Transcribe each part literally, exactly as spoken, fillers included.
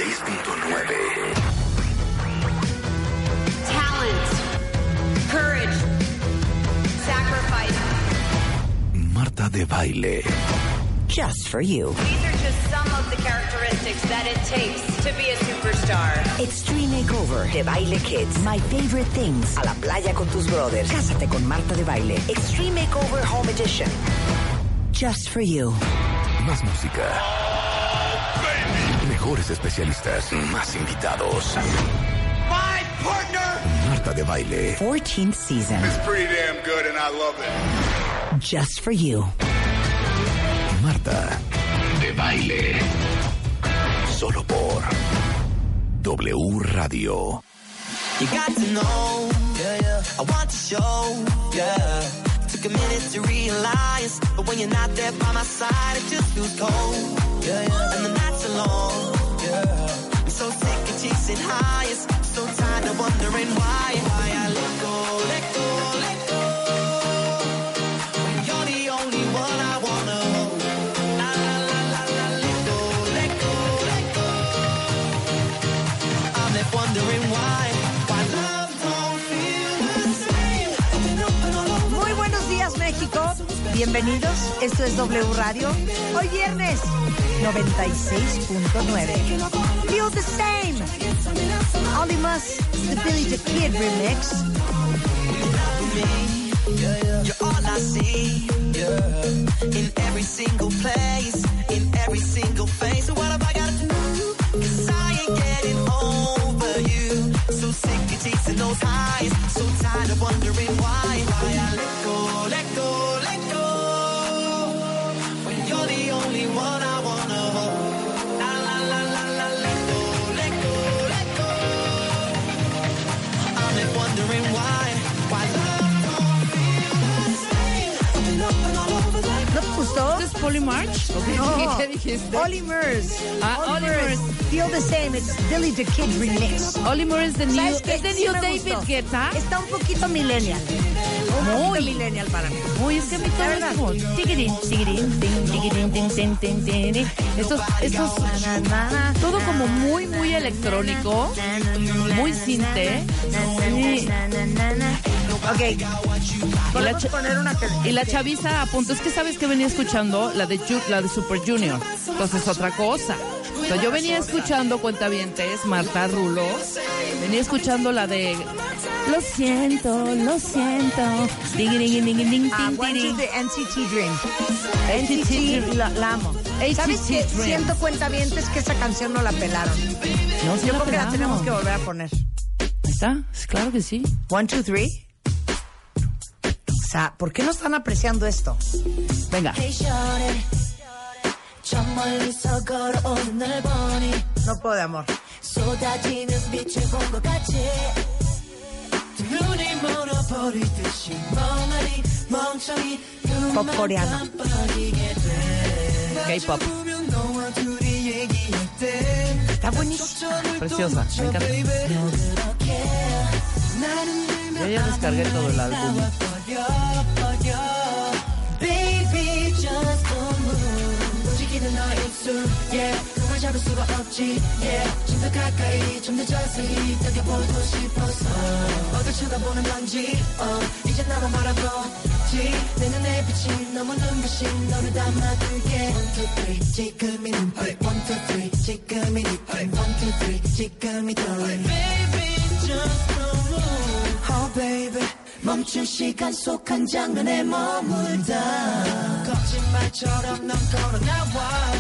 seis punto nueve. Talent, courage, sacrifice. Marta de Baile. Just for you. These are just some of the characteristics that it takes to be a superstar. Extreme Makeover. De Baile Kids. My Favorite Things. A la playa con tus brothers. Cásate con Marta de Baile. Extreme Makeover Home Edition. Just for you. Más música. Mejores especialistas. Más invitados. My partner. Marta de Baile. fourteenth season. It's pretty damn good and I love it. Just for you. Marta de Baile. Solo por W Radio. You got to know, yeah, yeah. I want to show, yeah. Took a minute to realize, but when you're not there by my side, it just feels cold, yeah, yeah. And the nights are long, yeah. I'm so sick of chasing highs, so tired of wondering why, why I let go, let go, let go. When you're the only one I wanna hold. La la la la la, let go, let go, let go. I'm left wondering why. México, bienvenidos, esto es W Radio, hoy viernes noventa y seis punto nueve. Feel the same, Olly Must, the Billy the Kid remix. You're all I see, yeah. In every single place, in every single face. So what have I got to do? 'Cause I ain't getting over you. So sick of chasing those highs, so tired of wondering why. Why I let go, let go, let go. When you're the only one I wanna hold. La la la la la, let go, let go, let go. I'm left wondering why, why love. ¿No te gustó? ¿Esto es Polly March? No. ¿Qué dijiste? Olly Murs. Ah, Olly Murs. Feel the same, it's Billy the Kid remix. Olly Murs es the new, ¿Sabes qué? es the Sí new me David gustó. Guetta. Está un poquito millennial. Un Muy. poquito millennial para mí. Uy, es que a mí todo ¿verdad? es como tiquirín, tiquirín, tin, tiquirín, tin, tin, tin, tin. Estos, estos, todo como muy, muy electrónico, muy sinte. Sí. Ok, Y la, podemos cha- poner una que... y la chaviza a punto. Es que sabes que venía escuchando la de Ju- la de Super Junior. Entonces otra cosa. Entonces, yo venía escuchando cuentavientes, Marta Rulo. Venía escuchando la de Lo siento, lo siento. Ding, ding, ding, ding, ding, Ah, ding, One to ding. the N C T Dream. N C T N C T, Dream. la, la amo. N C T ¿Sabes qué? Dream. Siento cuentavientes que esa canción no la pelaron. No, sí Yo la creo que la pelamos. tenemos que volver a poner. Ahí está, claro que sí. One, two, three. O sea, ¿por qué no están apreciando esto? Venga. No puedo, de amor. Pop coreano. K-pop. Está buenísimo. Preciosa, me encanta. Yo ya descargué todo el álbum. Baby, just don't move. 움직이는 너의 입술, yeah. 그걸 잡을 수가 없지, yeah. 좀 더 가까이, 좀 더 자세히 당겨보고 싶어서. 어딜 쳐다보는 건지, oh. 이제 나만 바라보지. 내 눈에 비친 너무 눈부신 너를 담아둘게. One, two, three, 지금이 눈빛. One, two, three, 지금이 눈빛. One, two, three, 지금이 더. Baby, just don't move. Oh, baby. 멈춘 시간 속 한 장면에 머물다 거짓말처럼 넌 걸어나와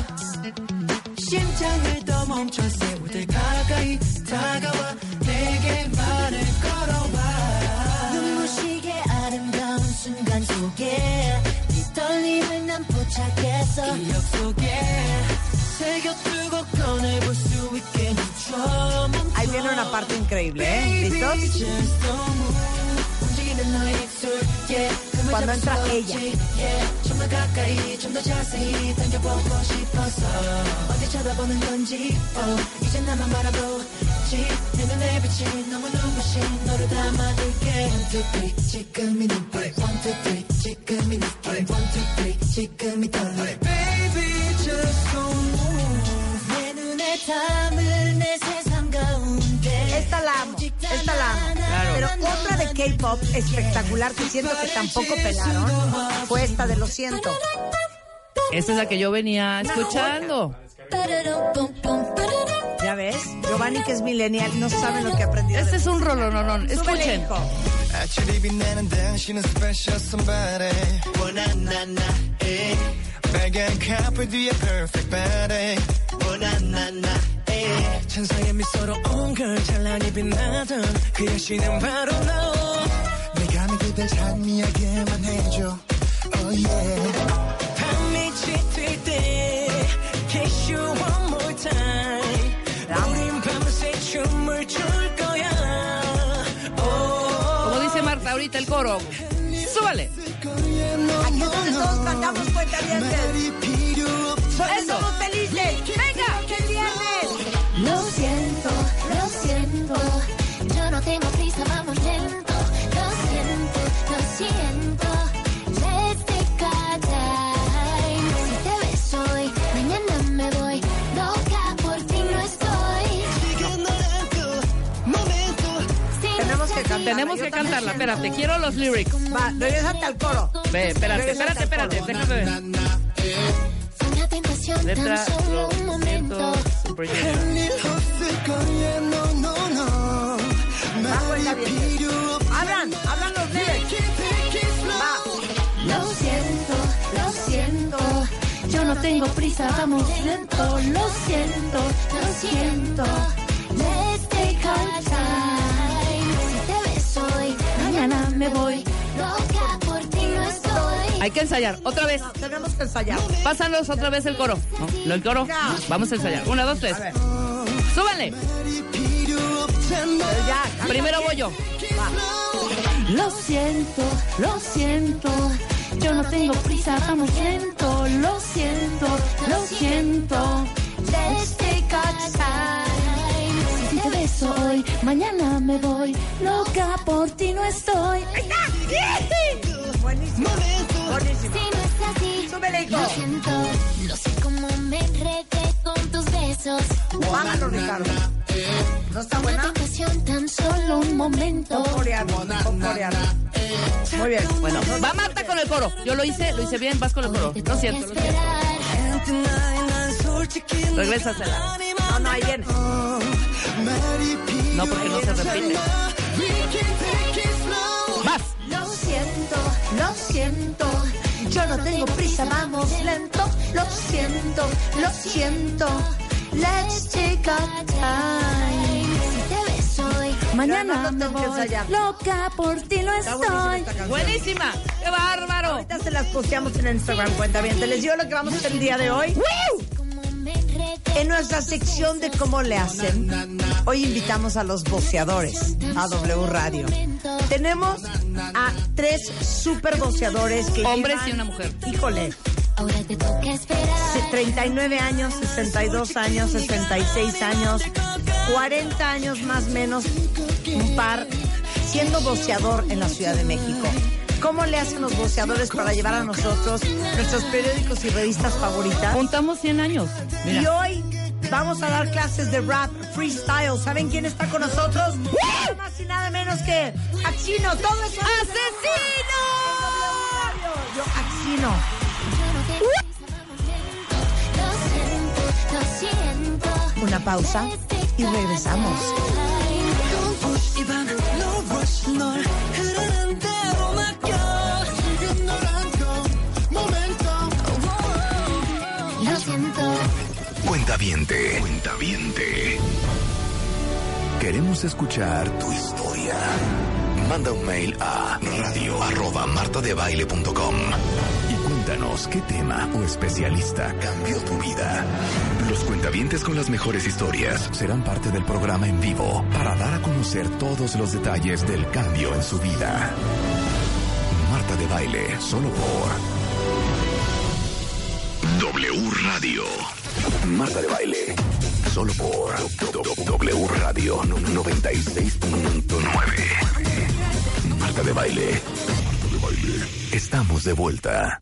심장을 더 멈춰 세울 때 가까이 다가와 내게 말을 걸어와 눈부시게 아름다운 순간 속에 네 떨림을 난 포착했어 기억 속에 새겨두고 꺼내볼 수 있게 멈춰 멈춰 Ahí viene una parte increíble, ¿eh? ¿Listos? Cuando entra ella. Baby, just don't move. 내 눈에 담을 K-pop espectacular que siento que tampoco pelaron fue esta de Lo Siento. Esa es la que yo venía escuchando. ¿Ya ves? Giovanni, que es millennial, no sabe lo que aprendió. Este es un rolo, no, no. Escuchen. 천사의 미소로 온 걸 찬란히 빛나던 그 여신은 바로 너 내가 그댈 찬미하게만 해줘 Oh yeah 밤이 짙을 때 Kiss you one more time 우린 밤새 춤을 출 거야 Como dice Marta ahorita el coro. Súbale. Aquí es donde todos cantamos cuenta bien. Somos felices. Venga, que viernes. Lo siento, lo siento, yo no tengo prisa, vamos lento. Lo siento, lo siento, let's take our time. Si te beso hoy, mañana me voy, loca por ti no estoy. Tenemos que cantarla. Tenemos que cantarla, espérate, quiero los lyrics. Va, regresate al coro. Ve, espérate, espérate, espérate, déjame ver. Una tentación Letra, tan solo un lo momento. siento, Super Junior. Bajo el aviento. Hablan, hablan los lyrics. Va. Lo siento, lo siento, yo no tengo prisa, vamos lento. Lo siento, lo siento, let's take our time. Si te beso hoy, mañana me voy, loca por ti no estoy. Hay que ensayar, otra vez. No, tenemos que ensayar. Pásanos otra vez el coro. ¿No? ¿El coro? Ya. Vamos a ensayar. Una, dos, tres. A ver. Súbanle. Pero ya. canta Primero bien. voy yo. Va. Lo siento, lo siento, yo no tengo prisa, vamos lento. Lo siento, lo siento, let's take our time. Si te beso hoy, mañana me voy, loca por ti no estoy. Buenísimo. Buenísimo. Si no es así, Súbele, hijo. lo siento, no sé cómo me enredé con tus besos. Bájalo, Ricardo. ¿No está Una buena? tentación, tan solo un momento. Pon coreano, pon coreano. Muy bien. Bueno, va Marta con el coro. Yo lo hice, lo hice bien, vas con el coro. Lo siento, lo siento. Regrésasela. No, no, ahí viene. No, porque no se repite. Vas. Lo siento, lo siento, yo no tengo prisa, vamos lento. Lo siento, lo siento, let's take our time. Si te beso hoy, mañana no, no me tengo que voy, ensayar. loca por ti no Está buenísima estoy. esta canción. Buenísima. ¡Qué bárbaro! Ahorita se las posteamos en Instagram, cuenta bien. Te les digo lo que vamos a hacer el día de hoy. Como me enredé. En nuestra sección de cómo le hacen, hoy invitamos a los voceadores a W Radio. Tenemos a tres super voceadores que Hombres llevan, y una mujer. Híjole, Ahora te toca esperar. treinta y nueve años, sesenta y dos años, sesenta y seis años, cuarenta años más o menos, un par, siendo voceador en la Ciudad de México. ¿Cómo le hacen los voceadores para llevar a nosotros nuestros periódicos y revistas favoritas? Juntamos cien años. Y Mira. hoy vamos a dar clases de rap freestyle. ¿Saben quién está con nosotros? Nada más y nada menos que Axino. Todo eso. ¡Asesino! Yo, Axino. Una pausa y regresamos. Lo siento. Cuentaviente. Cuentaviente. Queremos escuchar tu historia. Manda un mail a radio arroba martadebaile punto com y cuéntanos qué tema o especialista cambió tu vida. Los cuentavientes con las mejores historias serán parte del programa en vivo para dar a conocer todos los detalles del cambio en su vida. Marta de Baile, solo por W Radio. Marta de Baile, solo por W Radio noventa y seis punto nueve. Marta de Baile. Estamos de vuelta.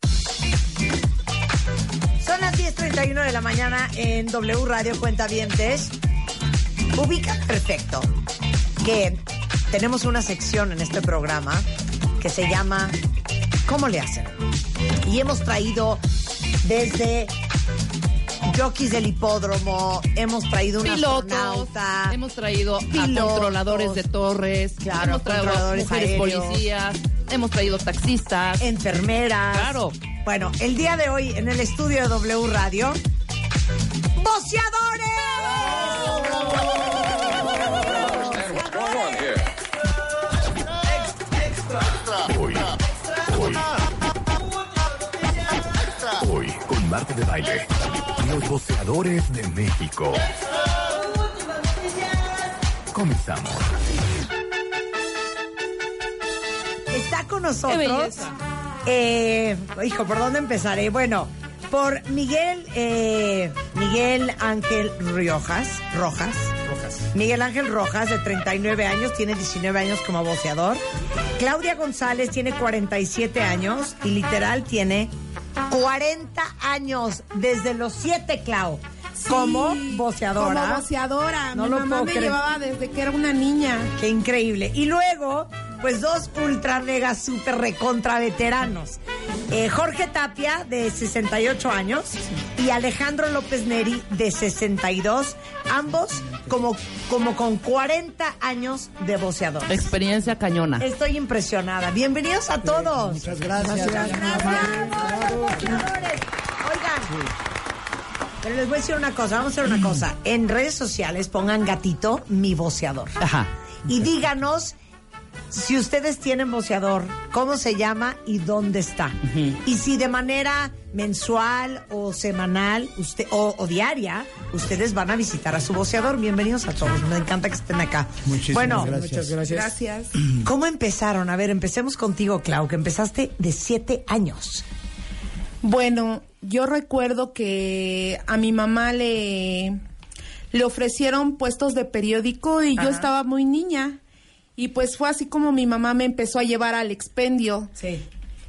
Son las diez treinta y uno de la mañana en W Radio Cuentavientes. Ubica perfecto que tenemos una sección en este programa que se llama ¿Cómo le hacen? Y hemos traído desde jockeys del hipódromo, hemos traído una pilotos, astronauta, hemos traído pilotos, a controladores de torres, claro, hemos traído controladores mujeres aéreos, policías, hemos traído taxistas, enfermeras. Claro. Bueno, el día de hoy en el estudio de W Radio, ¡boceadores! Hoy, hoy, hoy, con Marta de Baile, los boceadores de México. Comenzamos. Está con ¡Qué nosotros. belleza! Eh, hijo, ¿por dónde empezaré? Bueno, por Miguel, eh, Miguel Ángel Riojas, Rojas. Rojas. Miguel Ángel Rojas, de treinta y nueve años, tiene diecinueve años como boceador. Claudia González tiene cuarenta y siete años y literal tiene cuarenta años desde los siete, Clau. Sí, como boceadora. Como boceadora. No Mi lo mamá puedo me creer. llevaba desde que era una niña. Qué increíble. Y luego, pues dos ultra mega super recontra veteranos. Eh, Jorge Tapia, de sesenta y ocho años, y Alejandro López Neri, de sesenta y dos, ambos como, como con cuarenta años de boceador. Experiencia cañona. Estoy impresionada. Bienvenidos a todos. Muchas gracias. Gracias. Bravo, boceadores. Oigan, pero les voy a decir una cosa, vamos a hacer una cosa. En redes sociales pongan gatito mi boceador. Ajá. Y díganos si ustedes tienen boceador, cómo se llama y dónde está. Uh-huh. Y si de manera mensual o semanal usted, o, o diaria, ustedes van a visitar a su boceador. Bienvenidos a todos. Me encanta que estén acá. Muchísimas bueno, gracias. Muchas gracias. Gracias. ¿cómo empezaron? A ver, empecemos contigo, Clau, que empezaste de siete años. Bueno, yo recuerdo que a mi mamá le, le ofrecieron puestos de periódico y Ajá. yo estaba muy niña. Y pues fue así como mi mamá me empezó a llevar al expendio. Sí.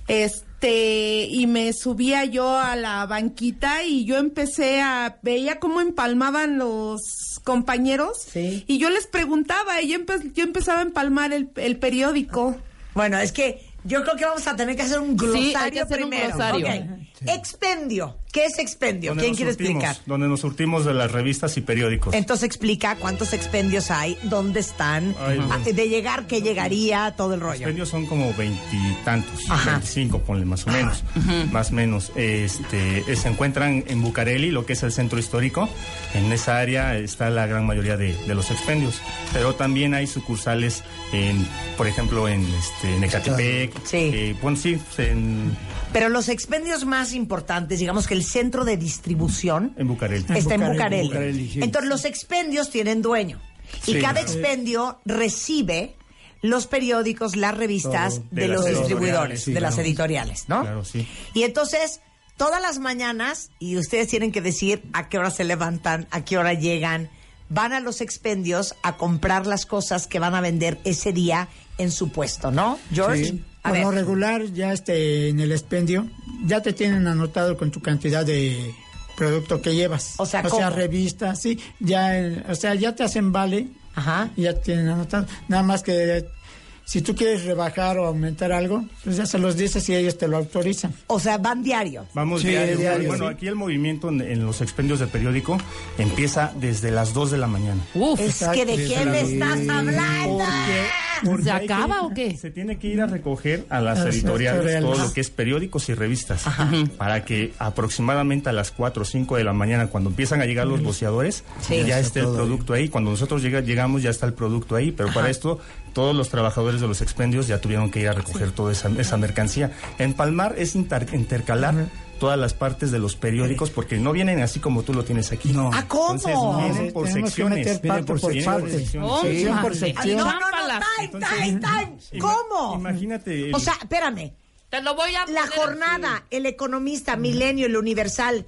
Este, y me subía yo a la banquita y yo empecé a, veía cómo empalmaban los compañeros. Sí. Y yo les preguntaba y yo, empe- yo empezaba a empalmar el, el periódico. Bueno, es que yo creo que vamos a tener que hacer un glosario Sí, hay que hacer un primero. glosario. Ok. Expendio. ¿Qué es expendio? Donde ¿Quién nos quiere surtimos, explicar? Donde nos surtimos de las revistas y periódicos. Entonces explica cuántos expendios hay, dónde están, Ay, a- bueno. de llegar, qué llegaría, todo el Los rollo. expendios son como veintitantos, Ajá. veinticinco, ponle más o menos, más o menos. Este, eh, se encuentran en Bucareli, lo que es el centro histórico. En esa área está la gran mayoría de, de los expendios. Pero también hay sucursales, en, por ejemplo, en, este, en Ecatepec. Sí. Eh, bueno, sí, en, Pero los expendios más importantes, digamos que el centro de distribución en Bucareli. está en Bucareli, Bucareli. Bucareli, sí. Entonces los expendios tienen dueño. Y Sí. cada expendio recibe los periódicos, las revistas Todo. de, De los las distribuidores, editoriales, sí, de las claro. editoriales, ¿no? Claro, sí. Y entonces, todas las mañanas, y ustedes tienen que decir a qué hora se levantan, a qué hora llegan, van a los expendios a comprar las cosas que van a vender ese día en su puesto, ¿no, George? Sí. A Por ver. lo regular, ya este, en el expendio, ya te tienen anotado con tu cantidad de producto que llevas. O sea, o sea ¿cómo? revistas, sí. Ya, eh, o sea, ya te hacen vale. Ajá. Y ya te tienen anotado. Nada más que si tú quieres rebajar o aumentar algo, pues ya se los dices y ellos te lo autorizan. O sea, van diario. Vamos Sí, diario. diario, Bueno, sí. aquí el movimiento en, en los expendios de periódico empieza desde las dos de la mañana. Uf, Es que de Exacto. quién me Sí. estás hablando. Porque ¿se hay que- acaba o qué? Se tiene que ir a recoger a las A las editoriales editoriales. todo lo que es periódicos y revistas para que aproximadamente a las cuatro o cinco de la mañana, cuando empiezan a llegar los boceadores, Sí. ya Ya esté está el todo producto ahí. Cuando nosotros llega, llegamos ya está el producto ahí, pero para esto todos los trabajadores de los expendios ya tuvieron que ir a recoger toda esa, esa mercancía. Empalmar es inter- intercalar todas las partes de los periódicos porque no vienen así como tú lo tienes aquí. No. ¿Ah, cómo? Entonces vienen Sí, por tenemos que secciones. meter parte Vienen por vienen parte. secciones. Oh, Sección por madre. sección. No, no, no, Chámpalas. time, time, time. Ima- ¿Cómo? Imagínate. el- O sea, espérame. Te lo voy a La poner jornada, el economista, Milenio, el Universal,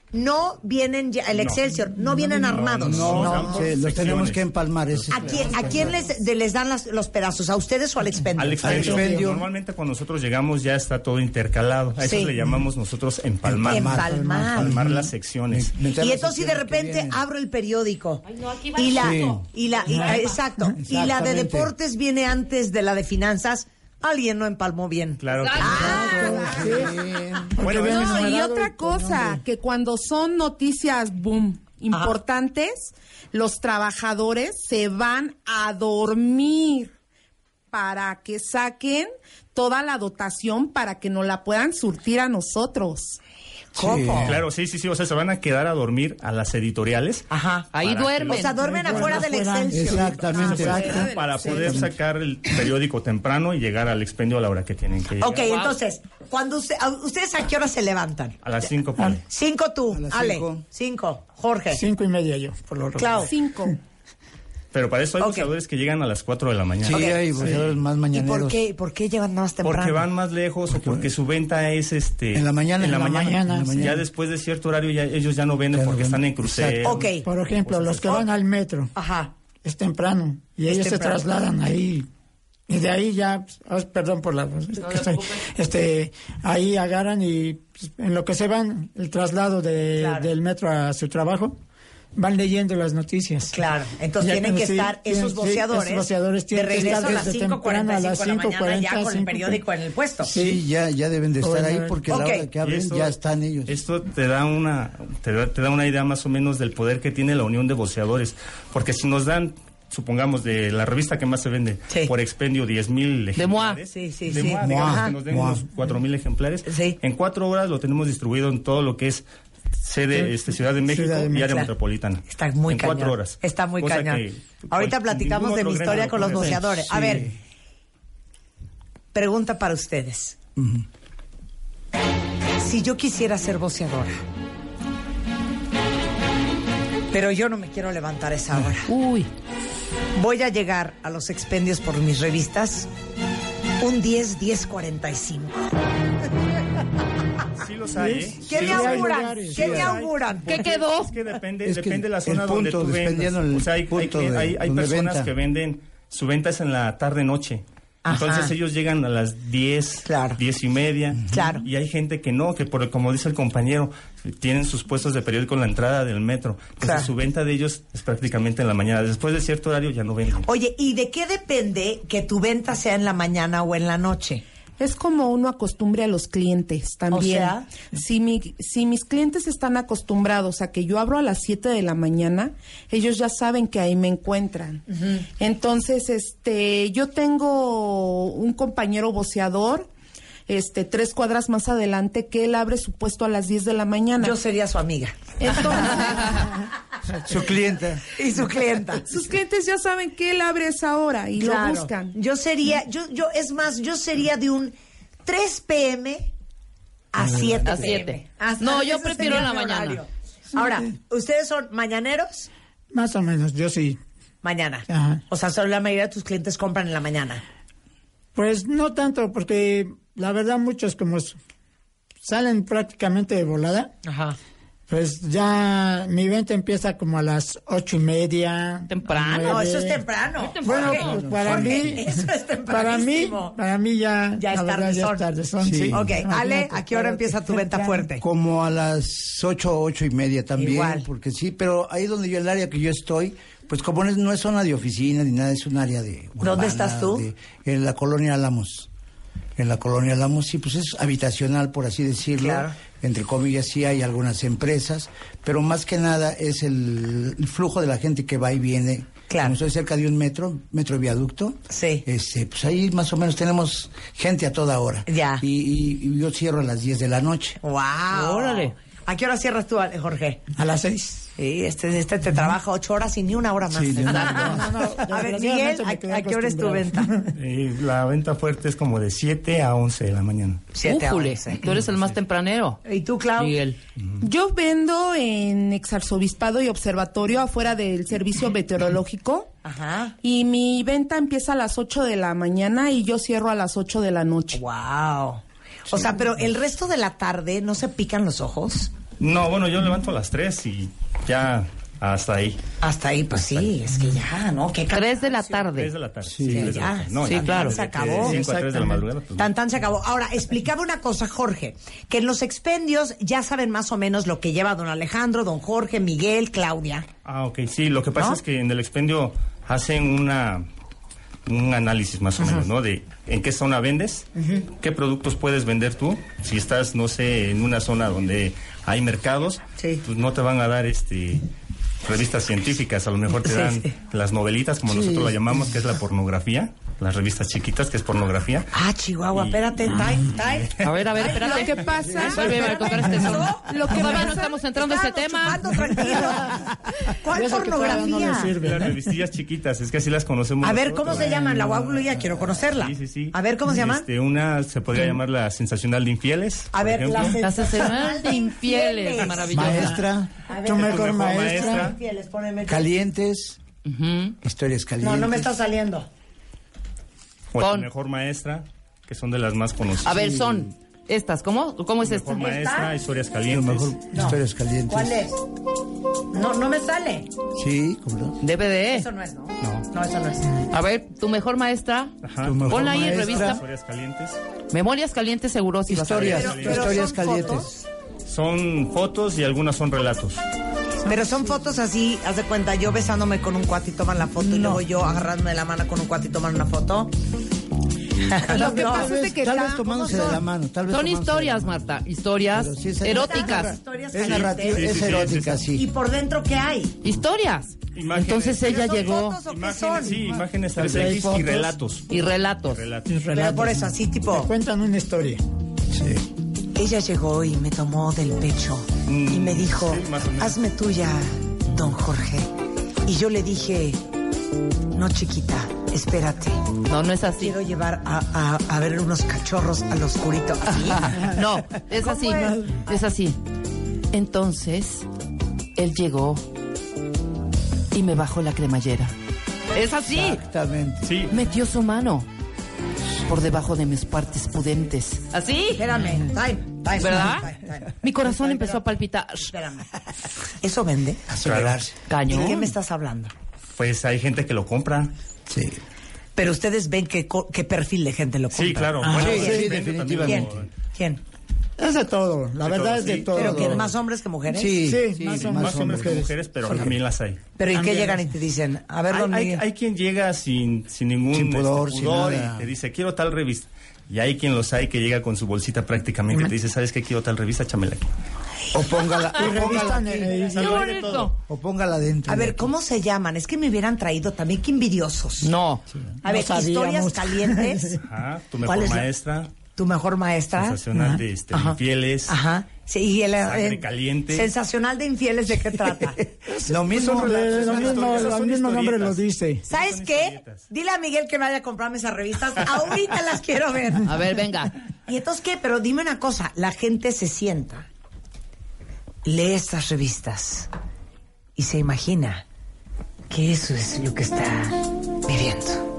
no vienen ya, el Excelsior, no, no vienen armados. No, no, no. Sí, los tenemos que empalmar. Ese ¿A quién, ¿a quién les, de, les dan las, los pedazos? ¿A ustedes o al expendio? Al expendio. Al expendio. Normalmente cuando nosotros llegamos ya está todo intercalado. A eso sí. le llamamos nosotros empalmar. Empalmar. Empalmar las secciones. Y entonces si de repente abro el periódico Ay, no, aquí va y, la, sí. y la, y la, exacto, y la de deportes viene antes de la de finanzas, alguien no empalmó bien. Claro que ah, sí. Bueno, no, y otra cosa, que cuando son noticias boom importantes, Ajá. los trabajadores se van a dormir para que saquen toda la dotación para que nos la puedan surtir a nosotros. ¿Cómo? Sí. Claro, sí, sí, sí. O sea, se van a quedar a dormir a las editoriales. Ajá. Ahí duermen. O sea, duermen afuera del Excelsior. Exactamente. Exacto. Para poder sacar el periódico temprano y llegar al expendio a la hora que tienen que llegar. Ok, wow. entonces, cuando usted, ¿ustedes a qué hora se levantan? A las cinco, Pale. Cinco tú, Ale. Cinco. Cinco. Jorge. Cinco y media yo, por lo Claro. Cinco. Pero para eso hay okay. boceadores que llegan a las cuatro de la mañana. Sí, okay. hay boceadores sí. más mañaneros. ¿Y por qué, por qué llegan más temprano? Porque van más lejos o porque su venta es este en la mañana. En la, en la, mañana, mañana, en la mañana. Ya después de cierto horario ya ellos ya no venden ya porque no están en crucero. Okay. Por ejemplo, los que van al metro. Ajá. Es temprano. Y es ellos temprano. se trasladan ahí. Y de ahí ya, oh, perdón por la voz, no estoy, este, ahí agarran y pues, en lo que se van, el traslado de, claro. del metro a su trabajo, van leyendo las noticias. Claro, entonces ya tienen que sí, estar esos boceadores, sí, esos boceadores de regreso a las cinco cuarenta y cinco de la mañana ya con el periódico en el puesto. Sí, ya, ya deben de estar ahí porque okay. a la hora que abren esto, ya están ellos. Esto te da una te da, te da una idea más o menos del poder que tiene la unión de boceadores, porque si nos dan supongamos de la revista que más se vende sí. por expendio diez mil ejemplares. De Moa. Sí, sí, de sí. Moa, digamos que nos den Moa. unos cuatro mil ejemplares. Sí. En cuatro horas lo tenemos distribuido en todo lo que es sede este, Ciudad de México Ciudad de y área claro. metropolitana. Está muy en cañón. cuatro horas. Está muy cañón. Que, Ahorita platicamos de mi historia con los boceadores. Sí. A ver, pregunta para ustedes. Uh-huh. Si yo quisiera ser boceadora, pero yo no me quiero levantar a esa hora. Uy. Voy a llegar a los expendios por mis revistas un diez, diez cuarenta y cinco. Sí los hay, ¿eh? ¿Qué sí me auguran? ¿Qué sí me auguran? ¿Qué quedó? Es que depende, es que depende de la zona punto, donde tú vendas. El o sea, hay, hay, de, hay, hay personas venta. que venden, su venta es en la tarde-noche. Ajá. Entonces ellos llegan a las diez, claro. diez y media. Claro. Y hay gente que no, que por, como dice el compañero, tienen sus puestos de periódico en la entrada del metro. Entonces claro. su venta de ellos es prácticamente en la mañana. Después de cierto horario ya no venden. Oye, ¿y de qué depende que tu venta sea en la mañana o en la noche? Es como uno acostumbre a los clientes también. O sea, si, mi, si mis clientes están acostumbrados a que yo abro a las siete de la mañana, ellos ya saben que ahí me encuentran. Uh-huh. Entonces, este, yo tengo un compañero voceador, este, tres cuadras más adelante, que él abre su puesto a las diez de la mañana. Yo sería su amiga. Entonces, su clienta. Y su clienta. Sus clientes ya saben que él abre a esa hora y claro. lo buscan. Yo sería, yo, yo, es más, yo sería de un tres pm a siete. A siete. No, yo prefiero en la mañana. Horario. Ahora, ¿ustedes son mañaneros? Más o menos, yo sí. Mañana. Ajá. O sea, solo la mayoría de tus clientes compran en la mañana. Pues no tanto, porque la verdad muchos como salen prácticamente de volada. Ajá. Pues ya mi venta empieza como a las ocho y media. Temprano. No, eso es temprano. Bueno, pues para Jorge, mí, eso es para mí, para mí ya, ya es tarde. Ya es tarde son, sí. sí. Ok, Ale, ¿a qué hora empieza tu venta fuerte? Como a las ocho, ocho y media también. Igual. Porque sí, pero ahí donde yo, el área que yo estoy, pues como no es, no es zona de oficina ni nada, es un área de urbana. ¿Dónde estás tú? De, en la colonia Álamos. En la colonia Álamos, sí, pues es habitacional, por así decirlo. Claro. Entre comillas, sí hay algunas empresas, pero más que nada es el, el flujo de la gente que va y viene. Claro. Como estoy cerca de un metro, metro viaducto. Sí. Este, pues ahí más o menos tenemos gente a toda hora. Ya. Y, y, y yo cierro a las diez de la noche. ¡Wow! Órale. ¿A qué hora cierras tú, Jorge? A las seis. Sí, este, este te trabaja ocho horas y ni una hora más. Sí, no, no, no, no. A ver, Miguel, ¿a, ¿a qué hora es tu venta? Eh, la venta fuerte es como de siete a once de la mañana. siete a once. Tú eres el más tempranero. ¿Y tú, Clau? Miguel. Yo vendo en Exarzobispado y Observatorio afuera del servicio meteorológico. Ajá. Y mi venta empieza a las ocho de la mañana y yo cierro a las ocho de la noche. Wow. O sea, pero el resto de la tarde no se pican los ojos. No, bueno, yo levanto a las tres y ya hasta ahí. Hasta ahí, pues hasta sí, ahí. es que ya, ¿no? ¿Qué Tres de la tarde. Tres de la tarde. Sí, tres de la ya. tarde. No, Sí, ya, claro. Se acabó. De cinco a tres de la madrugada. Pues, Tan tan se acabó. Ahora, explicaba una cosa, Jorge, que en los expendios ya saben más o menos lo que lleva don Alejandro, don Jorge, Miguel, Claudia. Ah, ok, sí, lo que pasa ¿No? es que en el expendio hacen una un análisis más o uh-huh. menos, ¿no? De en qué zona vendes, uh-huh. qué productos puedes vender tú. Si estás, no sé, en una zona donde hay mercados, sí. pues no te van a dar este revistas científicas, a lo mejor te dan sí, sí. las novelitas, como sí. nosotros la llamamos, que es la pornografía. Las revistas chiquitas, que es pornografía. Ah, Chihuahua, y... espérate, time, time. A ver, a ver, espérate. ¿Qué pasa? Vuelve a contar este son. Lo que todavía no estamos entrando a ese tema. Tranquilo. ¿Cuál pornografía? No las revistillas chiquitas, es que así las conocemos. A ver, nosotros. ¿cómo se llaman? La guagua ya quiero conocerla. Sí, sí, sí. A ver, ¿cómo se llaman? Este, una se podría ¿Qué? llamar la sensacional de infieles. A ver, la, la sensacional de infieles. Maravillosa. Maestra, ver, tu mejor maestra. maestra. Infieles, Calientes. Uh-huh. Historias calientes. No, no me está saliendo. O la mejor maestra, que son de las más conocidas. A ver, son estas, ¿cómo? ¿Cómo es esta? Mejor maestra, historias calientes. Mejor no. Historias calientes. ¿Cuál es? No, no me sale. Sí, ¿cómo no? D V D. Eso no es, ¿no? No. No, eso no es. A ver, tu mejor maestra. Ajá. Tu mejor Ponla ahí maestra. en revista. Historias calientes. Memorias calientes, seguro. Si historias, pero, pero historias son calientes. Fotos. Son fotos y algunas son relatos. Pero son fotos así, haz de cuenta, yo besándome con un cuate y toman la foto, no. y luego yo agarrándome de la mano con un cuate y toman una foto. Lo que no, pasa vez, es que tal está, vez tomándose de la mano, tal vez son historias, Marta, historias sí eróticas. Historias es narrativa, sí, sí, es sí, erótica, sí, sí. sí. ¿Y por dentro qué hay? Historias. Imágenes. Entonces ella ¿Son llegó. fotos o qué Imágenes, son? sí, imágenes Tal tres vez X fotos. y relatos. Y relatos. Relatos. Y relatos. Pero por eso, así tipo... Te cuentan una historia. Sí. Ella llegó y me tomó del pecho mm, y me dijo, sí, más o menos. hazme tuya, don Jorge. Y yo le dije, no, chiquita, espérate. No, no es así. Quiero llevar a, a, a ver unos cachorros al oscurito. ¿Así? No, es así, es? es así. Entonces, él llegó y me bajó la cremallera. Es así. Exactamente. Sí. Metió su mano por debajo de mis partes pudentes. ¿Así? Espérame, time, time. ¿Verdad? Time, time, time. Mi corazón empezó a palpitar. Espérame. ¿Eso vende? Acelerarse. Cañón. ¿De qué me estás hablando? Pues hay gente que lo compra. Sí. Pero ustedes ven qué, co- qué perfil de gente lo compra. Sí, claro. Ah, Bueno, sí, pues, sí, vende definitivamente. también. ¿Quién? Es de todo, la De verdad todo, es de sí. todo. ¿Pero que más hombres que mujeres? Sí, Sí, sí, más sí, hombres. Más hombres que mujeres. mujeres, pero Sí. también las hay. ¿Pero y qué También llegan y es. te dicen? A ver, Hay, don hay, Miguel. hay quien llega sin, sin ningún Sin pudor, este, sin pudor nada. y te dice, quiero tal revista. Y hay quien los hay que llega con su bolsita prácticamente y te dice, ¿sabes qué? Quiero tal revista, échamela aquí. O póngala, Y o póngala revistan, aquí. eh, ¡Qué bonito! O póngala dentro. A de ver, aquí. ¿cómo se llaman? Es que me hubieran traído también, qué envidiosos. No. A ver, No sabíamos. historias calientes. Ajá, tu ¿Cuál mejor es la- maestra, Tu mejor maestra. sensacional Ajá. de este, Ajá. infieles. Ajá. Sí, y el, Sangre eh, caliente. Sensacional de infieles, ¿de qué trata? Lo mismo. Son relatos, lo son mismo, historias, el son mismo nombre lo historietas. dice. ¿Sabes son qué? historietas. Dile a Miguel que me vaya a comprarme esas revistas. Ahorita las quiero ver. A ver, venga. ¿Y entonces qué? Pero dime una cosa. La gente se sienta, lee estas revistas y se imagina que eso es lo que está viviendo.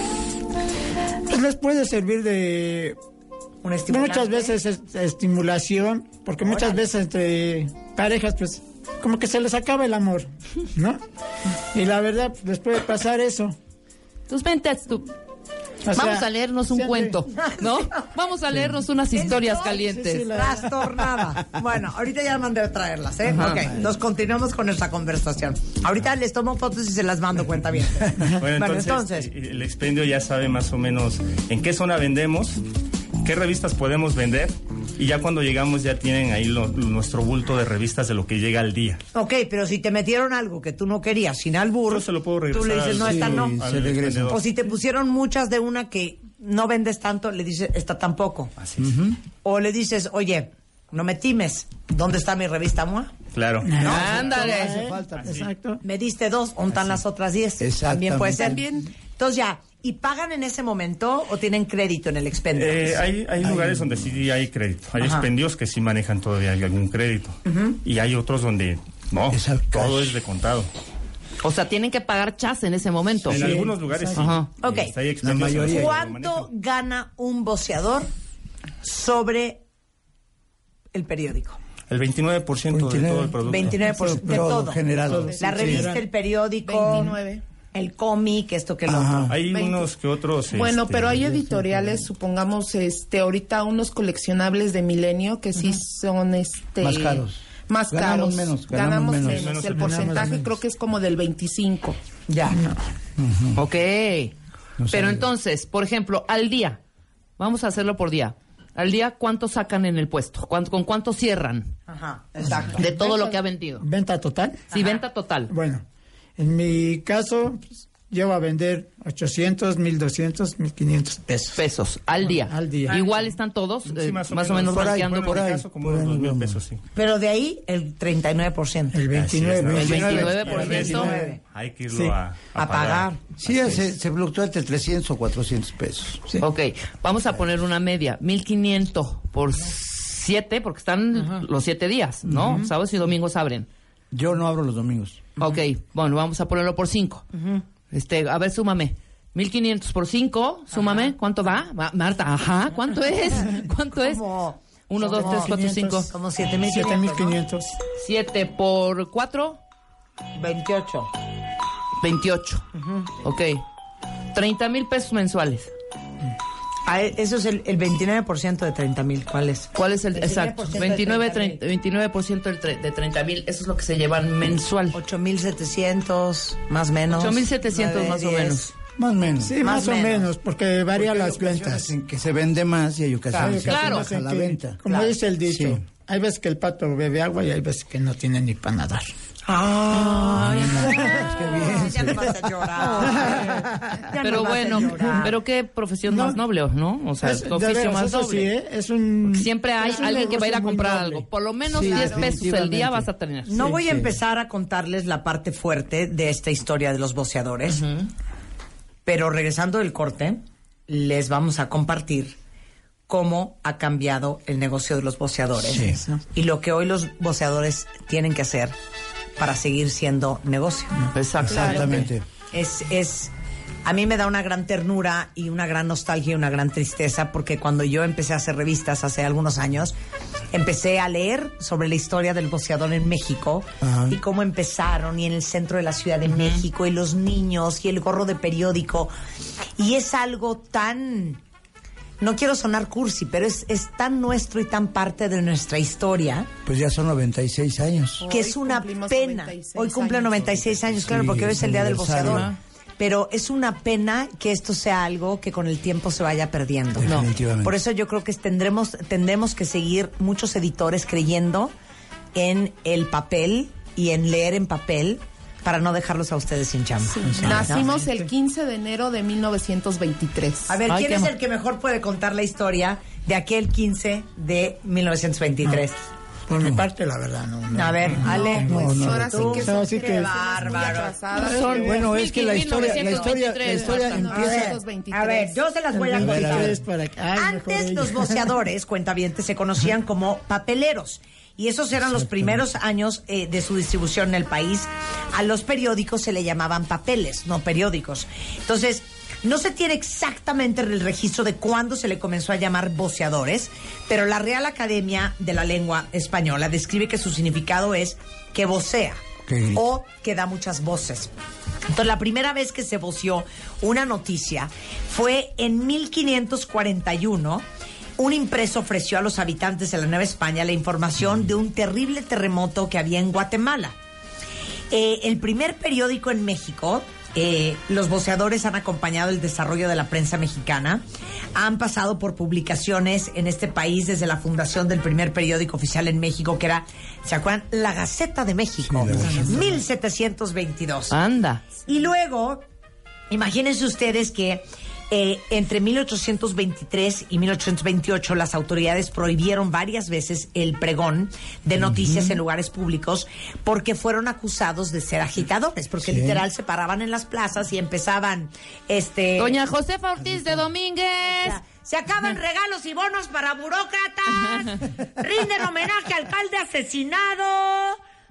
Pues les puede servir de Un estimulante. muchas veces es- estimulación, porque muchas veces entre parejas pues como que se les acaba el amor, ¿no? Y la verdad pues, les puede pasar eso. Tus mentes, tú. O sea, Vamos a leernos un siempre- cuento, ¿no? Vamos a leernos unas historias Estoy calientes. sí, sí, la- Trastornada. Bueno, ahorita ya mandé a traerlas, ¿eh? Ajá. Ok, nos continuamos con nuestra conversación. Ahorita les tomo fotos y se las mando, cuenta bien. Bueno, entonces, eh, el expendio ya sabe más o menos en qué zona vendemos, qué revistas podemos vender, y ya cuando llegamos ya tienen ahí lo- nuestro bulto de revistas de lo que llega al día. Ok, pero si te metieron algo que tú no querías, sin albur, Yo se lo puedo regresar tú le dices, al- no, esta sí, no. se al regresa. expendedor. O si te pusieron muchas de una que no vendes tanto, le dices, esta tampoco. Así es. O le dices, oye, no me times, ¿dónde está mi revista M U A? Claro. No, Ándale. hace falta. Así. Exacto. Me diste dos, ¿dónde están las otras diez? También puede ser. También. Entonces ya, ¿y pagan en ese momento o tienen crédito en el expendio? Eh, hay hay lugares donde sí hay crédito. Hay Ajá. expendios que sí manejan todavía algún crédito. Y hay otros donde no, Es al todo cash. es de contado. O sea, tienen que pagar chas en ese momento. En algunos lugares sí. Ajá. Ok. Este, hay expendios La mayoría. en los que lo ¿Cuánto manejan. gana un boceador sobre el periódico? El veintinueve por ciento de todo el producto. veintinueve por ciento de todo. todo general. Todo. La revista, el periódico, veintinueve. El cómic, esto que lo otro. Hay veinte. Unos que otros. Bueno, este, pero hay editoriales, supongamos, este, ahorita unos coleccionables de Milenio que sí son, este, más caros. Más ganamos caros. Menos, ganamos, ganamos menos. menos. menos. El ganamos porcentaje menos. creo que es como del veinticinco. Ya. No. Uh-huh. Ok. No pero sabía. entonces, por ejemplo, al día, vamos a hacerlo por día. Al día, ¿cuánto sacan en el puesto? ¿Cuánto, ¿Con cuánto cierran? Ajá, exacto. De todo ¿Venta, lo que ha vendido. ¿Venta total? Sí, Ajá. venta total. Bueno, en mi caso, pues, llevo a vender ochocientos, mil doscientos, mil quinientos pesos. Pesos, al día. Al día. Igual están todos, Sí, eh, más o más o menos. menos Por ahí, rankeando por por ahí. ahí. Caso como unos dos mil pesos, sí. Pero de ahí el treinta y nueve por ciento. El veintinueve por ciento. El veintinueve por ciento. Hay que irlo Sí. a, a, A pagar. Sí, se, se fluctúa entre trescientos o cuatrocientos pesos. Sí. Ok, vamos a poner una media, mil quinientos por siete, porque están uh-huh. los siete días, ¿no? Uh-huh. Sábados y domingos abren. Yo no abro los domingos. Uh-huh. Ok, bueno, vamos a ponerlo por cinco. Uh-huh. Este, a ver, súmame. mil quinientos por cinco, súmame. Ajá. ¿Cuánto va? va? Marta, ajá, ¿cuánto es? ¿Cuánto es? Como uno, dos, tres, cuatro, cinco. Como siete mil quinientos. siete por cuatro. veintiocho. veintiocho. Uh-huh. Ok. treinta mil pesos mensuales. Ah, eso es el, el veintinueve por ciento de treinta mil. ¿Cuál es? ¿Cuál es el? Exacto. veintinueve, treinta, veintinueve por ciento de treinta mil. Eso es lo que se llevan mensual. ocho mil setecientos, más o menos. ocho mil setecientos más o menos. Más o menos. Sí, más, más o menos. menos, porque varía porque las ventas. En que se vende más y hay ocasiones claro, que a la venta. Como claro. dice el dicho, sí. Hay veces que el pato bebe agua y hay veces que no tiene ni para nadar. Ah, Ay, no, qué bien. Ya le vas a llorar. Ya pero bueno, pero qué profesión no, más noble, ¿no? O sea, es, tu oficio veras, más noble. Sí, ¿eh? Es un, siempre hay alguien que va a ir a comprar algo. Por lo menos sí, diez pesos el día vas a tener. No sí, voy sí. a empezar a contarles la parte fuerte de esta historia de los voceadores, uh-huh. pero regresando del corte, les vamos a compartir cómo ha cambiado el negocio de los voceadores sí. y lo que hoy los voceadores tienen que hacer para seguir siendo negocio. Exactamente. Es, es, a mí me da una gran ternura y una gran nostalgia y una gran tristeza porque cuando yo empecé a hacer revistas hace algunos años, empecé a leer sobre la historia del voceador en México uh-huh. y cómo empezaron y en el centro de la Ciudad de uh-huh. México y los niños y el gorro de periódico. Y es algo tan... No quiero sonar cursi, pero es, es tan nuestro y tan parte de nuestra historia. Pues ya son noventa y seis años. Que es una pena. Hoy cumple noventa y seis años, claro, sí, porque hoy es el día del voceador. ¿No? Pero es una pena que esto sea algo que con el tiempo se vaya perdiendo. Definitivamente. No. Por eso yo creo que tendremos, tendremos que seguir muchos editores creyendo en el papel y en leer en papel para no dejarlos a ustedes sin chamba. Sí. Sí. Nacimos el quince de enero de mil novecientos veintitrés. A ver, Ay, ¿quién es ma- el que mejor puede contar la historia de aquel quince de mil novecientos veintitrés? No. Por mi parte, la verdad, no. no a ver, no, Ale. No, pues no, ahora sí tú, que son son que bárbaros. Son, bueno, es que la historia, la historia, la historia empieza... A ver, yo se las voy a contar. Para que, ay, Antes los voceadores, cuentavientes, se conocían como papeleros. Y esos eran los primeros años eh, de su distribución en el país. A los periódicos se le llamaban papeles, no periódicos. Entonces, no se tiene exactamente el registro de cuándo se le comenzó a llamar voceadores, pero la Real Academia de la Lengua Española describe que su significado es que vocea o que da muchas voces. Entonces, la primera vez que se voceó una noticia fue en mil quinientos cuarenta y uno. Un impreso ofreció a los habitantes de la Nueva España la información de un terrible terremoto que había en Guatemala. Eh, el primer periódico en México, eh, los voceadores han acompañado el desarrollo de la prensa mexicana, han pasado por publicaciones en este país desde la fundación del primer periódico oficial en México, que era, ¿se acuerdan? La Gaceta de México, sí, mil setecientos veintidós. Anda. Y luego, imagínense ustedes que Eh, entre mil ochocientos veintitrés y mil ochocientos veintiocho las autoridades prohibieron varias veces el pregón de noticias uh-huh. en lugares públicos porque fueron acusados de ser agitadores, porque sí. literal se paraban en las plazas y empezaban este Doña Josefa Ortiz de Domínguez. Se acaban regalos y bonos para burócratas. Rinden homenaje al alcalde asesinado.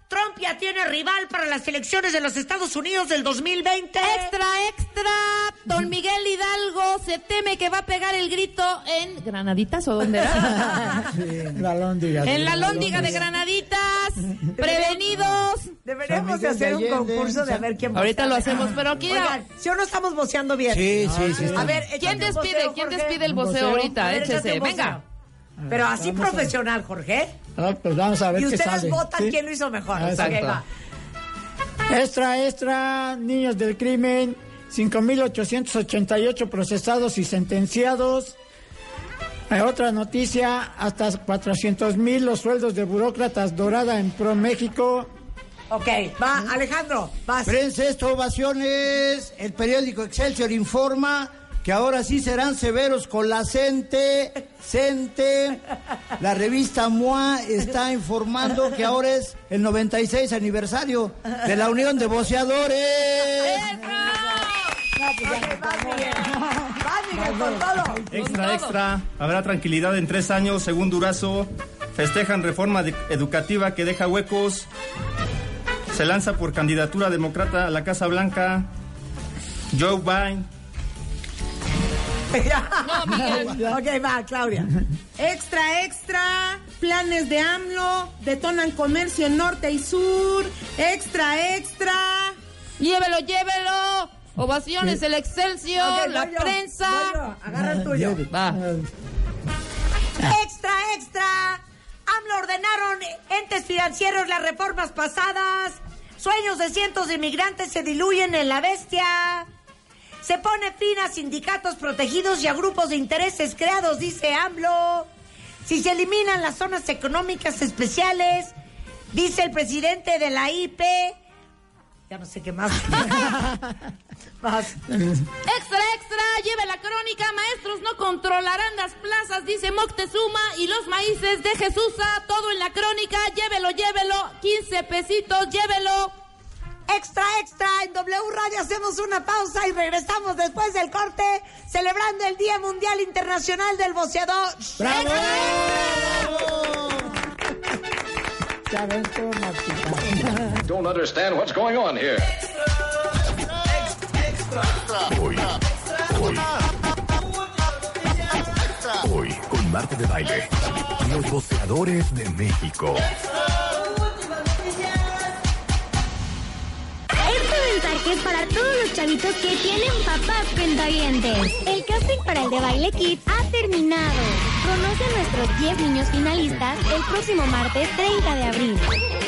Trump ya tiene rival para las elecciones de los Estados Unidos del dos mil veinte. Extra, extra. Don Miguel Hidalgo se teme que va a pegar el grito en Granaditas o dónde era. Sí, la lóndiga. En la lóndiga de Granaditas. Prevenidos. Deberíamos de hacer un concurso de a ver quién. Ahorita lo hacemos, pero aquí. Oigan, si o no estamos voceando bien. Sí, sí, sí. A ver, ¿quién échate un despide? voceo, ¿Quién Jorge? despide el ¿Un voceo voceo? ahorita? A ver, échate Échese, un voceo. venga. Pero así Vamos a- profesional, Jorge. Ah, pues vamos a ver Y qué ustedes sale. votan ¿Sí? quién lo hizo mejor. Ah, Ok, exacto. va. Extra, extra, niños del crimen, cinco mil ochocientos ochenta y ocho procesados y sentenciados. Eh, otra noticia, hasta cuatrocientos mil los sueldos de burócratas Dorada en Pro México. Ok, va, Alejandro, vas. Prensa, esto, ovaciones. El periódico Excelsior informa que ahora sí serán severos con la CENTE. CENTE. La revista M O A está informando que ahora es el noventa y seis aniversario de la Unión de Voceadores. Ok, vas, Miguel. Vas, Miguel, con todo. Extra, extra. Habrá tranquilidad en tres años, según Durazo. Festejan reforma de- educativa que deja huecos. Se lanza por candidatura demócrata a la Casa Blanca. Joe Biden. No, Miguel. Ok, va, Claudia. Extra, extra, planes de AMLO, detonan comercio en norte y sur. Extra, extra. Llévelo, llévelo. Ovaciones, el Excelsior, Ok, la voy yo, prensa. voy yo. Agarra el tuyo. Va. Extra, extra. AMLO ordenaron entes financieros las reformas pasadas. Sueños de cientos de inmigrantes se diluyen en la bestia. Se pone fin a sindicatos protegidos y a grupos de intereses creados, dice AMLO. Si se eliminan las zonas económicas especiales, dice el presidente de la I P. Ya no sé qué más. Más. Extra, extra, lleve la crónica. Maestros no controlarán las plazas, dice Moctezuma. Y los maíces de Jesús, todo en la crónica. Llévelo, llévelo. quince pesitos, llévelo. Extra, extra, en W Radio hacemos una pausa y regresamos después del corte, celebrando el Día Mundial Internacional del Voceador. ¡Bravo! Ya ven tú, Martita. Don't understand what's going on here. Hoy, hoy, hoy, con Marta de Baile, los voceadores de México. Este mensaje es para todos los chavitos que tienen papás cuentavientes. El casting para el de Baile Kids ha terminado. Conoce a nuestros diez niños finalistas el próximo martes treinta de abril.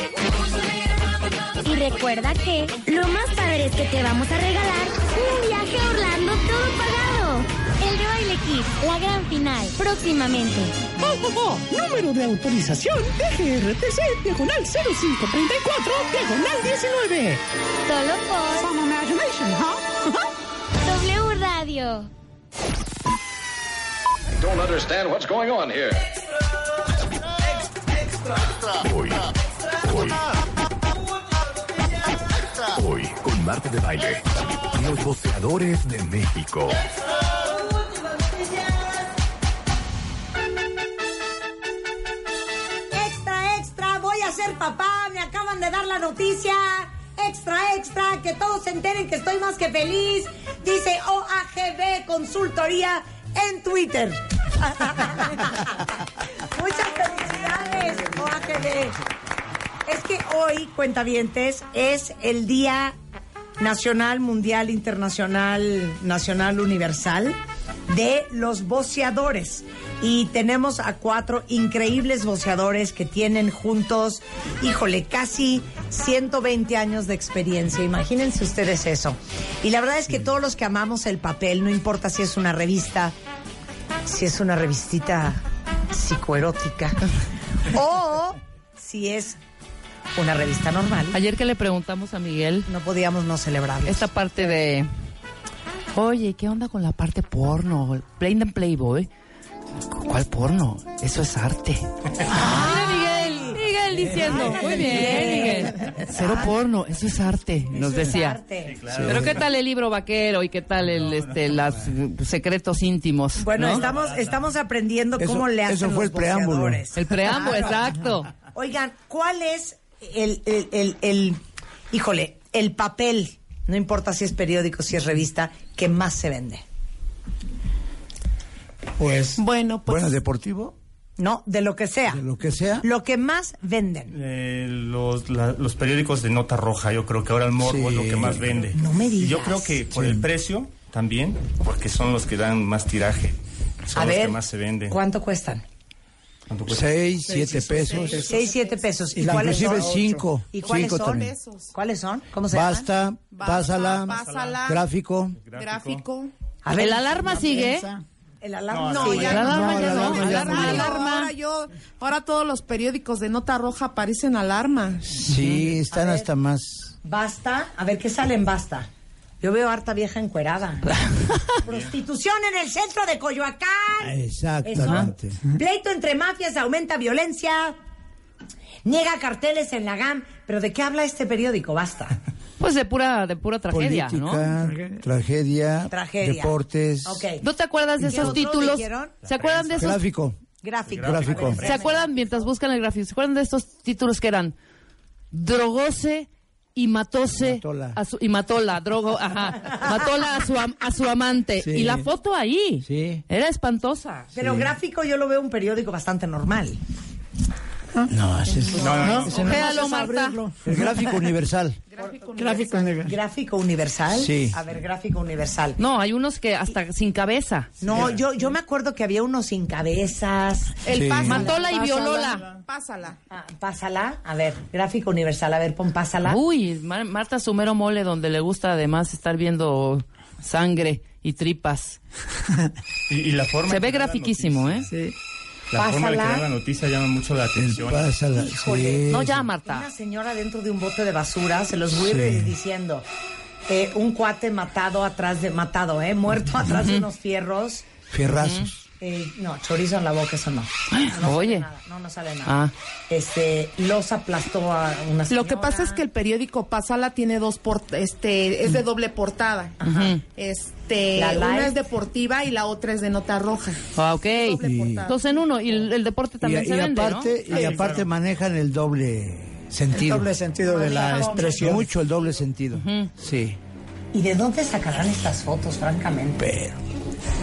Y recuerda que lo más padre es que te vamos a regalar un viaje a Orlando todo pagado. El de Baile Kids, la gran final, próximamente. Oh, oh, oh. Número de autorización D G R T C, diagonal cero cinco treinta y cuatro, diagonal diecinueve. Solo por Some imagination, huh? W Radio. Don't understand what's going on here. Hoy, hoy, hoy, con Marta de Baile, los voceadores de México. Extra, extra, voy a ser papá, me acaban de dar la noticia. Extra, extra, que todos se enteren que estoy más que feliz. Dice O A G B Consultoría en Twitter. Muchas felicidades, O A G B. Es que hoy, cuentavientes, es el Día Nacional, Mundial, Internacional, Nacional, Universal de los voceadores. Y tenemos a cuatro increíbles voceadores que tienen juntos, híjole, casi ciento veinte años de experiencia. Imagínense ustedes eso. Y la verdad es que todos los que amamos el papel, no importa si es una revista, si es una revistita psicoerótica o si es una revista normal. Ayer que le preguntamos a Miguel, no podíamos no celebrarlo. Esta parte de, oye, ¿qué onda con la parte porno? Plain and Playboy. ¿Cuál porno? Eso es arte. Mira Miguel, Miguel diciendo, muy bien, Miguel. Cero porno, eso es arte, nos decía. Arte. Sí, claro. Pero ¿qué tal el libro vaquero y qué tal el este los secretos íntimos? Bueno, ¿no? estamos estamos aprendiendo Eso- cómo le hacen eso fue los el preámbulo. voceadores. El preámbulo, exacto. Oigan, ¿cuál es el, el, el, el, híjole, el papel, no importa si es periódico, si es revista, que más se vende? Pues, bueno, pues, bueno, deportivo. No, de lo que sea. De lo que sea. Lo que más venden. Eh, los, la, los periódicos de nota roja, yo creo que ahora el morbo sí. es lo que más vende. No me digas. Y yo creo que por sí. el precio también, porque son los que dan más tiraje. Son A los ver, que más se venden. ¿Cuánto cuestan? ¿Cuánto cuesta? Seis, siete pesos. Seis, siete pesos. ¿Y la cuáles inclusive son? cinco. ¿Y cuáles cinco son? también. ¿Cuáles son? ¿Cómo se Basta, llaman? pásala, pásala, gráfico. Gráfico. A ver, ¿el alarma sigue? El alarma no, no, ya ya no, alarma ya no, alarma, alarma, alarma. Ahora yo, ahora todos los periódicos de nota roja aparecen alarma. Sí, están A ver. hasta más. Basta. A ver, ¿qué sale en Basta? Yo veo harta vieja encuerada. Prostitución en el centro de Coyoacán. Exactamente. Eso. Pleito entre mafias, aumenta violencia. Niega carteles en la G A M. ¿Pero de qué habla este periódico? Basta. Pues de pura, de pura tragedia, Política, ¿no? tragedia, Tragedia. deportes. Ok. ¿No te acuerdas de ¿Y qué esos otro títulos? dijeron? ¿Se acuerdan de esos? Gráfico. Gráfico. Gráfico. A ver, ¿Se acuerdan mientras buscan el gráfico? ¿Se acuerdan de estos títulos que eran drogóse y matóse Matóla. a su, y matóla, drogo, ajá, matóla a su am- a su amante Sí. y la foto ahí Sí. era espantosa. Pero Gráfico yo lo veo un periódico bastante normal. No, ese es, No, no, no. ese no. Véalo, Marta. El gráfico universal. Gráfico universal. Gráfico Universal. Sí. A ver, Gráfico Universal. No, hay unos que hasta sin cabeza. No, yo, yo me acuerdo que había unos sin cabezas. El Sí. pásala. Matóla y Pásala. violóla. Pásala. Ah, pásala. A ver, Gráfico Universal. A ver, pon pásala. Uy, Mar- Marta Sumero Mole, donde le gusta además estar viendo sangre y tripas. Y, y la forma Se en ve que da la grafiquísimo, ¿eh? Sí. La forma en que Pásala. da la noticia llama mucho la El atención. pásala. Híjole. Sí. No, ya, Marta. Una señora dentro de un bote de basura, se los voy a ir Sí. diciendo. Eh, un cuate matado atrás de, matado, ¿eh? Muerto atrás de unos fierros. Fierrazos. Eh, no, chorizo en la boca, eso no. No Oye. sale nada, no, no sale nada. Ah. Este, los aplastó a una señora. Lo que pasa es que el periódico Pásala tiene dos por, este es de doble portada. Ajá. Este, La una live. es deportiva y la otra es de nota roja. Ah, ok. Doble portada. Dos en uno. Y el, el deporte también y, se y vende, aparte, ¿no? y aparte manejan el doble sentido. El doble sentido de la expresión. Mucho el doble sentido. Sí. ¿Y de dónde sacarán estas fotos, francamente? Pero.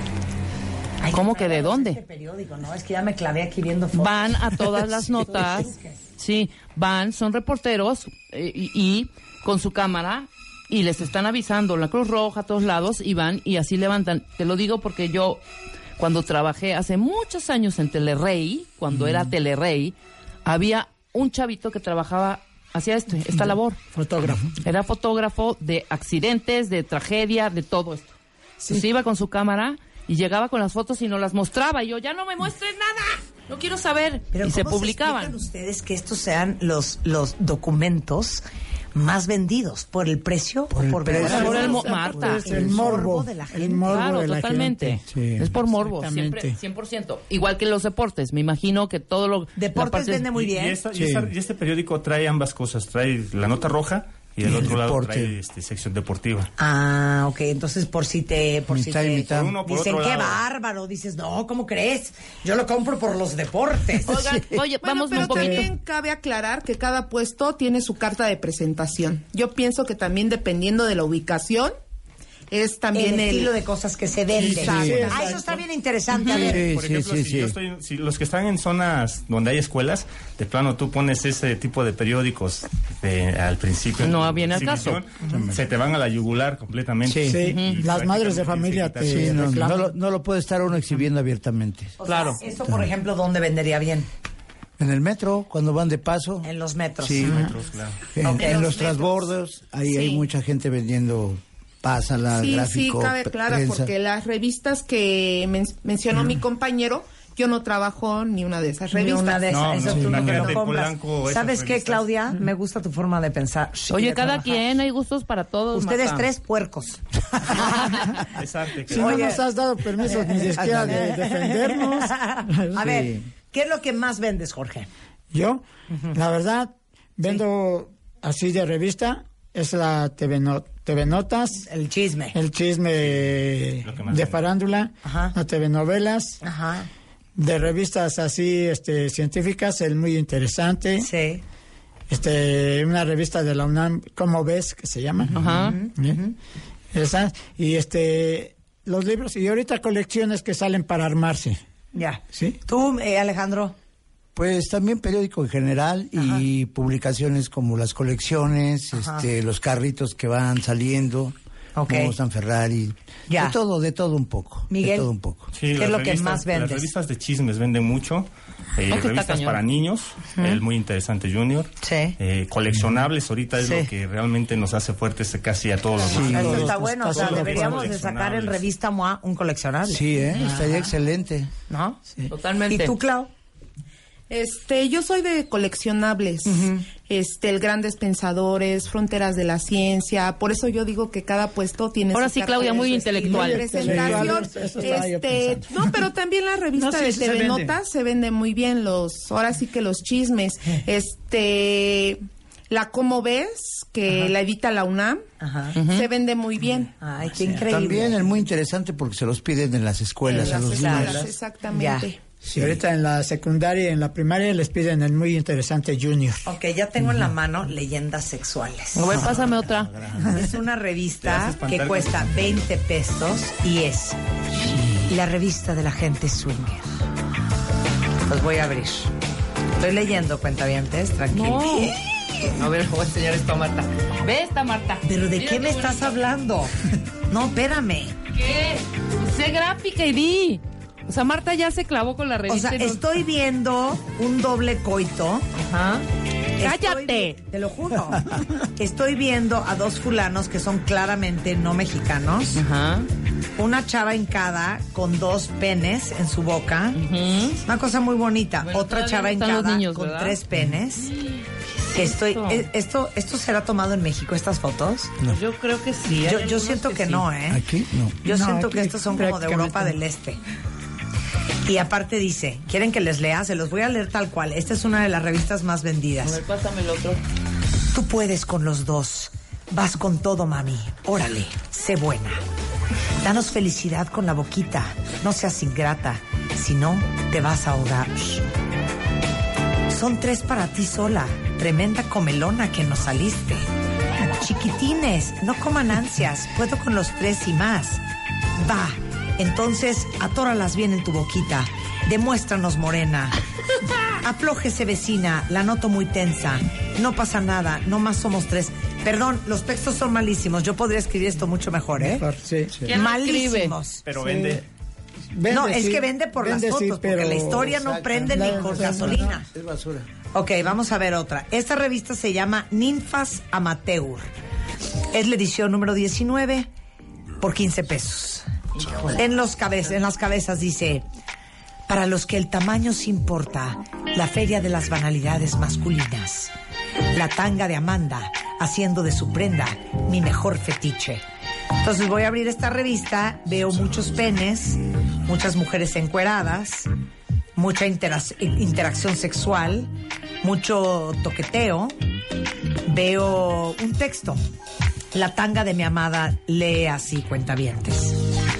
Hay ¿Cómo que de traerlos a dónde? Este periódico, ¿no? Es que ya me clavé aquí viendo fotos. Van a todas las notas. Sí, van, son reporteros eh, y, y con su cámara y les están avisando la Cruz Roja a todos lados y van y así levantan. Te lo digo porque yo cuando trabajé hace muchos años en Telerrey, cuando era Telerrey, había un chavito que trabajaba, hacía este, esta labor. Fotógrafo. Era fotógrafo de accidentes, de tragedia, de todo esto. Entonces iba con su cámara y llegaba con las fotos y no las mostraba. Y yo, ya no me muestres nada, no quiero saber. Pero y se ¿cómo publicaban. explican ustedes que estos sean los, los documentos más vendidos? ¿Por el precio Por o el por precio. verdad? Por el mo- Marta. Es el morbo. de la El gente. morbo Claro, de la totalmente. gente. Sí. Es por morbo, Exactamente. siempre, cien por ciento. Igual que los deportes, me imagino que todo lo... la Deportes parte- vende muy Y- bien. Y, esta- y Sí. esta- y este periódico trae ambas cosas. Trae la nota roja y del Y el otro lado deporte. trae este, sección deportiva. Ah, ok, entonces por si te... Por Mitad si y te mitad. Por uno, por dicen, otro qué lado. bárbaro. Dices, no, ¿cómo crees? Yo lo compro por los deportes. Oigan, oye, Bueno, vamos pero un poquito. también cabe aclarar que cada puesto tiene su carta de presentación. Yo pienso que también dependiendo de la ubicación es también el el, estilo de cosas que se venden. Sí, sí, ah, exacto. eso está bien interesante. A ver, Por Sí, ejemplo, sí, si, sí. yo estoy- si los que están en zonas donde hay escuelas, de plano tú pones ese tipo de periódicos de- al principio. No en viene al caso. exhibición, Se te van a la yugular completamente. Sí. Sí, Y las madres de prácticamente familia se te quitan. Sí, no, reclaman. no lo, no lo puede estar uno exhibiendo abiertamente. o claro. sea, eso, por ejemplo, ¿dónde vendería bien? En el metro, cuando van de paso. En los metros. Sí, Ajá. Metros, claro. En, Ok. en Los los transbordos, ahí Sí. hay mucha gente vendiendo pásala, Sí, gráfico, sí, cabe pre- aclarar, prensa. porque las revistas que men- mencionó mi compañero, yo no trabajo ni una de esas Ni revistas. una de esas, No, eso no, tú no te imagínate lo en compras. Polanco, esas ¿Sabes qué, revistas. Claudia? Me gusta tu forma de pensar. y Oye, de cada trabajar. quien, hay gustos para todos. Ustedes Marta. tres puercos. Es arte, Si claro. no nos has dado permiso ni siquiera de defendernos. A ver, Sí. ¿qué es lo que más vendes, Jorge? Yo, la verdad, vendo así de revista, es la T V, no- T V Notas, El chisme. el chisme Lo que más de vende. farándula, Ajá. la T V Novelas, Ajá. de revistas así este, científicas, el Muy Interesante, Sí. este, una revista de la UNAM, ¿Cómo ves? Que se llama. Ajá. Uh-huh. Esa, y este, los libros, y ahorita colecciones que salen para armarse. Ya. ¿Sí? ¿Tú, eh, Alejandro? Pues también periódico en general y Ajá. publicaciones como las colecciones, Ajá. este, los carritos que van saliendo, okay. como San Ferrari, ya. de todo, de todo un poco. Miguel, de todo un poco. Sí, ¿qué es lo que más vendes? Las revistas de chismes venden mucho. Eh, revistas para niños, uh-huh. el muy interesante Junior, sí. eh, coleccionables, ahorita es sí. lo que realmente nos hace fuertes casi a todos los sí. niños. Eso está bueno, o sea, deberíamos de sacar en Revista M O A un coleccionable. Sí, ¿eh? Ah. Estaría excelente. ¿No? Sí. Totalmente. ¿Y tú, Clau? Este, yo soy de coleccionables, uh-huh. este, el Grandes Pensadores, Fronteras de la Ciencia, por eso yo digo que cada puesto tiene ahora su sí, Claudia, muy intelectual. Presentación, este, no, pero también la revista no, sí, de sí T V Notas se vende muy bien los, ahora sí que los chismes, este, la Cómo ves, que Ajá. la edita la UNAM, Ajá. se vende muy bien. Ay, qué increíble. También es muy interesante porque se los piden en las escuelas, en las a los escuelas, niños. Exactamente. Ya. Sí. Ahorita en la secundaria y en la primaria les piden el muy interesante Junior. Ok, ya tengo uh-huh. en la mano Leyendas Sexuales. A ver, pásame otra. Es una revista que cuesta veinte pesos y es la revista de la gente swinger. Los voy a abrir. Estoy leyendo, cuentavientes, tranquilo. No. A ver, voy a enseñar esto a Marta. Ve esta, Marta. ¿Pero de Mira qué me estás bonito. hablando? No, espérame. ¿Qué? Sé gráfica y di. O sea, Marta ya se clavó con la revista. O sea, no... estoy viendo un doble coito. Ajá. Estoy, ¡cállate! Te lo juro. Estoy viendo a dos fulanos que son claramente no mexicanos. Ajá. Una chava hincada con dos penes en su boca. Uh-huh. Una cosa muy bonita. Bueno, otra chava hincada niños, con ¿verdad? tres penes. ¿Qué es Estoy, esto? esto ¿Esto será tomado en México, estas fotos? No. Yo creo que sí. Yo, yo siento que, que sí. no, ¿eh? ¿Aquí? No. Yo no, siento aquí, que estos son como de Europa del Este. Y aparte dice, ¿quieren que les lea? Se los voy a leer tal cual. Esta es una de las revistas más vendidas. A ver, pásame el otro. Tú puedes con los dos. Vas con todo, mami. Órale, sé buena. Danos felicidad con la boquita. No seas ingrata. Si no, te vas a ahogar. Son tres para ti sola. Tremenda comelona que nos saliste. Chiquitines, no coman ansias. Puedo con los tres y más. Va. Entonces, atóralas bien en tu boquita. Demuéstranos, morena. Aflójese, vecina. La noto muy tensa. No pasa nada. No más somos tres. Perdón, los textos son malísimos. Yo podría escribir esto mucho mejor, ¿eh? Mejor, sí, sí. Malísimos. Pero sí. vende. Vende, no, es sí. que vende por vende, las fotos, sí, pero... porque la historia no prende ni con gasolina. Es basura. Ok, vamos a ver otra. Esta revista se llama Ninfas Amateur. Es la edición número diecinueve por quince pesos. En, los cabez- en las cabezas dice: para los que el tamaño se importa, la feria de las banalidades masculinas. La tanga de Amanda, haciendo de su prenda mi mejor fetiche. Entonces voy a abrir esta revista, veo muchos penes, muchas mujeres encueradas, mucha intera- interacción sexual, mucho toqueteo. Veo un texto. La tanga de mi amada lee así, cuentavientes.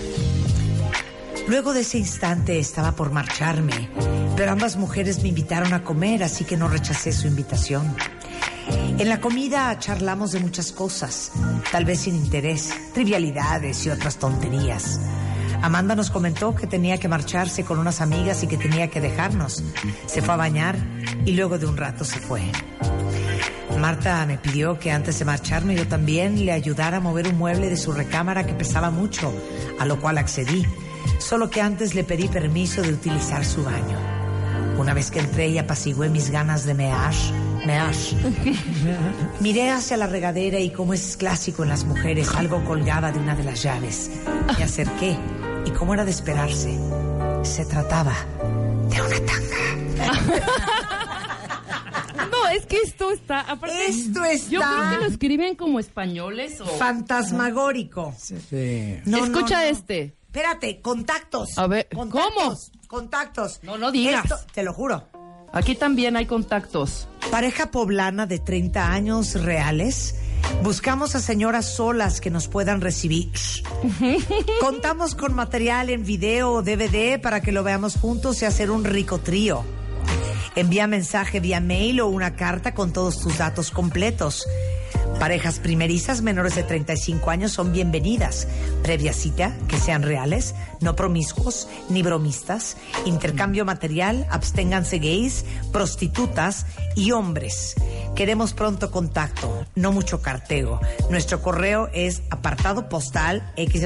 Luego de ese instante estaba por marcharme, pero ambas mujeres me invitaron a comer, así que no rechacé su invitación. En la comida charlamos de muchas cosas, tal vez sin interés, trivialidades y otras tonterías. Amanda nos comentó que tenía que marcharse con unas amigas y que tenía que dejarnos. Se fue a bañar y luego de un rato se fue. Marta me pidió que antes de marcharme yo también le ayudara a mover un mueble de su recámara que pesaba mucho, a lo cual accedí. Solo que antes le pedí permiso de utilizar su baño. Una vez que entré y apacigué mis ganas de mear, mear, miré hacia la regadera y, como es clásico en las mujeres, algo colgaba de una de las llaves. Me acerqué y, como era de esperarse, se trataba de una tanga. No, es que esto está... Aparte, esto está... Yo creo que lo escriben como españoles o... fantasmagórico. Sí. No, Escucha no, no. este. Espérate, contactos. A ver, contactos, ¿cómo? Contactos. No, no digas. Esto, te lo juro. Aquí también hay contactos. Pareja poblana de treinta años reales. Buscamos a señoras solas que nos puedan recibir. Contamos con material en video o D V D para que lo veamos juntos y hacer un rico trío. Envía mensaje vía mail o una carta con todos tus datos completos. Parejas primerizas menores de treinta y cinco años son bienvenidas. Previa cita, que sean reales, no promiscuos ni bromistas. Intercambio material, absténganse gays, prostitutas y hombres. Queremos pronto contacto, no mucho carteo. Nuestro correo es apartado postal x.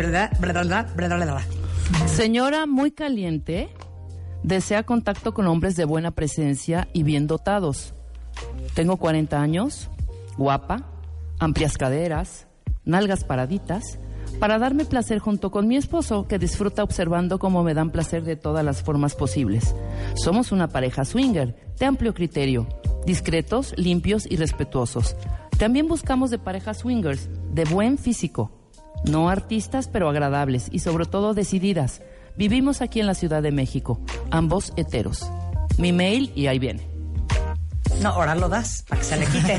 Señora muy caliente, desea contacto con hombres de buena presencia y bien dotados. Tengo cuarenta años, guapa, amplias caderas, nalgas paraditas, para darme placer junto con mi esposo, que disfruta observando cómo me dan placer de todas las formas posibles. Somos una pareja swinger, de amplio criterio, discretos, limpios y respetuosos. También buscamos de parejas swingers, de buen físico, no artistas pero agradables y sobre todo decididas. Vivimos aquí en la Ciudad de México, ambos heteros. Mi mail y ahí viene. No, ahora lo das, para que se le quite.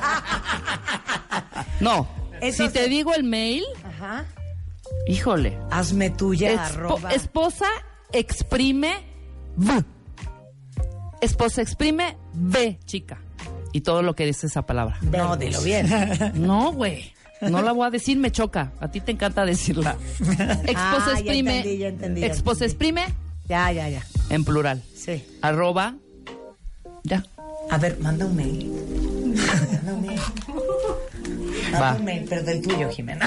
No, Eso si te se- digo el mail, Ajá. híjole. Hazme tuya, Expo- arroba. Esposa exprime V. Esposa exprime V, chica. Y todo lo que dice esa palabra. No, dilo bien. No, güey. No la voy a decir, me choca. A ti te encanta decirla. Esposa Ah, ya exprime. entendí, ya entendí, ya Esposa entendí. exprime Ya, ya, ya. en plural. Sí. Arroba. Ya. A ver, manda un mail. Manda un mail. Manda Va. un mail, pero del tuyo, Jimena.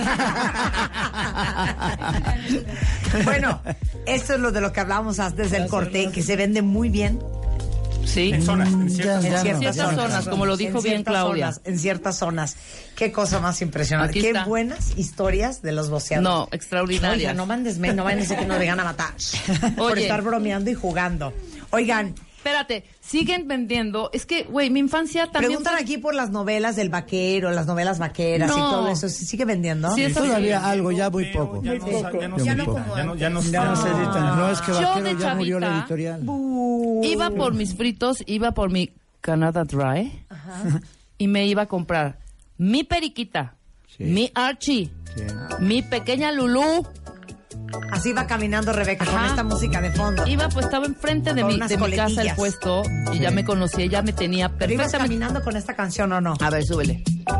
Bueno, esto es lo de lo que hablábamos antes del corte, que se vende muy bien. Sí. En zonas, en ciertas En zonas. ciertas, ciertas zonas, como lo dijo En bien ciertas Claudia. zonas, en ciertas zonas. Qué cosa más impresionante. Aquí Qué está. buenas historias de los boceadores. No, extraordinarias. Oiga, no mandes mail, no vayan a decir que nos vengan a matar. Por Oye. estar bromeando y jugando. Oigan, Espérate, siguen vendiendo. Es que, güey, mi infancia también. preguntan fue- aquí por las novelas del vaquero, las novelas vaqueras y No. todo eso. ¿Se sigue vendiendo? Sí, eso Todavía sí. algo, ya muy poco. Ya no, ya no, Ya se muy edita, poco. ya no, ya no, Ya no se editan. No, es que Yo Vaquero de ya murió la chavita- editorial. Iba por mis fritos, iba por mi Canada Dry y me iba a comprar mi periquita, Sí. mi Archie, Sí. mi pequeña Lulú. Así va caminando Rebeca con Ajá. esta música de fondo. Iba, pues estaba enfrente de Con mi, unas de mi casa el coletillas. puesto y ya me conocía, ya me tenía ¿Pero ibas perfectamente. caminando con esta canción o no? A ver, súbele.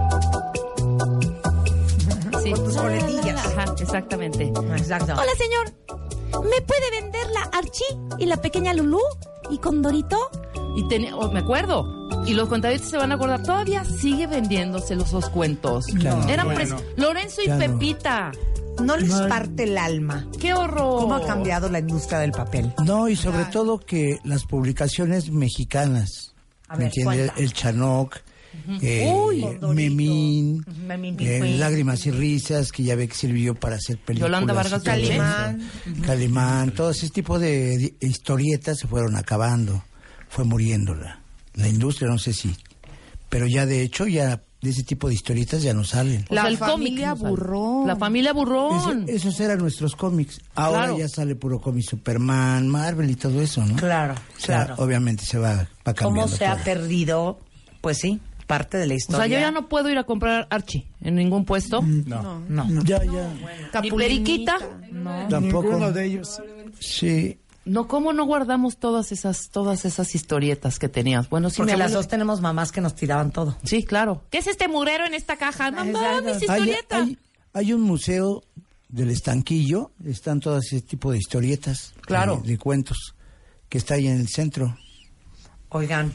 Sí. Con tus coletillas. Ajá, exactamente. Exacto. Hola, señor. ¿Me puede vender la Archie y la pequeña Lulú y Condorito? Y tenía, oh, me acuerdo. Y los cuentavientes se van a acordar, todavía sigue vendiéndose los dos cuentos. Claro. Eran Bueno. pres- Lorenzo y Ya no. Pepita. ¿No les parte el alma? ¡Qué horror! ¿Cómo ha cambiado la industria del papel? No, y sobre todo que las publicaciones mexicanas, A ¿me ver, entiendes? cuenta. El Chanoc, eh, Uy, Condorito. Memín, Memín eh, Pingüín. Lágrimas y Risas, que ya ve que sirvió para hacer películas. Yolanda Vargas y todo eso. Calimán. Calimán, todo ese tipo de di- historietas se fueron acabando, fue muriendo la, la industria, no sé si, pero ya de hecho ya de ese tipo de historietas ya no salen. O sea, La el cómic familia no sale. Burrón. La familia burrón. Ese- esos eran nuestros cómics. Ahora Claro. ya sale puro cómic Superman, Marvel y todo eso, ¿no? Claro, O sea, claro. obviamente se va, va cambiando. ¿Cómo se ha todo. perdido? Pues sí, parte de la O historia. sea, yo ya no puedo ir a comprar Archie en ningún puesto. No. No. Ya, ya. Ni periquita. Tampoco. Ninguno de ellos. Sí. No, ¿cómo no guardamos todas esas, todas esas historietas que tenías? Bueno, sí, Porque mi las abuelo- dos tenemos mamás que nos tiraban todo. Sí, claro. ¿Qué es este murero en esta caja? Mamá, Exacto. mis Hay, historietas. hay, hay un museo del Estanquillo, están todo ese tipo de historietas. Claro. De, de cuentos, que está ahí en el centro. Oigan,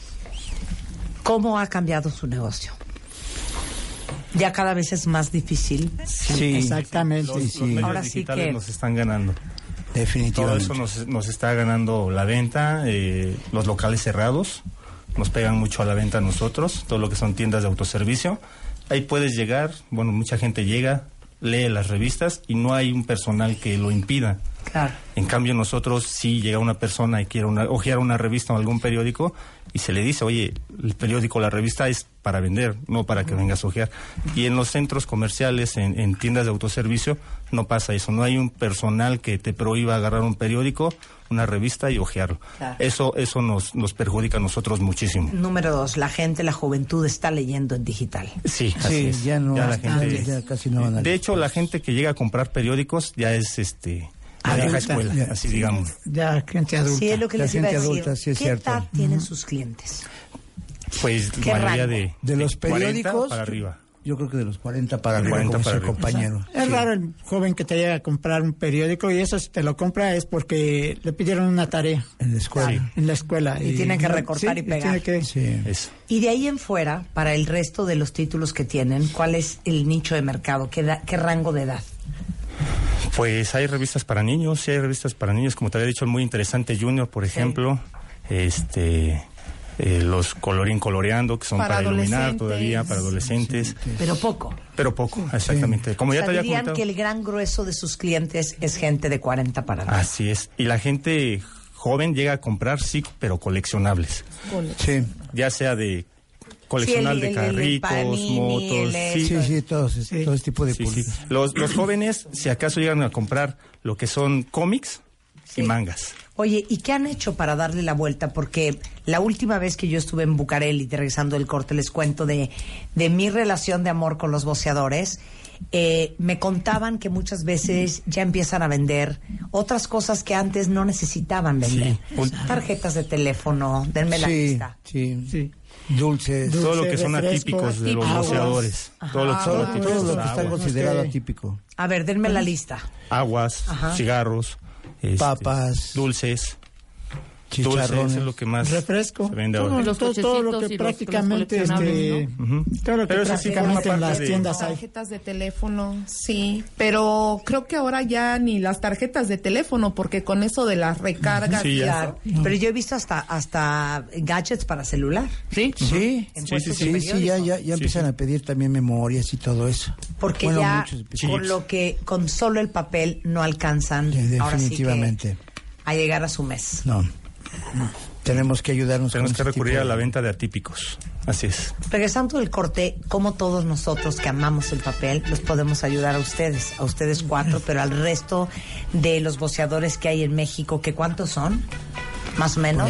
¿cómo ha cambiado su negocio? Ya cada vez es más difícil. Sí. Exactamente. Los, Sí, los sí. medios Ahora sí digitales que- nos están ganando. Todo Definitivamente. eso nos, nos está ganando la venta, eh, los locales cerrados, nos pegan mucho a la venta a nosotros, todo lo que son tiendas de autoservicio. Ahí puedes llegar, bueno, mucha gente llega, lee las revistas y no hay un personal que lo impida. Claro. En cambio, nosotros, si llega una persona y quiere una, ojear una revista o algún periódico y se le dice, oye, el periódico, la revista es para vender, no para que vengas a ojear. Y en los centros comerciales, en, en tiendas de autoservicio, no pasa eso. No hay un personal que te prohíba agarrar un periódico, una revista y ojearlo. Claro. Eso, eso nos, nos perjudica a nosotros muchísimo. Número dos, la gente, la juventud está leyendo en digital. Sí, así Sí, es. ya no. la antes gente- ya casi no van a de hecho, la gente que llega a comprar periódicos ya es este a la vieja escuela, ya, así digamos. Ya gente adulta. Sí, es lo que les iba a decir. Adulta, sí es ¿Qué cierto. edad tienen sus clientes? Pues ¿Qué mayoría rango? de, De los periódicos para arriba. Yo creo que de los cuarenta para arriba, cuarenta como para su arriba. compañero. Es Sí. raro el joven que te llega a comprar un periódico y eso si te lo compra es porque le pidieron una tarea. En la escuela. Sí. En la escuela. Y tienen que recortar y pegar. tiene que- Sí. Eso. Y de ahí en fuera, para el resto de los títulos que tienen, ¿cuál es el nicho de mercado? ¿Qué, da- qué rango de edad? Pues hay revistas para niños, sí hay revistas para niños, como te había dicho, el muy interesante Junior, por ejemplo, este, eh, los Colorín Coloreando, que son para, Para iluminar adolescentes. todavía, para adolescentes, Pero poco. pero poco, exactamente. Como O ya sea, te había dirían comentado. que el gran grueso de sus clientes es gente de cuarenta para arriba. Así es, y la gente joven llega a comprar, sí, pero coleccionables, Sí. ya sea de coleccionar Sí, el- de el- el carritos, Panini, motos, el- sí, Sí, sí, todos, todo ese tipo de Sí, sí. publicidad. Los, los jóvenes, si acaso llegan a comprar lo que son cómics Sí. y mangas. Oye, ¿y qué han hecho para darle la vuelta? Porque la última vez que yo estuve en Bucareli, regresando del corte, les cuento de, de mi relación de amor con los boceadores. Eh, me contaban que muchas veces ya empiezan a vender otras cosas que antes no necesitaban vender. Sí. Un- Tarjetas de teléfono, denme la Sí, lista. sí, Sí. Dulces. Todo lo que son refresco, atípicos de los aguas. boceadores. Todo lo que son Todo, atípicos. todo lo que está Aguas, considerado Ok. atípico. A ver, denme la lista. aguas, Ajá. cigarros, este, Papas. dulces. Chicharrones. Dulces es lo que más Refresco. se vende Todo ahora. los todo, todo lo cochecitos que y los- prácticamente los coleccionables, este, Ujú. todo lo que Pero eso sí prácticamente forma en las parte de- tiendas hay. Tarjetas de teléfono, sí, pero creo que ahora ya ni las tarjetas de teléfono, porque con eso de las recargas, Sí, ya. Claro. Pero yo he visto hasta hasta gadgets para celular. Sí, Sí, En sí, puestos sí, de sí, sí, ya, ya, ya Sí, empiezan sí. a pedir también memorias y todo eso. Porque Bueno, ya muchos- con lo que con solo el papel no alcanzan Sí, ahora sí que definitivamente. a llegar a su mes. No. Tenemos que ayudarnos tenemos con que ese recurrir tipo a de- la venta de atípicos. Así es. Regresando del corte, como todos nosotros que amamos el papel, los podemos ayudar a ustedes, a ustedes cuatro, pero al resto de los boceadores que hay en México, que ¿cuántos son? Más o menos.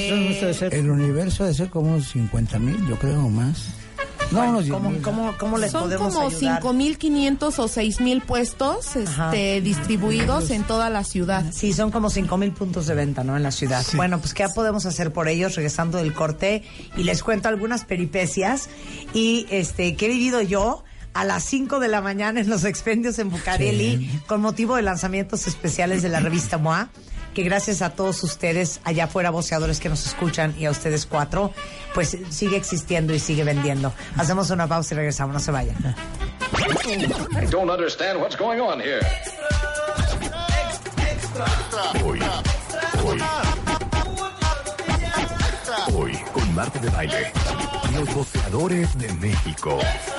El universo debe ser como unos cincuenta mil, yo creo, o más. No, Bueno, unos diez ¿cómo, mil. cómo, cómo les son podemos como ayudar? cinco mil quinientos o seis mil puestos Ajá. este, distribuidos en toda la ciudad. Sí, son como cinco mil puntos de venta, ¿no? En la ciudad. Bueno, pues ¿qué podemos hacer por ellos regresando del corte? Y les cuento algunas peripecias y este que he vivido yo a las cinco de la mañana en los expendios en Bucareli con motivo de lanzamientos especiales de la revista M O A, que gracias a todos ustedes allá afuera, voceadores que nos escuchan, y a ustedes cuatro, pues sigue existiendo y sigue vendiendo. Hacemos una pausa y regresamos, no se vayan. I don't understand what's going on here. Hoy, hoy, hoy, con Marta de Baile, los boceadores de México.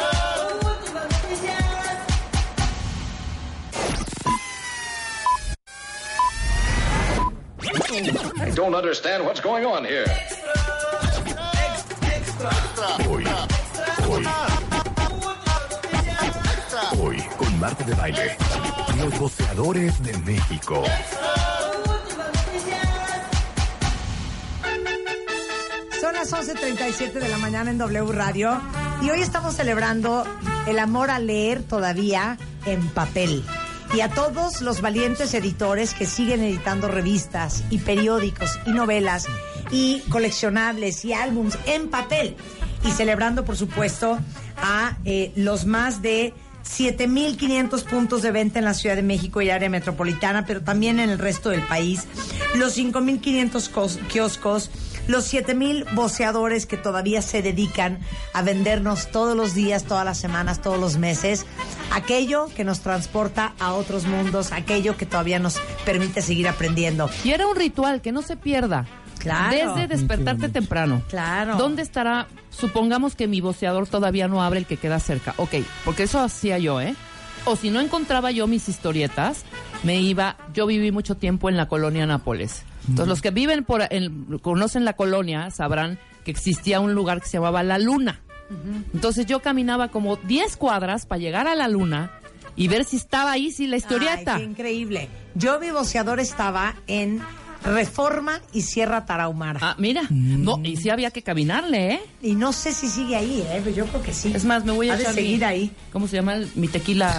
I don't understand what's going on here. Hoy, hoy, hoy, con Marta de Baile, los boceadores de México. Son las once treinta y siete de la mañana en W Radio y hoy estamos celebrando el amor a leer todavía en papel. Y a todos los valientes editores que siguen editando revistas y periódicos y novelas y coleccionables y álbums en papel. Y celebrando, por supuesto, a eh, los más de siete mil quinientos puntos de venta en la Ciudad de México y área metropolitana, pero también en el resto del país, los cinco mil quinientos cos- kioscos, los siete mil voceadores que todavía se dedican a vendernos todos los días, todas las semanas, todos los meses, aquello que nos transporta a otros mundos, aquello que todavía nos permite seguir aprendiendo. Y era un ritual, que no se pierda. Claro. Desde despertarte temprano. Claro. ¿Dónde estará? Supongamos que mi voceador todavía no abre el que queda cerca. Ok, porque eso hacía yo, ¿eh? O si no encontraba yo mis historietas, me iba... Yo viví mucho tiempo en la colonia Nápoles. Entonces, los que viven por... En, conocen la colonia, sabrán que existía un lugar que se llamaba La Luna. Entonces, yo caminaba como diez cuadras para llegar a La Luna y ver si estaba ahí, si la historieta. Ay, qué increíble. Yo, mi voceador estaba en Reforma y Sierra Tarahumara. Ah, mira. No, y sí había que caminarle, ¿eh? Y no sé si sigue ahí, ¿eh? Pero yo creo que sí. Es más, me voy a Ha de echar seguir mi- ahí. ¿Cómo se llama? el- mi tequila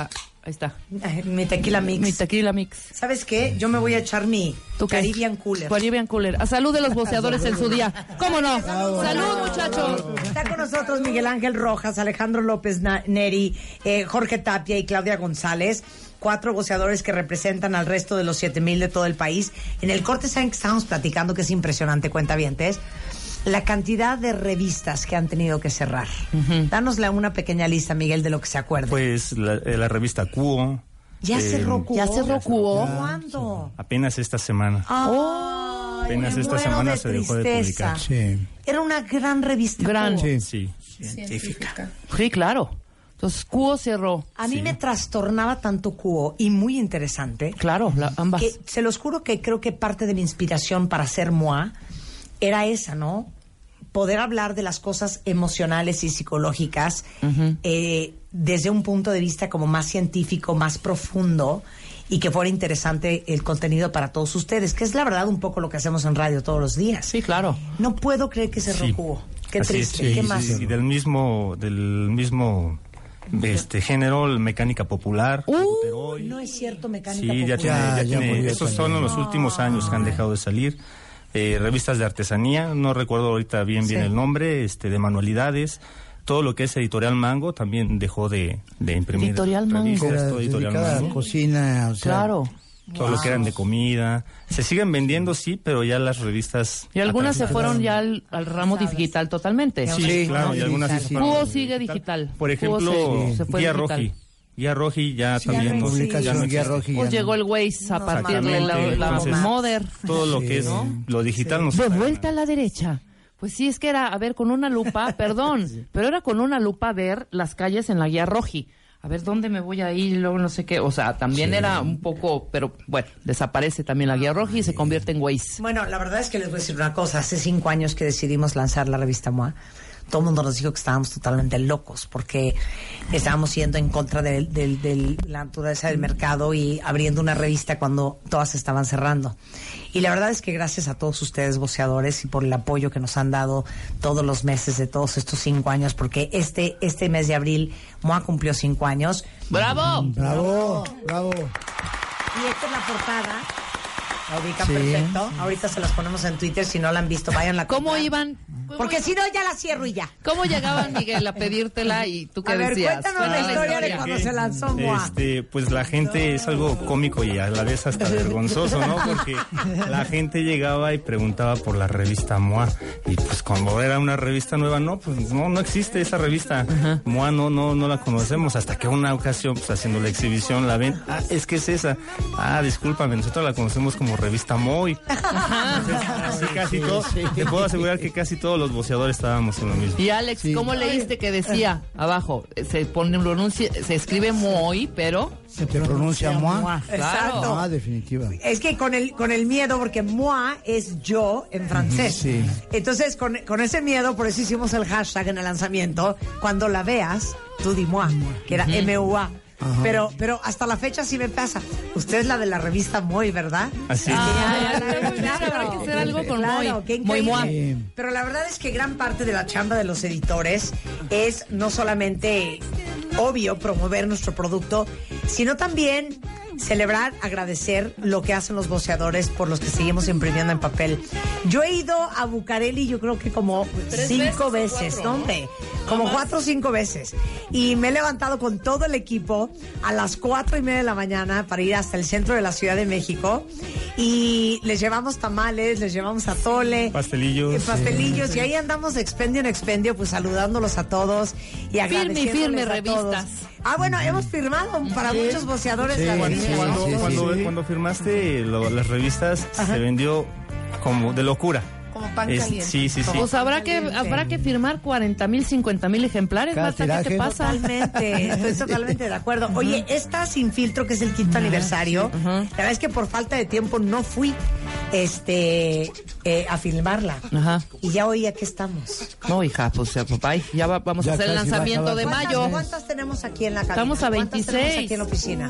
Ahí está. Mi tequila mix. Mi tequila mix. ¿Sabes qué? Yo me voy a echar mi Caribbean Cooler. Caribbean Cooler. A salud de los boceadores en su día. ¿Cómo no? Salud, salud muchachos. Está con nosotros Miguel Ángel Rojas, Alejandro López Neri, eh, Jorge Tapia y Claudia González. Cuatro voceadores que representan al resto de los siete mil de todo el país. En el corte, ¿saben que estábamos platicando? Que es impresionante, cuentavientes. La cantidad de revistas que han tenido que cerrar. Uh-huh. Danosle una pequeña lista, Miguel, de lo que se acuerde. Pues la, la revista Cuo. ¿Ya eh, cerró Cuo? ¿Ya cerró Cuo? ¿Cuándo? Apenas esta semana. Oh, apenas esta semana de se dejó de publicar. Sí. Era una gran revista. Gran. Sí. sí. Científica. Sí, claro. Entonces, Cuo cerró. A mí sí. me trastornaba tanto Cuo, y muy interesante. Claro, la, ambas. Que, se los juro que creo que parte de mi inspiración para hacer M O A era esa, ¿no? Poder hablar de las cosas emocionales y psicológicas uh-huh. eh, desde un punto de vista como más científico, más profundo, y que fuera interesante el contenido para todos ustedes, que es la verdad un poco lo que hacemos en radio todos los días. Sí, claro. No puedo creer que se sí. Cuo. Qué Así triste. Es, sí, ¿Qué más? Sí, sí. Y del mismo, del mismo este género, mecánica popular. Uh, no es cierto, mecánica sí, popular. Sí, ya tiene, ya ya tiene esos son los últimos años que han dejado de salir. Eh, revistas de artesanía, no recuerdo ahorita bien bien sí. el nombre, este de manualidades, todo lo que es Editorial Mango también dejó de, de imprimir. Editorial Mango. Era Editorial Mango. Cocina, o sea, claro. Todo wow. lo que eran de comida. Se siguen vendiendo, sí, pero ya las revistas... Y algunas se fueron ya al, al ramo digital totalmente. Sí, sí claro, y algunas sí se fueron. Cuo sigue digital. Por ejemplo, se, se fue Guía digital. Roji. Guía Roji ya sí, también... Ya publicación, no Guía Roji. Pues llegó el Waze a no, partir de la, la Entonces, Mother. Todo lo que es ¿no? lo digital sí. nos... De vuelta a la derecha. Pues sí, es que era, a ver, con una lupa, perdón, sí. pero era con una lupa ver las calles en la Guía Roji. A ver, ¿dónde me voy a ir? Luego no sé qué. O sea, también sí. era un poco... Pero bueno, desaparece también la Guía Roji y se convierte en Waze. Bueno, la verdad es que les voy a decir una cosa. Hace cinco años que decidimos lanzar la revista M O A, todo el mundo nos dijo que estábamos totalmente locos porque estábamos yendo en contra de, de, de la naturaleza del mercado y abriendo una revista cuando todas estaban cerrando. Y la verdad es que gracias a todos ustedes, voceadores, y por el apoyo que nos han dado todos los meses de todos estos cinco años, porque este este mes de abril M O A cumplió cinco años. ¡Bravo! ¡Bravo! ¡Bravo! Y esta es la portada. La ubican sí, perfecto. Sí. Ahorita se las ponemos en Twitter. Si no la han visto, vayan a la ¿Cómo iban? Porque si no, ya la cierro y ya. ¿Cómo llegaban, Miguel, a pedírtela y tú qué a ver, decías? Cuéntanos la historia de cuando se lanzó M O A. Este, pues la gente es algo cómico y a la vez hasta vergonzoso, ¿no? Porque la gente llegaba y preguntaba por la revista M O A. Y pues cuando era una revista nueva, no, pues no, no existe esa revista. Uh-huh. M O A no, no, no la conocemos. Hasta que una ocasión, pues haciendo la exhibición, la ven. Ah, es que es esa. Ah, discúlpame, nosotros la conocemos como revista M O I. Entonces, así casi todo, te puedo asegurar que casi todos los voceadores estábamos en lo mismo. Y Alex, sí. ¿cómo leíste que decía abajo? Se pone, pronuncia, se escribe M O I, pero se pronuncia M O A. Exacto. Ah, definitiva. Es que con el con el miedo, porque moi es yo en francés. Sí. Entonces, con, con ese miedo, por eso hicimos el hashtag en el lanzamiento. Cuando la veas, tú di moi, que era uh-huh. M U A. Ajá. Pero pero hasta la fecha sí me pasa. Usted es la de la revista M O I, ¿verdad? Así es. Ah, claro, habrá que hacer algo con claro, M O I. Qué increíble. Pero la verdad es que gran parte de la chamba de los editores es no solamente obvio promover nuestro producto, sino también celebrar, agradecer lo que hacen los voceadores por los que seguimos imprimiendo en papel. Yo he ido a Bucareli, yo creo que como cinco veces, veces ¿no, hombre? Como ¿no cuatro o cinco veces. Y me he levantado con todo el equipo a las cuatro y media de la mañana para ir hasta el centro de la Ciudad de México. Y les llevamos tamales, les llevamos atole. Pastelillos. Eh, pastelillos. Sí. Y ahí andamos de expendio en expendio, pues saludándolos a todos y agradeciéndoles firme, firme a revistas. todos. Ah, bueno, hemos firmado para sí. muchos voceadores. Sí. La cuando, revista. cuando, sí, sí, cuando, sí. cuando firmaste lo, las revistas, Ajá. se vendió como de locura. Como pan es, caliente. Sí, sí, sí. Pues habrá que, habrá que firmar cuarenta mil, cincuenta mil ejemplares, Marta, ¿qué te pasa? Totalmente, estoy totalmente de acuerdo. Oye, esta Sin Filtro, que es el quinto aniversario, uh-huh. la verdad es que por falta de tiempo no fui, este, eh, a filmarla. Ajá. Y ya hoy aquí estamos. No, hija, pues papá, ya va- vamos Ya a hacer el casi va a lanzamiento acabar. de ¿Cuántas, mayo. ¿Cuántas tenemos aquí en la cabina? Estamos a ¿Cuántas tenemos veintiséis. aquí en la oficina?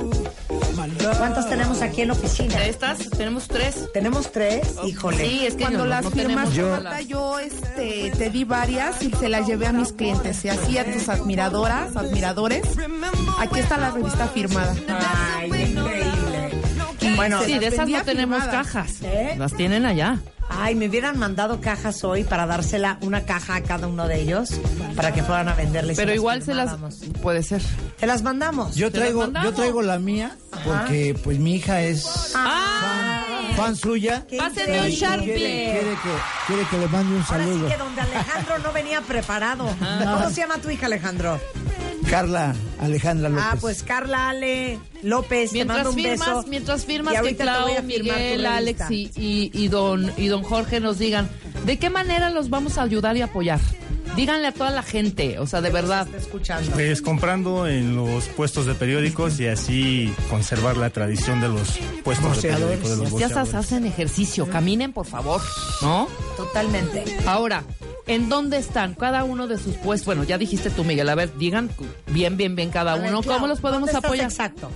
¿Cuántas tenemos aquí en la oficina? ¿De estas? Tenemos tres. ¿Tenemos tres? Híjole. Sí, es que Cuando no, las no firmas, tenemos Marta, yo este, te di varias y se las llevé a mis clientes y así a tus admiradoras, admiradores. Aquí está la revista firmada. Ay, increíble. Bueno, sí, de esas vendía no tenemos firmadas. cajas. ¿Eh? Las tienen allá. Ay, me hubieran mandado cajas hoy para dársela una caja a cada uno de ellos para que fueran a venderles. Pero igual se las... Puede ser. ¿Te las mandamos? Yo ¿Te las traigo, mandamos? yo traigo la mía porque pues mi hija es ¡Ah! fan suya. Qué Pásenme un increíble. Sharpie. Quiere, quiere que, quiere que le mande un Ahora sí saludo. que donde Alejandro no venía preparado. ¿Cómo se llama tu hija, Alejandro? Carla Alejandra López. Ah, pues Carla Ale López, Mientras te mando un firmas, beso. mientras firmas Y que ahorita te voy Clau, a firmar tu Miguel, Alex revista. y, y, y don y don Jorge nos digan de qué manera los vamos a ayudar y apoyar. Díganle a toda la gente, o sea, de verdad. Está escuchando. Pues comprando en los puestos de periódicos y así conservar la tradición de los puestos Boceadores. de periódicos. De los Ya boceadores. sabes, hacen ejercicio, caminen por favor, ¿no? Totalmente. Ahora, ¿en dónde están cada uno de sus puestos? Bueno, ya dijiste tú, Miguel, a ver, digan bien, bien, bien cada A ver, uno, Clau, ¿cómo los podemos ¿dónde estás apoyar? Exacto.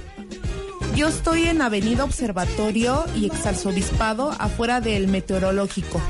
Yo estoy en Avenida Observatorio y Exarzobispado, afuera del Meteorológico.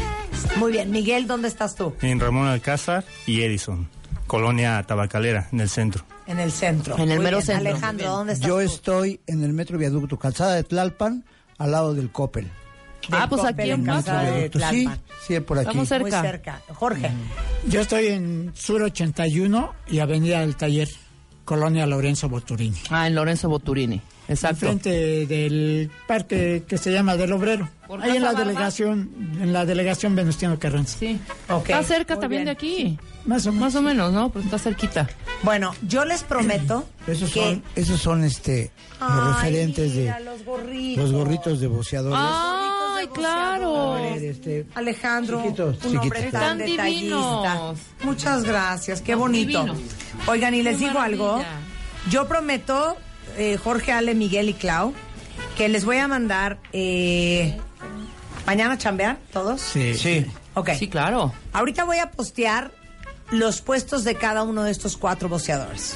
Muy bien. Miguel, ¿dónde estás tú? En Ramón Alcázar y Edison, Colonia Tabacalera, en el centro. En el centro. En el Muy mero bien. centro. Alejandro, ¿dónde estás Yo tú? estoy en el Metro Viaducto Calzada de Tlalpan, al lado del Coppel. Ah, pues Coppel, aquí en casa Paso. de Sí, Tlalpan. sí, por aquí. Estamos cerca. Muy cerca. Jorge. Yo estoy en Sur ochenta y uno y Avenida del Taller, Colonia Lorenzo Boturini. Ah, en Lorenzo Boturini, exacto. Enfrente del parque que se llama Del Obrero. ¿Por Ahí en Casa la Barba? delegación, en la delegación Venustiano Carranza. Sí. Ok, Está cerca muy también bien. de aquí. Más o menos. Más o menos, ¿no? Pero está cerquita. Bueno, yo les prometo Esos que... son, esos son este, los Ay, referentes mira, de los gorritos. los gorritos de boceadores. ¡Ay, claro! A ver, este, Alejandro, Chiquitos, un hombre chiquitos. tan Están detallista. divinos. Muchas gracias, qué Están bonito. divinos. Oigan, y les Qué digo algo. maravilla. Yo prometo, eh, Jorge, Ale, Miguel y Clau, que les voy a mandar eh, mañana a chambear, todos. Sí, sí. Ok. Sí, claro. Ahorita voy a postear los puestos de cada uno de estos cuatro boceadores.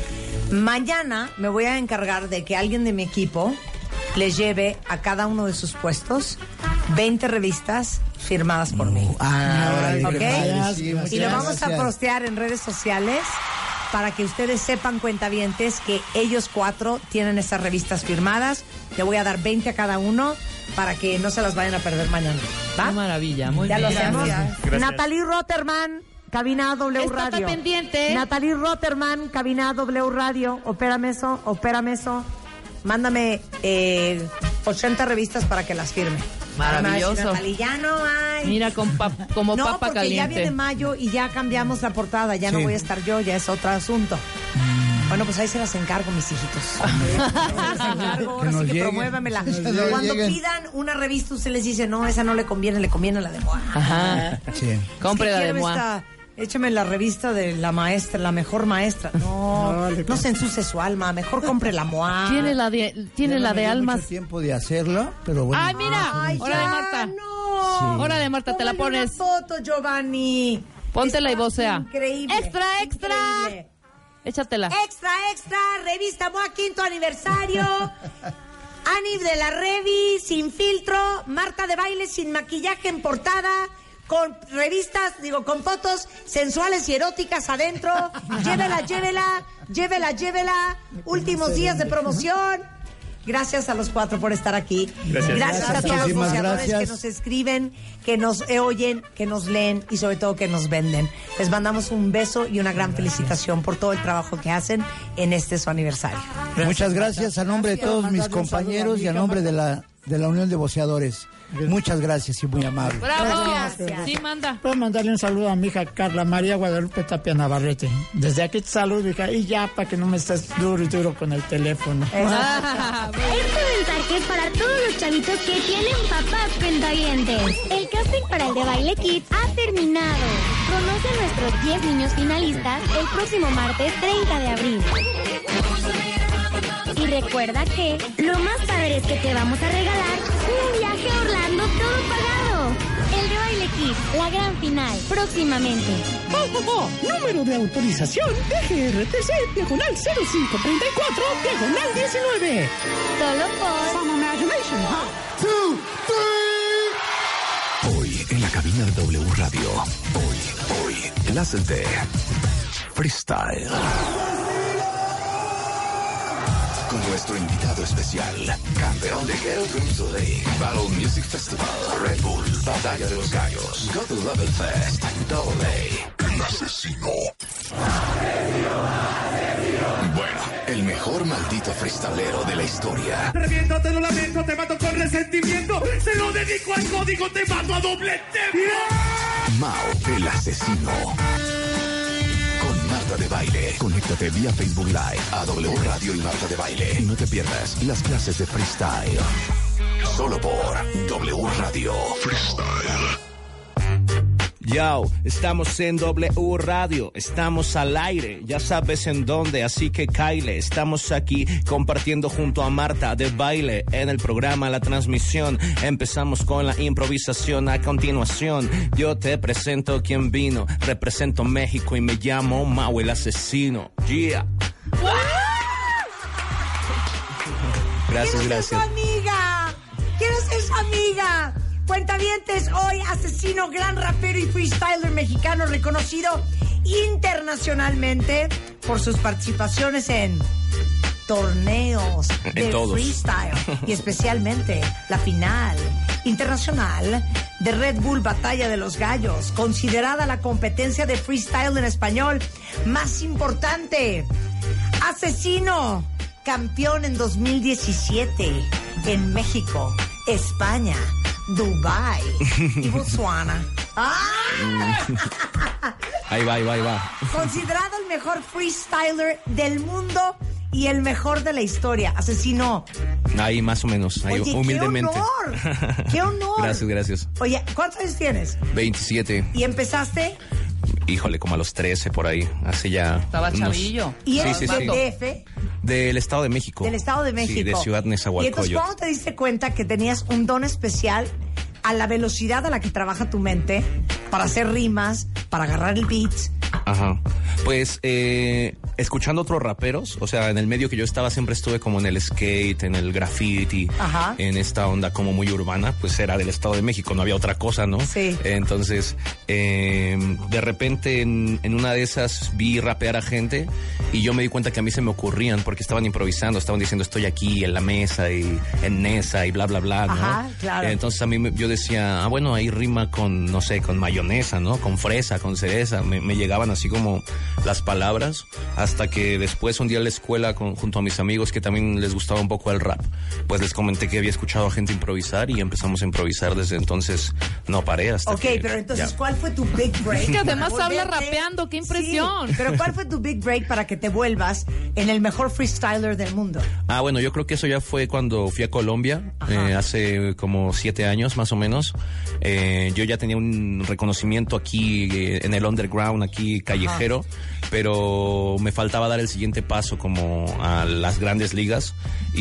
Mañana me voy a encargar de que alguien de mi equipo les lleve a cada uno de sus puestos veinte revistas firmadas por mí. Ah, órale, ¿Ok? qué padre, sí, muchas Y lo vamos a gracias. postear en redes sociales para que ustedes sepan, cuentavientes, que ellos cuatro tienen esas revistas firmadas. Le voy a dar veinte a cada uno para que no se las vayan a perder mañana. ¿Va? Qué maravilla, muy ya bien. lo hacemos. Gracias. Natalie Rotterman, cabina W Estate Radio. pendiente. Natalie Rotterman, cabina W Radio. Opérame eso, opérame eso. Mándame eh, ochenta revistas para que las firme. Maravilloso. Natalie, ya no hay. Mira, con pap- como no, papa porque caliente. ya viene mayo y ya cambiamos la portada. Ya no Sí. voy a estar yo, ya es otro asunto. Bueno, pues ahí se las encargo, mis hijitos. Se las encargo, ahora Que nos sí que lleguen. promuévamela. Que nos Cuando lleguen. pidan una revista, usted les dice, no, esa no le conviene, le conviene la de Moa. Ajá. Sí. Compre Es que la de quiero Moa. esta- échame la revista de la maestra, la mejor maestra. No, No, le no se ensucie su alma, mejor compre la Moa. Tiene la de, tiene Ya la no me de dio almas. mucho tiempo de hacerlo, pero bueno. ¡Ay, mira! Ay, Hora de ya, Marta. no. Hora de Marta, te la Tómale pones. una foto, Giovanni. Póntela y Está vocea. Increíble. Extra, extra. Increíble. Échatela. Extra, extra, revista Moa, quinto aniversario. Ani de la Revi, sin filtro. Marta de baile, sin maquillaje en portada. Con revistas, digo, con fotos sensuales y eróticas adentro. Llévela, llévela, llévela, llévela. Últimos días de promoción. Gracias a los cuatro por estar aquí. Gracias. Gracias a todos los Muchísimas boceadores gracias. que nos escriben, que nos oyen, que nos leen y sobre todo que nos venden. Les mandamos un beso y una gran felicitación por todo el trabajo que hacen en este su aniversario. Muchas gracias a nombre de todos mis Mandarle un saludo a compañeros mi y a hija nombre de Marta. la, de la Unión de Boceadores. Muchas gracias y muy amable. ¡Bravo! Gracias. Sí, manda. Puedo mandarle un saludo a mi hija Carla María Guadalupe Tapia Navarrete. Desde aquí te saludo, hija. Y ya, para que no me estés duro y duro con el teléfono. Ah, Este mensaje es para todos los chavitos que tienen papás pentavientes. El casting para el de Baile Kids ha terminado. Conoce a nuestros diez niños finalistas el próximo martes treinta de abril. Y recuerda que lo más padre es que te vamos a regalar un viaje a Orlando todo pagado. El de Baile Kids, la gran final, próximamente. Oh, oh, oh. Número de autorización D G R T C, diagonal cero cinco treinta y cuatro, diagonal diecinueve. Solo por... Some imagination, huh? Two, three. Hoy en la cabina de W Radio. Hoy, hoy, clases de freestyle. Con nuestro invitado especial, campeón de Ghetto Dreams League, Battle Music Festival, Red Bull, Batalla de los Gallos, Got the Level Fest, Double A, el asesino. Bueno, el mejor maldito freestalero de la historia. Te reviento, te lo lamento, te mato con resentimiento. Se lo dedico al código, te mato a doble tempo. Mao, el asesino. Marta de Baile. Conéctate vía Facebook Live a W Radio y Marta de Baile. Y no te pierdas las clases de freestyle. Solo por W Radio Freestyle. Yo, estamos en W Radio, estamos al aire, ya sabes en dónde, así que caile. Estamos aquí compartiendo junto a Marta de Baile en el programa La Transmisión. Empezamos con la improvisación. A continuación, yo te presento quién vino. Represento México y me llamo Mau el asesino. Yeah. Gracias, ¡Quiero gracias. ser su amiga! ¡Quiero ser su amiga! Cuentavientes, hoy asesino, gran rapero y freestyler mexicano reconocido internacionalmente por sus participaciones en torneos En de todos. freestyle y especialmente la final internacional de Red Bull Batalla de los Gallos, considerada la competencia de freestyle en español más importante. Asesino, campeón en dos mil diecisiete en México, España, Dubai y Botswana. ¡Ah! Ahí va, ahí va, ahí va. Considerado el mejor freestyler del mundo y el mejor de la historia. Asesino. Ahí más o menos, ahí Oye, humildemente. ¡qué honor! ¡Qué honor! Gracias, gracias. Oye, ¿cuántos años tienes? veintisiete. ¿Y empezaste? Híjole, como a los trece por ahí. Hace ya. Estaba unos- chavillo. ¿Y eres Sí, sí, del sí. D F? Del Estado de México. Del Estado de México. Sí, de Ciudad Y entonces, Nezahualcóyotl. ¿cuándo te diste cuenta que tenías un don especial a la velocidad a la que trabaja tu mente para hacer rimas, para agarrar el beat? Ajá. Pues eh, escuchando otros raperos, o sea, en el medio que yo estaba siempre estuve como en el skate, en el graffiti, Ajá. en esta onda como muy urbana, pues era del Estado de México, no había otra cosa, ¿no? Sí. Entonces, eh, de repente en, en una de esas vi rapear a gente y yo me di cuenta que a mí se me ocurrían porque estaban improvisando, estaban diciendo estoy aquí en la mesa y en Nesa y bla, bla, bla, ¿no? Ajá, claro. Entonces a mí me- yo decía, ah, bueno, ahí rima con, no sé, con mayonesa, ¿no? Con fresa, con cereza. Me, me llegaban así como las palabras, hasta que después un día en la escuela con, junto a mis amigos que también les gustaba un poco el rap, pues les comenté que había escuchado a gente improvisar y empezamos a improvisar desde entonces. No paré hasta Ok, que pero entonces, ya. ¿cuál fue tu big break? Es que además para habla volverte- rapeando, qué impresión. Sí, pero ¿cuál fue tu big break para que te vuelvas en el mejor freestyler del mundo? Ah, bueno, yo creo que eso ya fue cuando fui a Colombia, eh, hace como siete años más o menos. Eh, yo ya tenía un reconocimiento aquí eh, en el underground, aquí callejero, pero me faltaba dar el siguiente paso como a las grandes ligas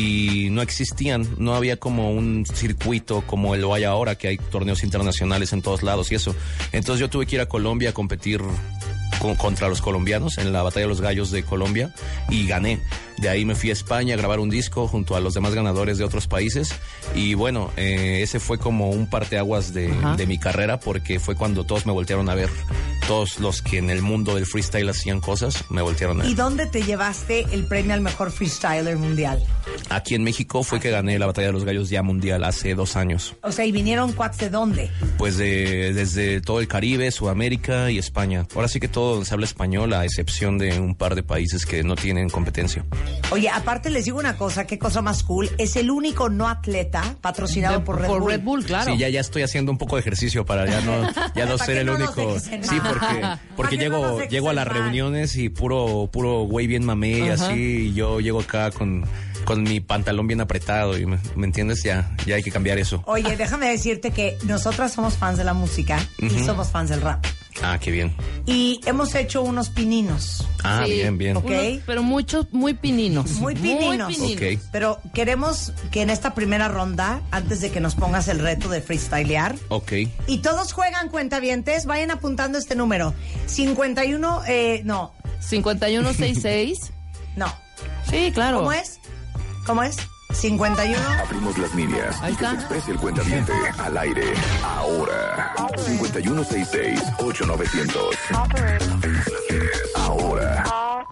y no existían, no había como un circuito como lo hay ahora, que hay torneos internacionales en todos lados y eso. Entonces yo tuve que ir a Colombia a competir con- contra los colombianos en la Batalla de los Gallos de Colombia y gané. De ahí me fui a España a grabar un disco junto a los demás ganadores de otros países y bueno, eh, ese fue como un parteaguas de, de mi carrera porque fue cuando todos me voltearon a ver, todos los que en el mundo del freestyle hacían cosas me voltearon a ver. ¿Y dónde te llevaste el premio al mejor freestyler mundial? Aquí en México fue que gané la Batalla de los Gallos ya mundial hace dos años. O sea, ¿y vinieron cuates de dónde? Pues de, desde todo el Caribe, Sudamérica y España. Ahora sí que todo se habla español, a excepción de un par de países que no tienen competencia. Oye, aparte les digo una cosa, qué cosa más cool. Es el único no atleta patrocinado De- por Red por Bull. Red Bull, claro. Sí, ya, ya estoy haciendo un poco de ejercicio para ya no, ya no Para ser que el no nos único. dejes en Sí, mal. porque, porque Para que no nos llego, dejes llego a en las mal. reuniones y puro, puro güey bien mamé y Ajá. así, y yo llego acá con, con mi pantalón bien apretado y me, ¿me entiendes? Ya, ya hay que cambiar eso. Oye, déjame decirte que nosotras somos fans de la música y Ujú. somos fans del rap. Ah, qué bien. Y hemos hecho unos pininos. Ah, Sí, bien, bien. Ok. unos, pero muchos, muy pininos. Muy pininos. Muy pininos. Ok. Pero queremos que en esta primera ronda, antes de que nos pongas el reto de freestylear, Ok. y todos juegan cuentavientes, vayan apuntando este número. cincuenta y uno, eh, no. cincuenta y uno sesenta y seis. No. Sí, claro. ¿Cómo es? ¿Cómo es? cincuenta y uno. Abrimos las líneas Ahí y que está. se exprese el cuentaviente al aire. Ahora. cincuenta y uno sesenta y seis, ocho novecientos. Ahora.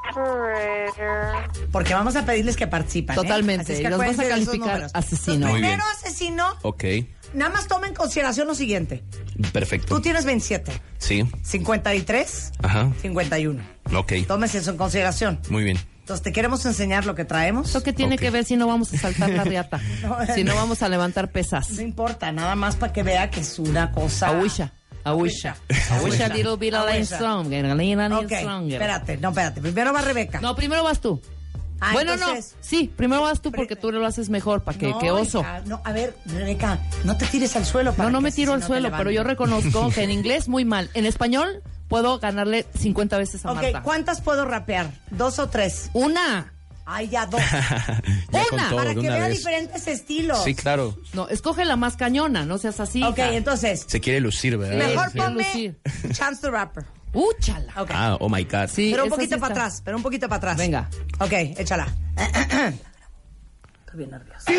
Porque vamos a pedirles que participen. ¿eh? Totalmente. Así es que Los vas a acuérdense de esos calificar números. asesino. Entonces, Muy primero bien. asesino, Ok. nada más toma en consideración lo siguiente. Perfecto. Tú tienes veintisiete, Sí. cincuenta y tres, Ajá. cincuenta y uno. Ok. Tómese eso en consideración. Muy bien. Entonces, te queremos enseñar lo que traemos. ¿Eso qué tiene Ok. que ver si no vamos a saltar la riata? Si no vamos a levantar pesas. No importa, nada más para que vea que es una cosa... Awisha. Awisha. Awisha a little bit a little Awisha. stronger. A little Ok, bit stronger. espérate, no, espérate. Primero va Rebeca. No, primero vas tú. Ah, bueno, entonces- no. Sí, primero vas tú porque tú lo haces mejor, para que, No, que oso. hija, no, a ver, Rebeca, no te tires al suelo. Para No, no que me así tiro al no te suelo, pero levantes. yo reconozco que en inglés muy mal. En español puedo ganarle cincuenta veces a Ok, Marta. ¿cuántas puedo rapear? ¿Dos o tres? Una. Ay, ya dos. Ya con Una, todo, Para de que una vea vez. diferentes estilos. Sí, claro. No, escoge la más cañona, no seas así. Ok, hija. entonces, Se quiere lucir, ¿verdad? mejor sí, ponme lucir. Chance the Rapper. Úchala. Ok. Ah, oh my God. Sí, pero un esa poquito sí para está. atrás, pero un poquito para atrás. Venga. Ok, échala. Estoy bien nerviosa.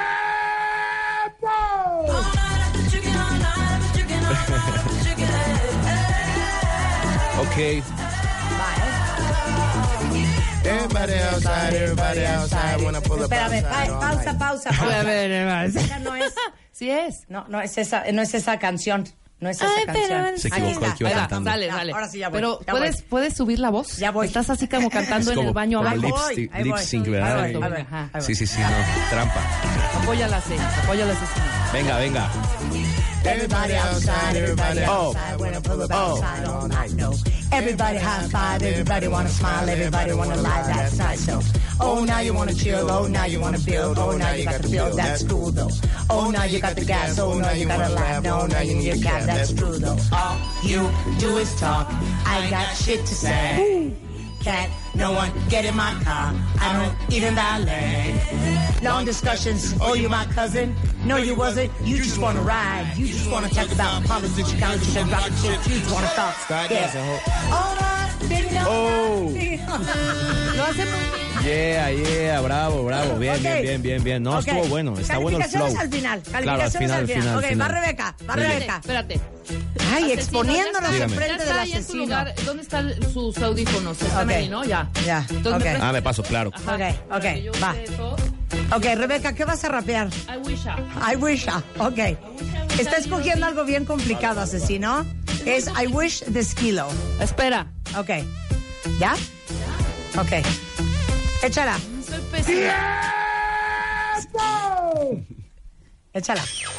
Ok. Everybody outside, everybody outside, wanna pull up Espérame, outside pa- all pausa, night. pausa, A pausa. ver, Esa no es. Sí es. No, no es esa, no es esa canción. No es esa Ay, canción. pero- Se Aquí equivocó está. el que iba Ahí va, cantando. dale, Ya, dale. ahora sí ya voy, Pero ya ¿puedes, voy. ¿puedes subir la voz? Ya voy. Estás así como cantando Es en el como- baño como abajo. lip, voy, sti- ahí lip voy. sync, Ahí ¿verdad? voy, ahí voy, ahí voy. Sí, sí, sí, no. Trampa. Apóyala así, apóyala así. Venga, venga. Everybody outside, everybody Oh. outside, wanna pull up outside all night, no. Everybody high five, everybody wanna smile, everybody wanna lie, that's nice, so. Oh, now you wanna chill, oh, now you wanna build, oh, now you got the bill, that's cool, though. Oh, now you got the gas, oh, now you got a laugh, no, now you need a cab, that's true, though. All you do is talk, I got shit to say. Can't no one get in my car, I don't even valet. Long discussions, oh, you my cousin? No, you wasn't, you just wanna ride, you just wanna talk about politics, politics, and rocket shit, you just wanna talk. Start Yeah. dancing, ho. All right, big no. Oh. Lo hace. Yeah, yeah, bravo, bravo. Bien, Ok. bien, bien, bien, bien. No, Ok. estuvo bueno. Está bueno el flow. Calificaciones al final. Claro, al Calificaciones final, al al final. final. Ok, al va final. Rebeca, va Muy bien. Rebeca. Espérate. Ay, Asesino, exponiéndonos ya está. Dígame. enfrente Ya del está ahí en su asesino. lugar. ¿Dónde están sus audífonos? Están Ok. ahí, ¿no? Ya. Ya, Entonces, ok. ¿me prestas? Ah, me paso, claro. Ajá. Ok, ok, Para que yo va. use eso. Ok, Rebeca, ¿qué vas a rapear? I wish I. I wish, ah, ok. Está escogiendo algo bien complicado, asesino. Es I wish the skilo. Espera. Ok. ¿Ya? Ok. Échala. Soy pésima. Échala.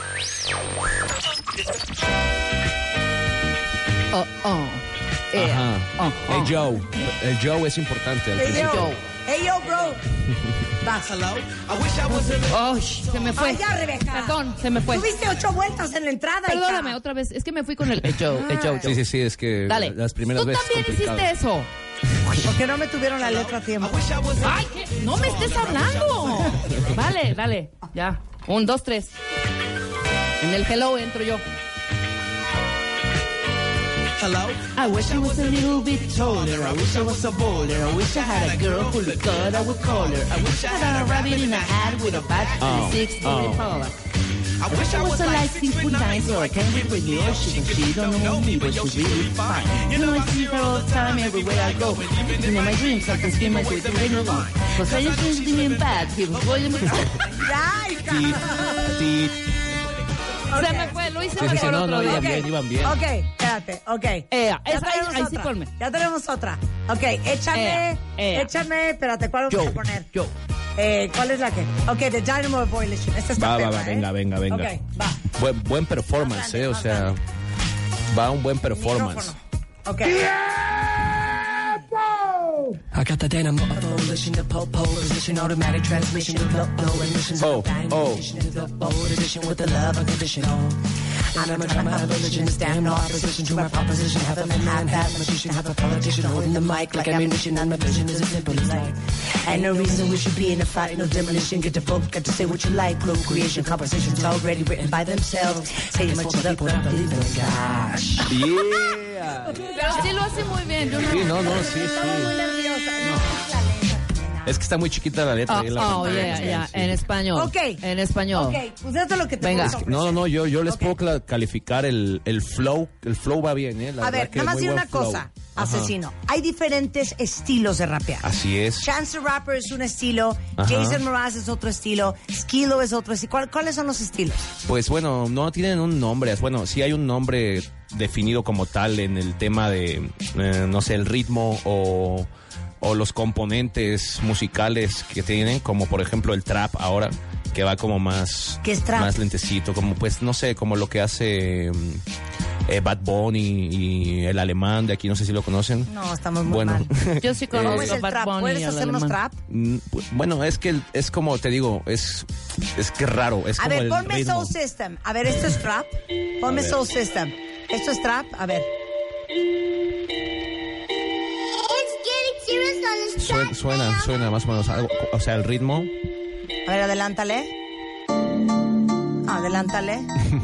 Oh, oh. Eh, Ajá. oh, oh. El Joe. El Joe es importante al Hey yo, principio. hey yo, bro. Vas. Oh, se me fue. Ay, ya, Rebeca. Perdón, se me fue. Tuviste ocho vueltas en la entrada. Perdóname hija. otra vez. Es que me fui con el eh, Joe, eh, Joe, Joe. Sí, sí, sí, es que Dale. las primeras Tú veces es también complicado. hiciste eso. Porque no me tuvieron la letra a tiempo. Ay, ¿qué? No me estés hablando. Vale, dale. Ya. Un, dos, tres. En el hello entro yo. Hello? I wish I was a little bit taller. I wish I was a bowler. I wish I had a girl who looked good. I would call her. I wish I had a rabbit in a hat with a bat Oh, and six oh. collar. I wish I was a light six foot nine, so I can live with you. She can she don't know me, but she's really fine. You know I see her all the time, everywhere I go. And in my dreams, I can scream my way to radio line. Cause I just didn't be in bad. He was William. Ya, hija. Se me fue, lo hice Sí, sí, sí, mejor no, otro no, día. iban bien, iban bien. Ok, espérate, ok. Ea, ya esa, ahí, tenemos ahí sí otra. ponme. Ya tenemos otra. Ok, échame, Ea, ea. échame, espérate, ¿cuál vamos Yo, a poner? yo. Eh, ¿Cuál es la que? Ok, The Dynamo Boilation. Esta está Va, va, perra, va, ¿eh? venga, venga, venga. Ok, va. Buen, buen performance, eh, o sea, va un buen performance. Ok. I got the dynamo abolition, the pole position, automatic transmission, the low, low emissions, Oh, the oh. the bold edition with the love unconditional. And I'm a drummer, have religion, stand no opposition to my proposition. Have a man, have a magician, have a politician holding the mic like ammunition, and my vision is as simple as light. Ain't no reason we should be in a fight, no demolition. Get the book, get to say what you like. Procreation, compositions already written by themselves. Say much of that, but I believe in gosh. Yeah. Pero sí lo hace muy bien. Yo no, Sí, no, no, sí, sí. Es que está muy chiquita la letra. Oh, ahí en la oh, pantalla. yeah, yeah. Sí. En español. Ok. En español. Ok, pues esto es lo que te Venga. puedo No, no, no, yo, yo les puedo cla- calificar el, el flow. El flow va bien, ¿eh? La A verdad ver, que nada más muy di buen una flow. cosa, Ajá. asesino. Hay diferentes estilos de rapear. Así es. Chance the Rapper es un estilo, Ajá. Jason Mraz es otro estilo, Skilo es otro estilo. ¿Cuál- ¿Cuáles son los estilos? Pues bueno, no tienen un nombre. Bueno, sí hay un nombre definido como tal en el tema de, eh, no sé, el ritmo o, o los componentes musicales que tienen, como por ejemplo el trap ahora, que va como más, ¿Qué es trap? más lentecito, como pues no sé, como lo que hace mm, eh, Bad Bunny y el alemán de aquí, no sé si lo conocen. No, estamos muy Bueno. mal. Yo sí ¿Cómo es conozco el Bad trap? Bunny ¿Puedes y el hacernos alemán. trap? Mm, pu- Bueno, es que el- es como te digo, es es que es raro, es A como ver, el ponme ritmo. Soul System. A ver, ¿esto es trap? Ponme A ver. Soul System. ¿Esto es trap? A ver. Suena, suena, suena más o menos algo, o sea, el ritmo. A ver, adelántale. Adelántale.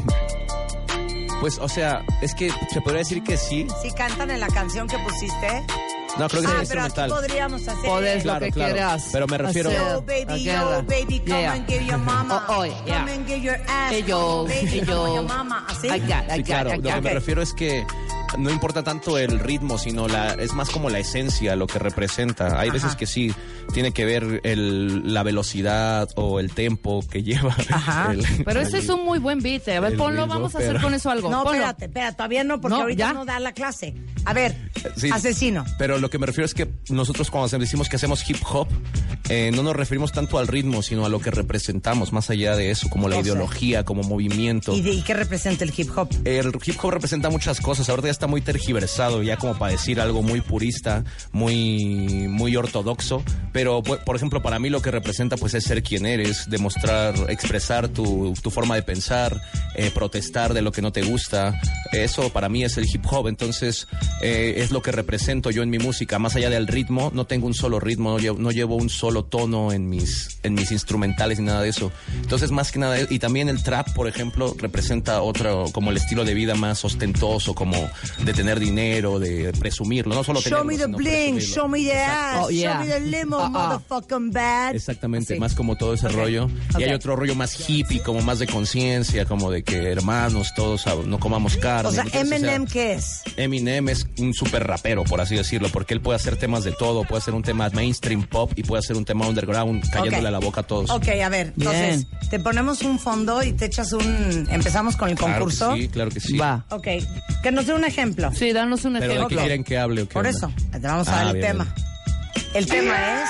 Pues, o sea, es que se podría decir que sí. Si cantan en la canción que pusiste. No, creo que Ah, es pero aquí instrumental. podríamos hacer. Podés lo Claro, que claro. quieras. Pero me refiero- hacer. Yo, baby, La yo, guerra. baby, come Yeah. and give your mama. Oh, oh, yeah. Come and give your ass. Hey, yo, baby, hey, come yo. on your mama. ¿Así? I got, I Sí, got, claro. I Lo got. que me refiero es que no importa tanto el ritmo, sino la es más como la esencia, lo que representa. Hay veces que sí tiene que ver el, la velocidad o el tempo que lleva. Ajá. el- Pero ese es un muy buen beat. eh. A ver, el ponlo, ritmo, vamos a hacer pero- con eso algo. No, Ponlo. espérate, espérate, todavía no, porque No, ahorita ¿ya? no da la clase. A ver, Sí, asesino. Pero lo que me refiero es que nosotros cuando decimos que hacemos hip hop, eh, no nos referimos tanto al ritmo, sino a lo que representamos, más allá de eso, como la O sea. ideología, como movimiento. ¿Y, de- ¿Y qué representa el hip hop? El hip hop representa muchas cosas, ahorita ya está muy tergiversado, ya como para decir algo muy purista, muy, muy ortodoxo, pero pu- por ejemplo para mí lo que representa pues es ser quien eres, demostrar, expresar tu, tu forma de pensar, eh, protestar de lo que no te gusta, eso para mí es el hip hop, entonces eh, es lo que represento yo en mi música, más allá del ritmo, no tengo un solo ritmo, no llevo, no llevo un solo tono en mis, en mis instrumentales ni nada de eso, entonces más que nada, y también el trap por ejemplo representa otro, como el estilo de vida más ostentoso, como de tener dinero, de presumirlo, no solo Show tenerlo, me the sino bling, presumirlo. show me the ass, Oh, yeah. show me the limo, Uh-uh. motherfucking bad. Exactamente, Así. más como todo ese rollo. Ok. Y hay otro rollo más hippie, como más de conciencia, como de que hermanos, todos ah, no comamos carne. O sea, ¿me entiendes? Eminem, ¿qué es? Eminem es un super rapero, por así decirlo, porque él puede hacer temas de todo, puede hacer un tema mainstream pop y puede hacer un tema underground cayéndole Ok. a la boca a todos. Ok, a ver, entonces, te ponemos un fondo y te echas un... Empezamos con el Claro que concurso. sí, claro que sí. Va. Ok, que nos dé un ejemplo. Sí, danos un Pero ¿de ejemplo. qué quieren que hable o qué Por onda? eso, te vamos a Ah, dar el bien, tema. El tema es...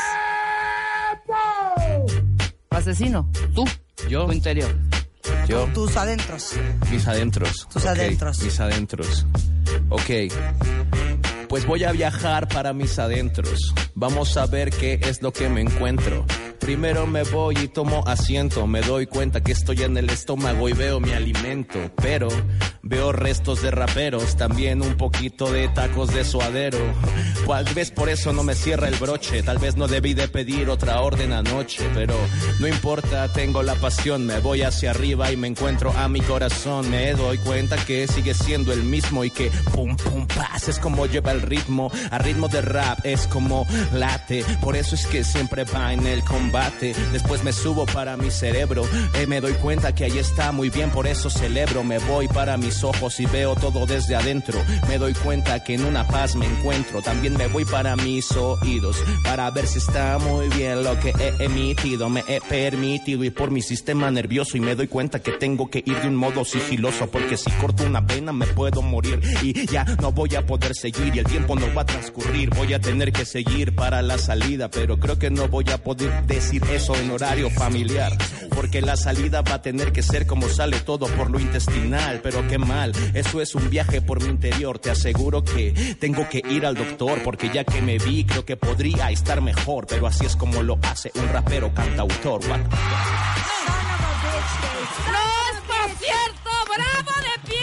Asesino, tú, Yo, tu interior. yo, Tus adentros. mis adentros. Tus Ok, adentros. Mis adentros. Ok. Pues voy a viajar para mis adentros. Vamos a ver qué es lo que me encuentro. Primero me voy y tomo asiento. Me doy cuenta que estoy en el estómago y veo mi alimento. Pero veo restos de raperos, también un poquito de tacos de suadero. Tal vez por eso no me cierra el broche. Tal vez no debí de pedir otra orden anoche. Pero no importa, tengo la pasión. Me voy hacia arriba y me encuentro a mi corazón. Me doy cuenta que sigue siendo el mismo y que pum pum paz es como lleva el ritmo. A ritmo de rap es como late. Por eso es que siempre va en el combate. Después me subo para mi cerebro. Eh, me doy cuenta que ahí está muy bien, por eso celebro. Me voy para mis ojos y veo todo desde adentro. Me doy cuenta que en una paz me encuentro. También me voy para mis oídos para ver si está muy bien lo que he emitido. Me he permitido ir por mi sistema nervioso y me doy cuenta que tengo que ir de un modo sigiloso, porque si corto una vena me puedo morir y ya no voy a poder seguir y el tiempo no va a transcurrir. Voy a tener que seguir para la salida, pero creo que no voy a poder decir eso en horario familiar, porque la salida va a tener que ser como sale todo por lo intestinal. Pero qué mal, eso es un viaje por mi interior. Te aseguro que tengo que ir al doctor, porque ya que me vi creo que podría estar mejor, pero así es como lo hace un rapero cantautor. What? ¡No es por cierto! ¡Bravo de pie!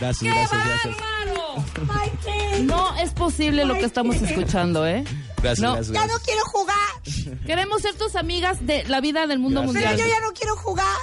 Gracias, gracias, gracias. No es posible lo que estamos escuchando, ¿eh? Gracias, no. gracias. Ya no quiero jugar. Queremos ser tus amigas de la vida del mundo Gracias. mundial. Pero yo ya no quiero jugar.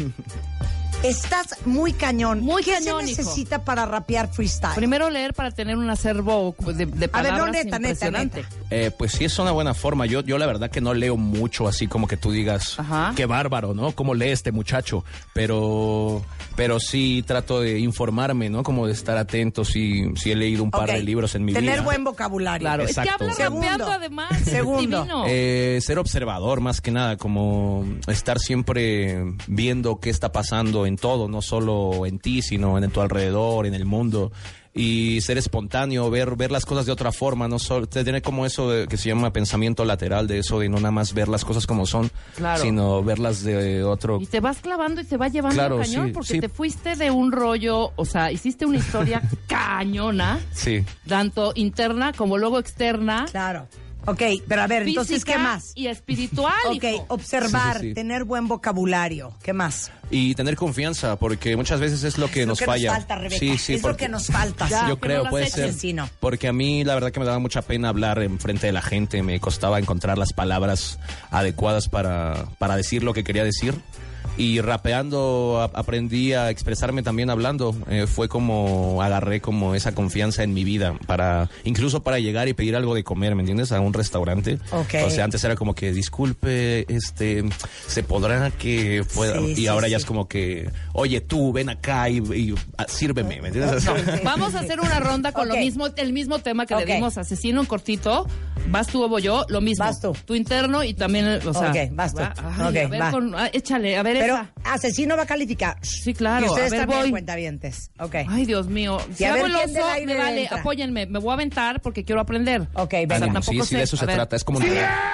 Estás muy cañón. Muy ¿Qué cañón, se hijo? necesita para rapear freestyle? Primero leer para tener un acervo de, de A ver, palabras no, neta, neta, impresionante. neta. Eh, pues sí, es una buena forma. Yo, yo la verdad que no leo mucho, así como que tú digas, Ajá. qué bárbaro, ¿no? ¿Cómo lee este muchacho? Pero, pero sí trato de informarme, ¿no? Como de estar atento. Sí, sí he leído un par Ok. de libros en mi Tener vida. buen vocabulario. Claro, Es que exacto. habla Segundo. rapeando además. Segundo. Divino. Eh, ser observador más que nada, como estar siempre viendo qué está pasando en todo, no solo en ti, sino en tu alrededor, en el mundo. Y ser espontáneo, ver ver las cosas de otra forma, no solo tener como eso de, que se llama pensamiento lateral, de eso de no nada más ver las cosas como son, Claro. sino verlas de otro. Y te vas clavando y te va llevando Claro, cañón sí, porque sí. te fuiste de un rollo, o sea, hiciste una historia cañona, Sí. tanto interna como luego externa. Claro. Ok, pero a ver, entonces, física ¿qué más? Y espiritual, Ok, hijo. observar, Sí, sí, sí. tener buen vocabulario. ¿Qué más? Y tener confianza, porque muchas veces es lo que Es lo nos que falla. nos falta, Rebeca. Sí, sí, es lo porque- que nos falta. Ya, Yo que creo, no las puede eches. ser. Sí, no. Porque a mí la verdad que me daba mucha pena hablar en frente de la gente, me costaba encontrar las palabras adecuadas para, para decir lo que quería decir. Y rapeando a- aprendí a expresarme también hablando. Eh, fue como agarré como esa confianza en mi vida, para incluso para llegar y pedir algo de comer, ¿me entiendes? A un restaurante. Ok. O sea, antes era como que, disculpe, este, se podrá que pueda. Sí, y sí, ahora ya sí. es como que, oye, tú, ven acá y, y, ah, sírveme, ¿me entiendes? No, vamos a hacer una ronda con Ok. lo mismo, el mismo tema que Ok. le dimos a Asesino en cortito. Vas tú o voy yo, lo mismo. Vas tú. Tu interno y también, o sea. Ok, vas tú. va- ay, Ok, a ver, va. con- ah, échale, a ver Pero esa. asesino va a calificar. Sí, claro. Y ustedes a ver, también voy. cuentavientes. Ok. Ay, Dios mío. Si Y a hago ver el quién del oso, aire me vale, entra. apóyenme. Me voy a aventar porque quiero aprender. Ok, O sea, venga. Ánimo, tampoco sí, sí, de sé. eso A se ver. trata. Es como...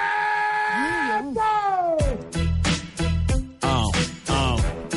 Oh, oh.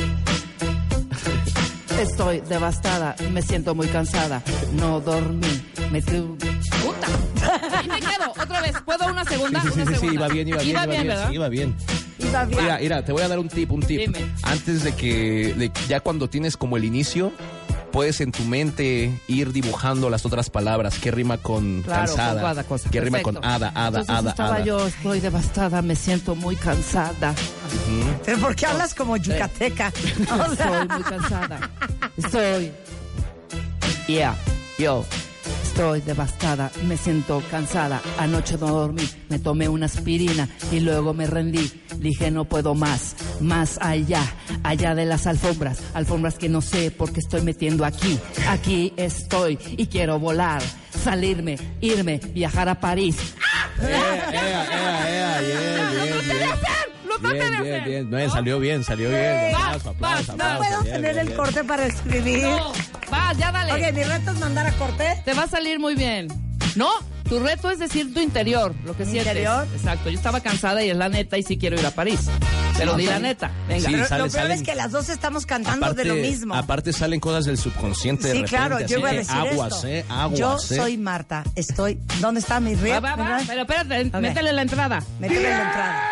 Estoy devastada, me siento muy cansada. No dormí, me fui... ¡Puta! Ahí me quedo, otra vez. ¿Puedo una segunda? Sí, sí, una sí, sí, segunda. iba bien, iba bien, Iba bien, ¿verdad? sí, iba bien. Iba bien. Mira, mira, te voy a dar un tip, un tip. Dime. Antes de que, de- ya cuando tienes como el inicio, puedes en tu mente ir dibujando las otras palabras. ¿Qué rima con Claro, cansada? con cada cosa. ¿Qué rima Perfecto. con hada, hada, Entonces hada, estaba hada? yo, estoy devastada, me siento muy cansada. ¿Pero por qué hablas como yucateca? O sea, Estoy muy cansada. Estoy. Yeah, yo. Estoy devastada, me siento cansada. Anoche no dormí, me tomé una aspirina y luego me rendí. Dije no puedo más, más allá, allá de las alfombras. Alfombras que no sé por qué estoy metiendo aquí. Aquí estoy y quiero volar, salirme, irme, viajar a París. Ea, ea, ea, ea, bien, bien, bien. ¡Lo traté de Bien, bien, hacer! bien. No, salió bien, salió bien. Va, Aplauso, va, aplauso, no no aplauso. puedo Bien, tener bien, el bien. corte para escribir. No, va, ya dale. Ok, mi reto es mandar a corte. Te va a salir muy bien. No, tu reto es decir tu interior, lo que ¿Mi sientes. interior? Exacto, yo estaba cansada y es la neta y sí quiero ir a París. Pero di la neta, venga. Sí, Pero sale, lo peor salen- es que las dos estamos cantando de lo mismo. Aparte salen cosas del subconsciente de Sí, repente. claro, así yo iba a que decir aguas, esto. eh, aguas, yo eh. soy Marta, estoy... ¿Dónde está mi red? Va, va, va, pero espérate, Ok. métele la entrada. Métele la entrada.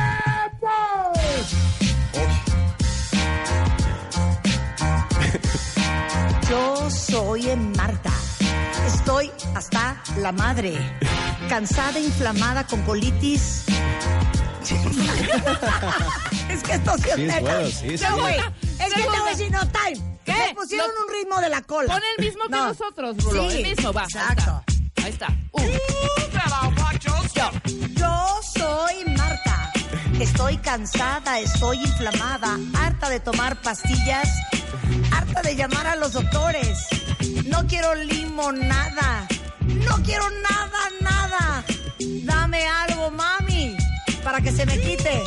Yo soy Marta. Estoy hasta la madre. Cansada, inflamada, con colitis. Es que esto sí es Sí, es neta. bueno, sí, No, sí. güey, es que te voy a decir, no, time. ¿Qué? Me pusieron Lo- un ritmo de la cola. Pon el mismo que No. nosotros, Rulo. Sí, el mismo, va. exacto. Ahí está. Ahí está. Uh. Yo. Yo soy Marta. Estoy cansada, estoy inflamada, harta de tomar pastillas, harta de llamar a los doctores. No quiero limonada. No quiero nada, nada. Dame algo, mami, para que se me quite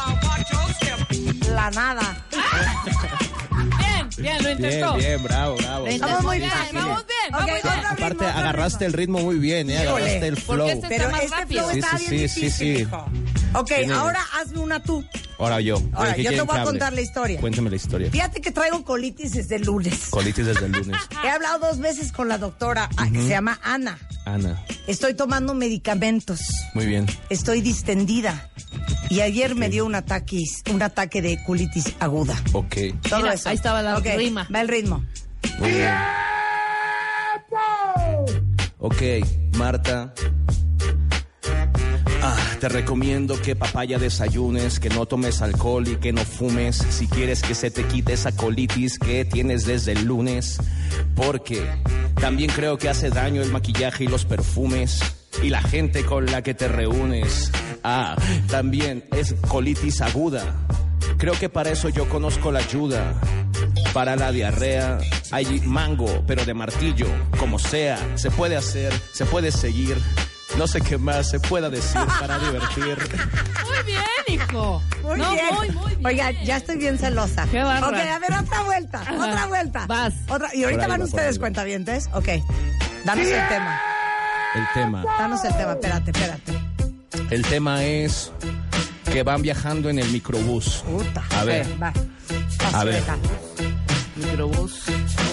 la nada. Bien, bien, lo intentó. Bien, bien, bravo, bravo. Lo Estamos intentó. muy bien, fáciles. vamos bien, Ok, vamos bien. otro ritmo, Aparte, otro agarraste ritmo. el ritmo muy bien, ¿eh? Híjole, Agarraste el porque flow. este- Pero más este rápido. flow Sí, está sí, bien sí, difícil, sí. hijo. Ok, Tiene- ahora hazme una tú. Ahora yo. Ahora, ¿De qué yo te quieren voy a que hable? contar la historia. Cuéntame la historia. Fíjate que traigo colitis desde el lunes. Colitis desde el lunes. He hablado dos veces con la doctora, ah, que se llama Ana. Ana, Estoy tomando medicamentos. muy bien. Estoy distendida. Y ayer me dio un ataque, un ataque de colitis aguda. Ok. Todo Mira, eso. ahí estaba la Ok, rima. Va el ritmo. Ok, Marta. Ah, te recomiendo que papaya desayunes, que no tomes alcohol y que no fumes, si quieres que se te quite esa colitis que tienes desde el lunes, porque también creo que hace daño el maquillaje y los perfumes y la gente con la que te reúnes. Ah, también es colitis aguda. Creo que para eso yo conozco la ayuda. Para la diarrea hay mango, pero de martillo, como sea, se puede hacer, se puede seguir. No sé qué más se pueda decir para divertir. Muy bien, hijo. Muy no, bien. Muy, muy bien. Oiga, ya estoy bien celosa. Qué bárbaro. Ok, a ver, otra vuelta, Ajá. otra vuelta. Vas. Otra, y ahorita Por ahí van va, ustedes, por ahí va. cuentavientes. Ok, danos el tema. El tema. Danos el tema, espérate, espérate. El tema es que van viajando en el microbús. Puta. A ver. Ok, va. A ver. Microbús.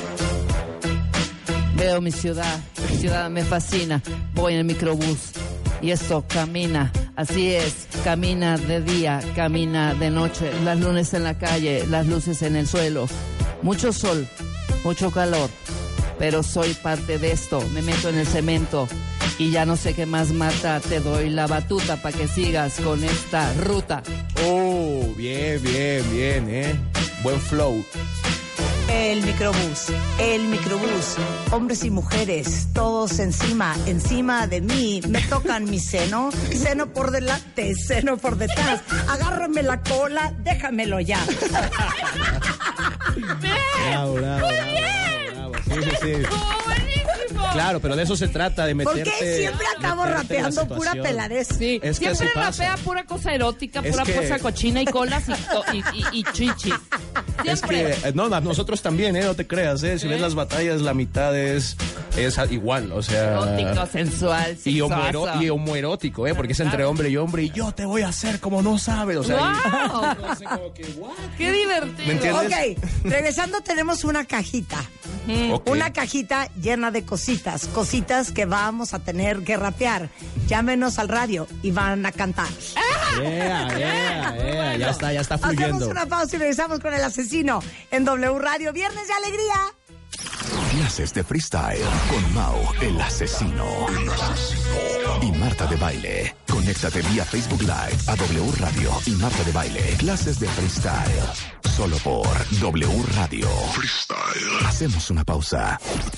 Veo mi ciudad, mi ciudad me fascina. Voy en el microbús y esto camina, así es, camina de día, camina de noche, las luces en la calle, las luces en el suelo, mucho sol, mucho calor, pero soy parte de esto, me meto en el cemento y ya no sé qué más, Marta, te doy la batuta para que sigas con esta ruta. Oh, bien, bien, bien, eh. Buen flow. El microbús, el microbús, hombres y mujeres, todos encima, encima de mí, me tocan mi seno, seno por delante, seno por detrás, agárrame la cola, déjamelo ya. Bravo, bravo, bravo, bravo, bravo. Sí, sí, sí. Claro, pero de eso se trata, de ¿Por meterte... qué siempre acabo meterte en la rapeando pura situación. peladez? Sí, Es que siempre así pasa. rapea pura cosa erótica, Es pura que- cosa cochina y colas y, to- y, y, y chichis. Es Siempre. que, eh, no, a nosotros también, ¿eh? No te creas, ¿eh? Si ves las batallas, la mitad es, es a- igual, o sea... Erótico, sensual, Y, homoero- sexoso. y homoerótico, ¿eh? Porque es entre hombre y hombre y yo te voy a hacer como no sabes, o sea... y- ¡Wow! no sé, como que, ¿what? ¡Qué divertido! ¿Me entiendes? Ok, regresando tenemos una cajita. Ok. Una cajita llena de cositas, cositas que vamos a tener que rapear. Llámenos al radio y van a cantar. Yeah, yeah, yeah, ya está, ya está Hacemos fluyendo. una pausa y regresamos con el asesino en W Radio. Viernes de alegría. Clases de freestyle con Mau, el asesino. Y Marta de Baile. Conéctate vía Facebook Live a W Radio y Marta de Baile. Clases de freestyle. Solo por W Radio. Freestyle. Hacemos una pausa.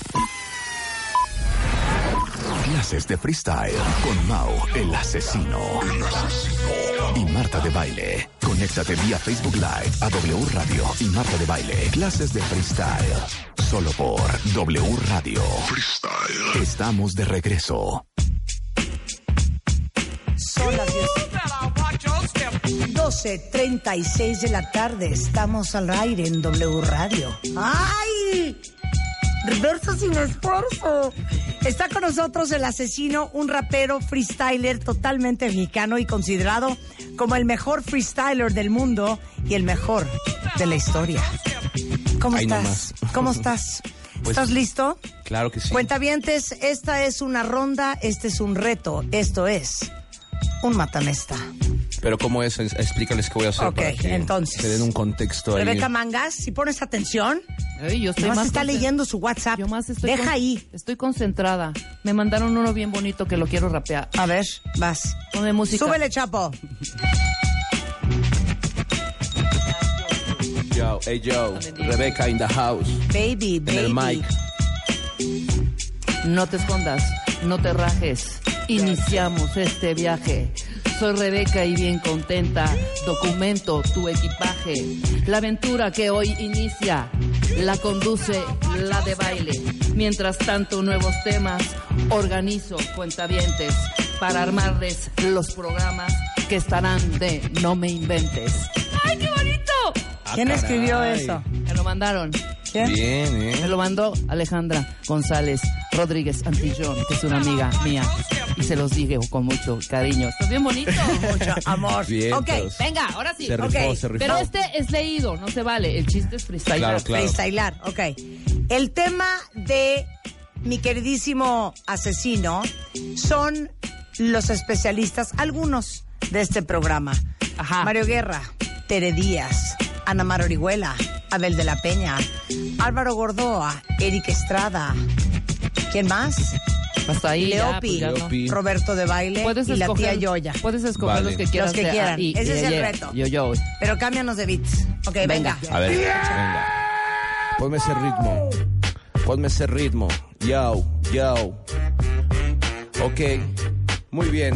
Clases de freestyle con Mau, el asesino. Y Marta de Baile. Conéctate vía Facebook Live a W Radio y Marta de Baile. Clases de freestyle. Solo por W Radio. Freestyle. Estamos de regreso. Son las doce treinta y seis de la tarde. Estamos al aire en W Radio. ¡Ay! Reverso sin esfuerzo. Está con nosotros el asesino, un rapero freestyler totalmente mexicano y considerado como el mejor freestyler del mundo y el mejor de la historia. ¿Cómo Ahí estás? nomás. ¿Cómo estás? Pues, ¿Estás listo? Claro que sí. Cuentavientes, esta es una ronda, este es un reto, esto es un matamesta. Pero ¿cómo es? Es- Explícales qué voy a hacer Ok, para que entonces. te den un contexto ahí. Rebeca Mangas, si pones atención, Ay, yo estoy nomás más está concent- leyendo su WhatsApp. Yo más estoy Deja con- ahí. Estoy concentrada. Me mandaron uno bien bonito que lo quiero rapear. A ver, vas. Ponme música. Súbele, Chapo. Yo, hey yo, Rebeca in the house. Baby, En el baby. mic. No te escondas, no te rajes. Iniciamos este viaje. Soy Rebeca y bien contenta. Documento tu equipaje. La aventura que hoy inicia la conduce la de baile. Mientras tanto, nuevos temas organizo cuentavientes para armarles los programas que estarán de No Me Inventes. ¡Ay, qué bonito! ¿Quién Ah, escribió caray. eso? Me lo mandaron. ¿Quién? Bien, Me ¿eh? lo mandó Alejandra González Rodríguez Antillón, que es una amiga mía. Y se los dije con mucho cariño. Está bien bonito. Mucho amor. Vientos. Ok, Venga, ahora sí. Se rifó, ok, se rifó. Pero este es leído, no se vale. El chiste es freestyle. Claro, claro. freestylar, ok. El tema de mi queridísimo asesino son los especialistas, algunos de este programa. Ajá. Mario Guerra, Tere Díaz, Ana Mar Orihuela, Abel de la Peña, Álvaro Gordoa, Eric Estrada. ¿Quién más? Hasta ahí Leopi, ya, pues ya no. Roberto de Baile Puedes y la escoger, tía Yoya. Puedes escoger Vale. los que quieras. Los que de- quieran. y- Ese y- es el y- reto. Yo, yo. Pero cámbianos de beats. Ok, venga. A ver, venga. Ponme ese ritmo. Ponme ese ritmo. Yo, yo. Ok, muy bien.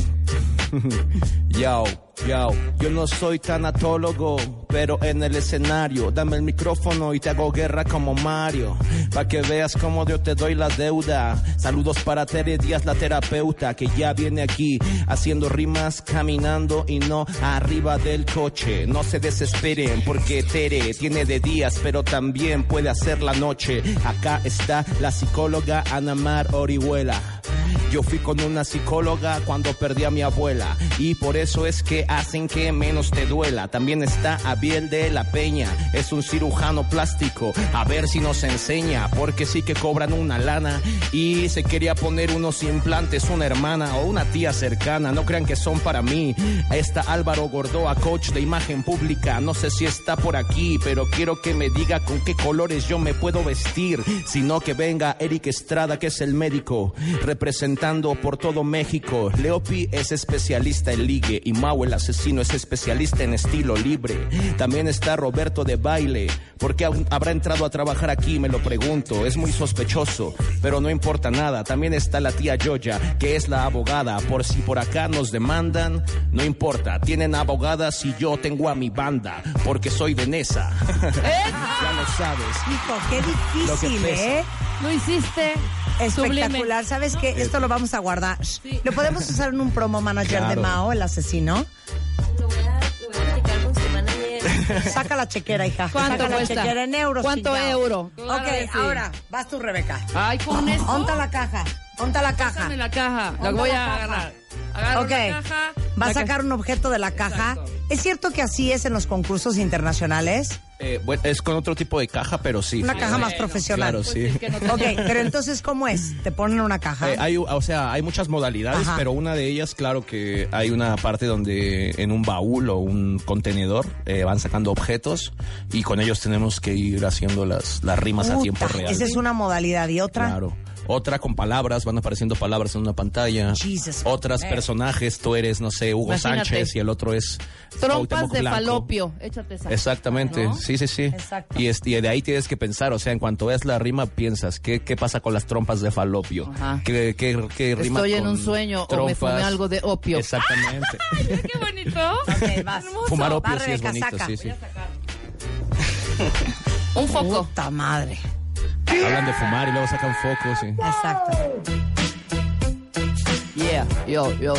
Yo, yo. Yo no soy tanatólogo, pero en el escenario dame el micrófono y te hago guerra como Mario. Pa' que veas cómo yo te doy la deuda. Saludos para Tere Díaz, la terapeuta, que ya viene aquí haciendo rimas, caminando y no arriba del coche. No se desesperen porque Tere tiene de días, pero también puede hacer la noche. Acá está la psicóloga Ana Mar Orihuela. Yo fui con una psicóloga cuando perdí a mi abuela y por eso es que hacen que menos te duela. También está Abiel de la Peña, es un cirujano plástico, a ver si nos enseña, porque sí que cobran una lana y se quería poner unos implantes una hermana o una tía cercana. No crean que son para mí. Está Álvaro Gordoa, coach de imagen pública, no sé si está por aquí, pero quiero que me diga con qué colores yo me puedo vestir, sino que venga Eric Estrada, que es el médico, representando por todo México. Leopi es especialista en ligue y Mau el asesino es especialista en estilo libre. También está Roberto de Baile. ¿Por qué habrá entrado a trabajar aquí? Me lo pregunto. Es muy sospechoso, pero no importa nada. También está la tía Yoya, que es la abogada. Por si por acá nos demandan, no importa. Tienen abogadas y yo tengo a mi banda, porque soy de Nesa. Ya lo sabes. Hijo, qué difícil, Lo que pesa. ¿eh? Lo hiciste. Espectacular. Sublime. ¿Sabes qué? Esto lo vamos a guardar. Sí. ¿Lo podemos usar en un promo manager Claro. de Mao, el asesino? Lo voy a, lo voy a checar con su manager. Saca la chequera, hija. ¿Cuánto Saca cuesta? la chequera en euros. ¿Cuánto chingao. euro? Ok, Claro que sí. ahora, vas tú, Rebeca. Ay, con eso. Onta la caja. Onta la caja. Pásame la caja. La Onta voy la a caja. agarrar. Agarro Ok. la caja. Va a la sacar caja. un objeto de la caja. Exacto. ¿Es cierto que así es en los concursos internacionales? Eh, bueno, es con otro tipo de caja, pero sí. Una sí. caja más bueno. profesional. Claro, sí. Pues que no te- Ok, pero entonces, ¿cómo es? ¿Te ponen una caja? Eh, hay, o sea, hay muchas modalidades, Ajá. pero una de ellas, claro que hay una parte donde en un baúl o un contenedor eh, van sacando objetos y con ellos tenemos que ir haciendo las, las rimas a Puta, tiempo real. esa es una modalidad. ¿Y otra? Claro. Otra con palabras, van apareciendo palabras en una pantalla. Jesus, Otras man. personajes, tú eres, no sé, Hugo Imagínate. Sánchez y el otro es Trompas Cuauhtémoc de Blanco. falopio. Échate esa. Exactamente, ¿No? sí, sí, sí. Exacto. Y, este, y de ahí tienes que pensar, o sea, en cuanto ves la rima, piensas, ¿qué, qué pasa con las trompas de falopio? Ajá. ¿Qué, qué, qué rima Estoy en con un sueño o me trompas? fumé algo de opio. Exactamente. Ay, qué bonito. Ok, vas. Fumar opio Va, sí es Rebeca, bonito, saca. sí, sí. Un foco. Puta madre. Hablan de fumar y luego sacan focos, sí. Exacto. Yeah, yo, yo.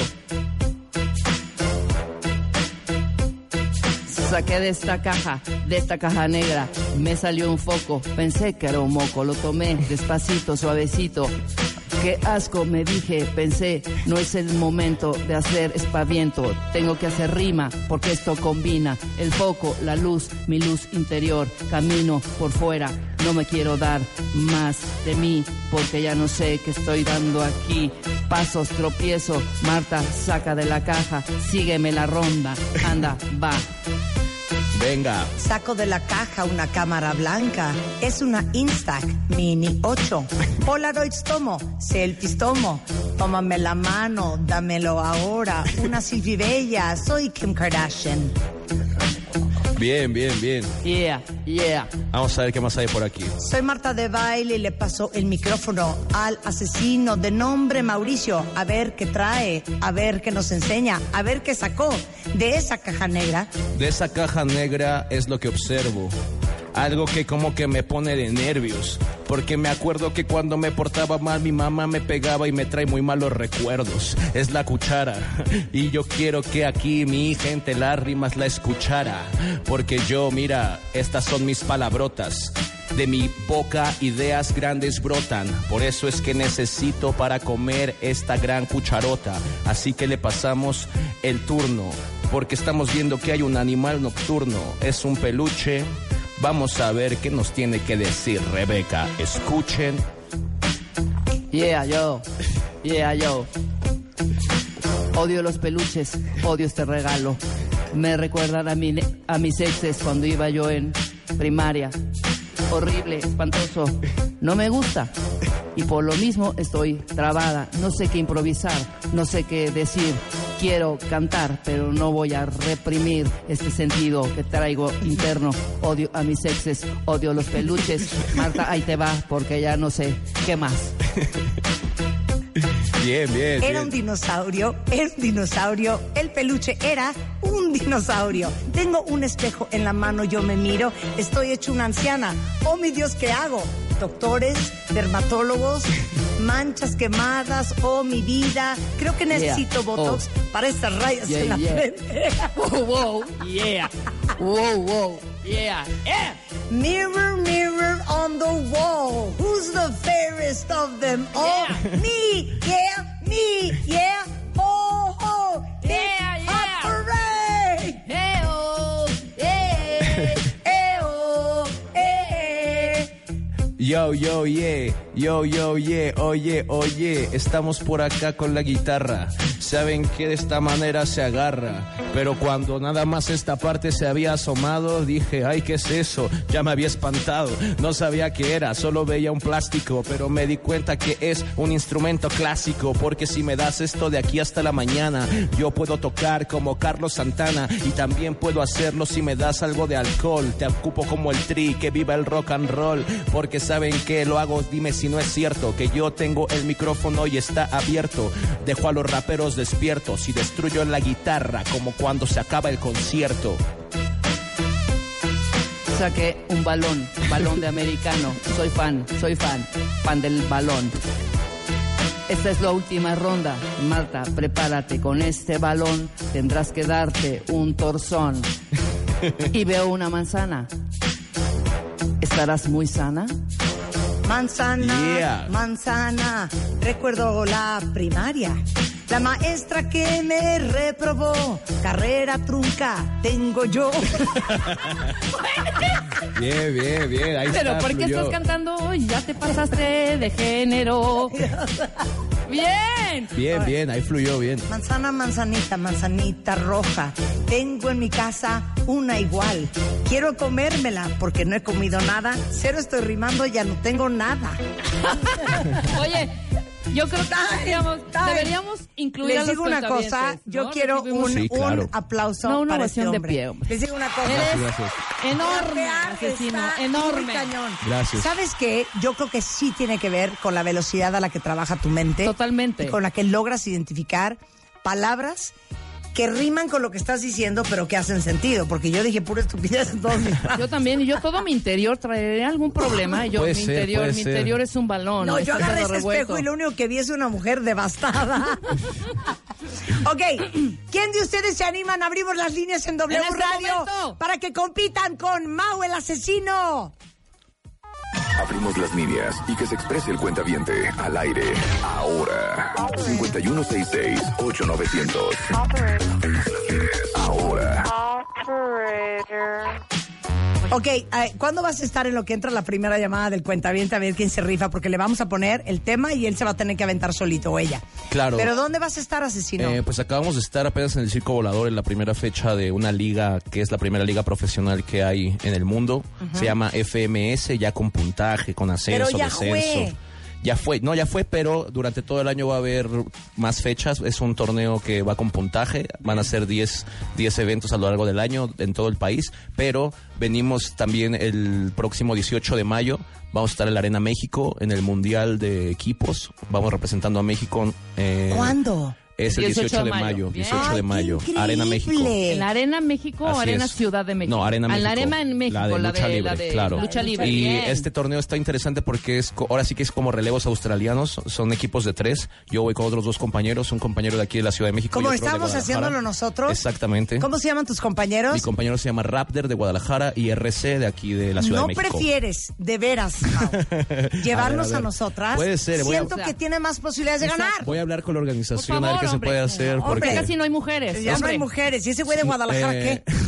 Saqué de esta caja, de esta caja negra, me salió un foco, pensé que era un moco, lo tomé despacito, suavecito. Qué asco, me dije, pensé, no es el momento de hacer espaviento, tengo que hacer rima, porque esto combina, el foco, la luz, mi luz interior, camino por fuera, no me quiero dar más de mí, porque ya no sé qué estoy dando aquí, pasos, tropiezo, Marta, saca de la caja, sígueme la ronda, anda, va. Venga. Saco de la caja una cámara blanca. Es una Instax Mini ocho. Polaroids tomo, selfies tomo. Tómame la mano, dámelo ahora. Una selfie bella, soy Kim Kardashian. Bien, bien, bien. Yeah, yeah. Vamos a ver qué más hay por aquí. Soy Marta de Baile y le paso el micrófono al asesino de nombre Mauricio. A ver qué trae, a ver qué nos enseña, a ver qué sacó de esa caja negra. De esa caja negra es lo que observo. Algo que como que me pone de nervios. Porque me acuerdo que cuando me portaba mal mi mamá me pegaba y me trae muy malos recuerdos. Es la cuchara. Y yo quiero que aquí mi gente las rimas la escuchara. Porque yo, mira, estas son mis palabrotas. De mi boca ideas grandes brotan. Por eso es que necesito para comer esta gran cucharota. Así que le pasamos el turno. Porque estamos viendo que hay un animal nocturno. Es un peluche. Vamos a ver qué nos tiene que decir Rebeca. Escuchen. Yeah, yo. Yeah, yo. Odio los peluches, odio este regalo. Me recuerdan a, mi, a mis exes cuando iba yo en primaria. Horrible, espantoso. No me gusta. Y por lo mismo estoy trabada. No sé qué improvisar, no sé qué decir. Quiero cantar, pero no voy a reprimir este sentido que traigo interno. Odio a mis exes, odio los peluches. Marta, ahí te va, porque ya no sé qué más. Bien, bien. Era bien. un dinosaurio, era un dinosaurio. El peluche era un dinosaurio. Tengo un espejo en la mano, yo me miro. Estoy hecho una anciana. Oh, mi Dios, ¿qué hago? Doctores, dermatólogos, manchas quemadas. Oh, mi vida. Creo que necesito Yeah. botox Oh. para estas rayas Yeah, en la yeah. frente. Wow, wow, yeah. Wow, wow, yeah, yeah. Mirror, mirror on the wall. Who's the fairest of them all? Yeah. Me, yeah, me, yeah. Oh, oh, Yeah, yeah. hooray! Hey, oh, yeah. Eh, oh, eh. Yo, yo, yeah, yo, yo, yeah, oye, oye, estamos por acá con la guitarra. Saben que de esta manera se agarra, pero cuando nada más esta parte se había asomado, dije, ay, ¿qué es eso? Ya me había espantado, no sabía qué era, solo veía un plástico, pero me di cuenta que es un instrumento clásico, porque si me das esto de aquí hasta la mañana, yo puedo tocar como Carlos Santana, y también puedo hacerlo si me das algo de alcohol. Te ocupo como el Tri, que viva el rock and roll, porque saben que lo hago, dime si no es cierto, que yo tengo el micrófono y está abierto, dejo a los raperos despiertos y destruyo la guitarra como cuando se acaba el concierto. Saqué un balón, balón de americano. Soy fan, soy fan, fan del balón. Esta es la última ronda. Marta, prepárate con este balón. Tendrás que darte un torzón. Y veo una manzana. ¿Estarás muy sana? Manzana, Yeah. manzana, recuerdo la primaria. La maestra que me reprobó, carrera trunca tengo yo. Bien, bien, bien, ahí Pero está, ¿por qué fluyó. estás cantando hoy? Ya te pasaste de género. Bien. Bien, bien, ahí fluyó bien. Manzana, manzanita, manzanita roja. Tengo en mi casa una igual. Quiero comérmela porque no he comido nada. Cero estoy rimando, ya no tengo nada. Oye, yo creo que deberíamos, Ay. deberíamos incluir Les a los digo una cosa, cuentavientes, yo ¿no? quiero Recibimos- un, Sí, claro. un aplauso No, una para este ovación de hombre. pie, hombre. Les digo una cosa. Eres Gracias. enorme, Rapear asesino, está enorme. muy cañón. Gracias. ¿Sabes qué? Yo creo que sí tiene que ver con la velocidad a la que trabaja tu mente. Totalmente. Y con la que logras identificar palabras que riman con lo que estás diciendo, pero que hacen sentido. Porque yo dije pura estupidez en todos mis Yo también, y yo todo mi interior traeré algún problema. Y yo, Puede mi ser, interior, puede mi ser. interior es un balón. No, yo está agarré todo ese revuelto. espejo y lo único que vi es una mujer devastada. Ok, ¿quién de ustedes se animan? Abrimos las líneas en W En este Radio momento. para que compitan con Mau el asesino. Abrimos las líneas y que se exprese el cuentaviente al aire. Ahora. cinco uno seis seis ocho nueve cero cero. Ahora. Ok, eh, ¿cuándo vas a estar en lo que entra la primera llamada del cuentaviente a ver quién se rifa? Porque le vamos a poner el tema y él se va a tener que aventar solito o ella. Claro. ¿Pero dónde vas a estar, asesino? Eh, pues acabamos de estar apenas en el Circo Volador en la primera fecha de una liga que es la primera liga profesional que hay en el mundo. Ujú. Se llama F M S, ya con puntaje, con ascenso, Pero ya descenso. fue. Ya fue, no, ya fue, pero durante todo el año va a haber más fechas. Es un torneo que va con puntaje. Van a ser diez eventos a lo largo del año en todo el país. Pero venimos también el próximo dieciocho de mayo. Vamos a estar en la Arena México en el Mundial de Equipos. Vamos representando a México. Eh, ¿Cuándo? Es el dieciocho de mayo. dieciocho de mayo. Arena México. ¿En la Arena México o Así Arena es. Ciudad de México? No, Arena En México. la Arena en México, La de la lucha de, libre, la de claro. lucha libre. Y Bien. este torneo está interesante porque es co- ahora sí que es como relevos australianos. Son equipos de tres. Yo voy con otros dos compañeros. Un compañero de aquí de la Ciudad de México. ¿Cómo y otro de estamos Guadalajara. haciéndolo nosotros? Exactamente. ¿Cómo se llaman tus compañeros? Mi compañero se llama Raptor de Guadalajara y R C de aquí de la Ciudad ¿No de México. prefieres, de veras, Mau, llevarnos A ver, a a, ver. nosotras? Puede ser, voy a- Siento que tiene más posibilidades de ganar. Voy a hablar con la organización Por a ver favor, qué se hombre. puede hacer. Hombre, porque casi no hay mujeres. Ya no hay mujeres. ¿Y ese güey de Guadalajara Eh, qué?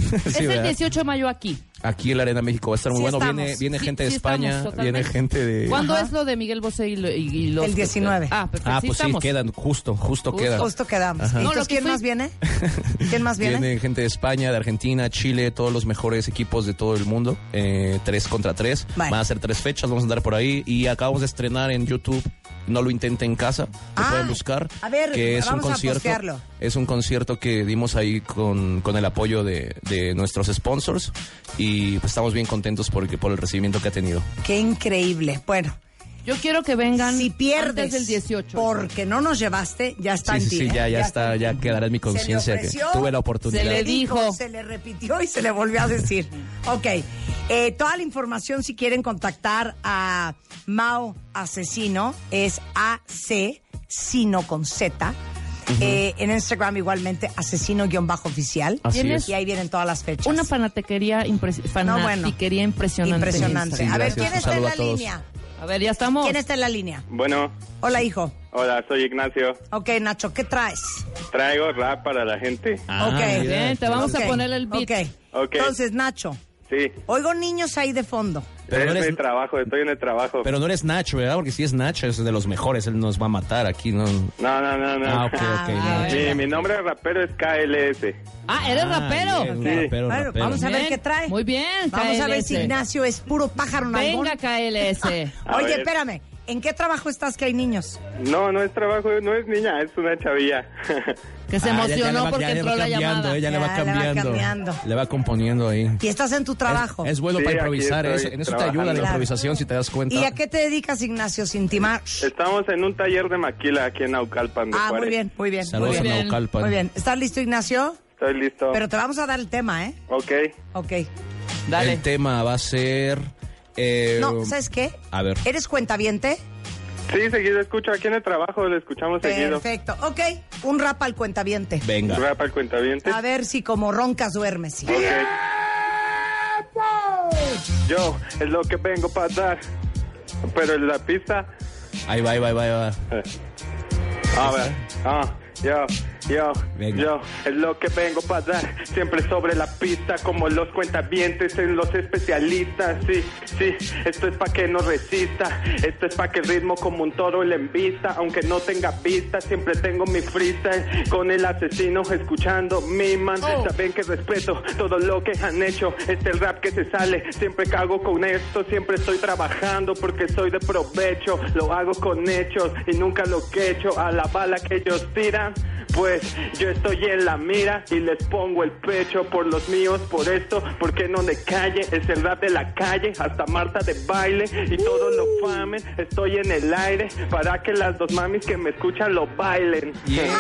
Es Sí, el ¿verdad? dieciocho de mayo aquí. Aquí en la Arena México va a estar muy Sí bueno. estamos. Viene, viene Sí, gente sí de España, estamos, viene totalmente. gente de... ¿Cuándo Ajá. es lo de Miguel Bosé y, lo- y- y los... El diecinueve. Ah, perfecto. Ah, sí pues sí, estamos. quedan, justo, justo quedan. Justo quedamos. Ajá. ¿Y No, lo entonces que quién fui- más viene? ¿Quién más viene? Viene gente de España, de Argentina, Chile, todos los mejores equipos de todo el mundo. Eh, tres contra tres. Vale. Van a ser tres fechas, vamos a andar por ahí. Y acabamos de estrenar en YouTube No lo intenten en casa, lo Ah, pueden buscar. a ver, que es vamos un a concierto. postearlo. Es un concierto que dimos ahí con, con el apoyo de, de nuestros sponsors. Y pues estamos bien contentos porque, por el recibimiento que ha tenido. Qué increíble. Bueno. Yo quiero que vengan si pierdes antes del dieciocho. porque no nos llevaste, ya está Sí, en sí, ti. sí, ¿eh? ya, ya está, ya quedará en mi Se le conciencia que ofreció, tuve la oportunidad. Se le dijo, se le repitió y se le volvió a decir. Ok, eh, toda la información si quieren contactar a Mao Asesino es A C Sino con Z. Eh, en Instagram igualmente asesino-oficial. Así y es. ahí vienen todas las fechas. Una fanatiquería, impres- No, bueno. fanatiquería impresionante. Impresionante. Sí, a ver, gracias. ¿quién Un está en saludo la a todos. línea? A ver, ya estamos. ¿Quién está en la línea? Bueno, Hola, hijo. hola, soy Ignacio. Ok, Nacho, ¿qué traes? Traigo rap para la gente. Ah, ok. Bien, te vamos Ok, a poner el beat. Ok. Ok. Entonces, Nacho, Sí, oigo niños ahí de fondo. Pero no es eres- mi trabajo, estoy en el trabajo. Pero no eres Nacho, ¿verdad? Porque si es Nacho, es de los mejores. Él nos va a matar aquí, ¿no? No, no, no, no. Ah, ok, ok. Ah, no. Mi, mi nombre de rapero es K L S. Ah, eres Ah, rapero. bien, Sí. rapero, Bueno, rapero. vamos a ver Bien, qué trae. Muy bien, Vamos a ver K L S. si Ignacio es puro pájaro nalgón. Venga, K L S. A Oye, ver. espérame. ¿En qué trabajo estás que hay niños? No, no es trabajo, no es niña, es una chavilla. Que se Ah, ya- ya le emocionó va- porque ya le va entró la cambiando, llamada. eh, ya le va Ya le va cambiando. cambiando. Le va componiendo ahí. Y estás en tu trabajo. Es, es bueno Sí, para aquí improvisar, estoy es- en eso te trabajando. ayuda la Claro. improvisación, si te das cuenta. ¿Y a qué te dedicas, Ignacio, sin timar? Estamos en un taller de maquila aquí en Naucalpan de Ah, Juárez. muy bien, muy bien. Saludos muy a bien. Naucalpan. Muy bien. ¿Estás listo, Ignacio? Estoy listo. Pero te vamos a dar el tema, ¿eh? Ok. Ok. Dale. El tema va a ser... eh, No, ¿sabes qué? A ver. ¿Eres cuentaviente? Sí, seguido escucho aquí en el trabajo, lo escuchamos seguido. Perfecto. Ok, un rap al cuentaviente. Venga. Rap al cuentaviente. A ver si como roncas duermes. sí. Ok. Yo, es lo que vengo para dar. Pero en la pista... Ahí va, ahí va, ahí va. Ahí va. eh. A ver, ah, yo, yo, Venga. yo, es lo que vengo para dar, siempre sobre la pista, como los cuentavientes en los especialistas, sí, sí, esto es para que no resista, esto es para que el ritmo como un toro le embista, aunque no tenga vista, siempre tengo mi freestyle, con el asesino escuchando mi man, saben que respeto todo lo que han hecho, este es el rap que se sale, siempre cago con esto, siempre estoy trabajando porque soy de provecho, lo hago con hechos y nunca lo que echo a la bala que ellos tiran, pues yo estoy en la mira y les pongo el pecho por los míos, por esto, porque no de calle, es el rap de la calle, hasta Marta de baile y todos lo famen, estoy en el aire para que las dos mamis que me escuchan lo bailen. ¡Buenísimo!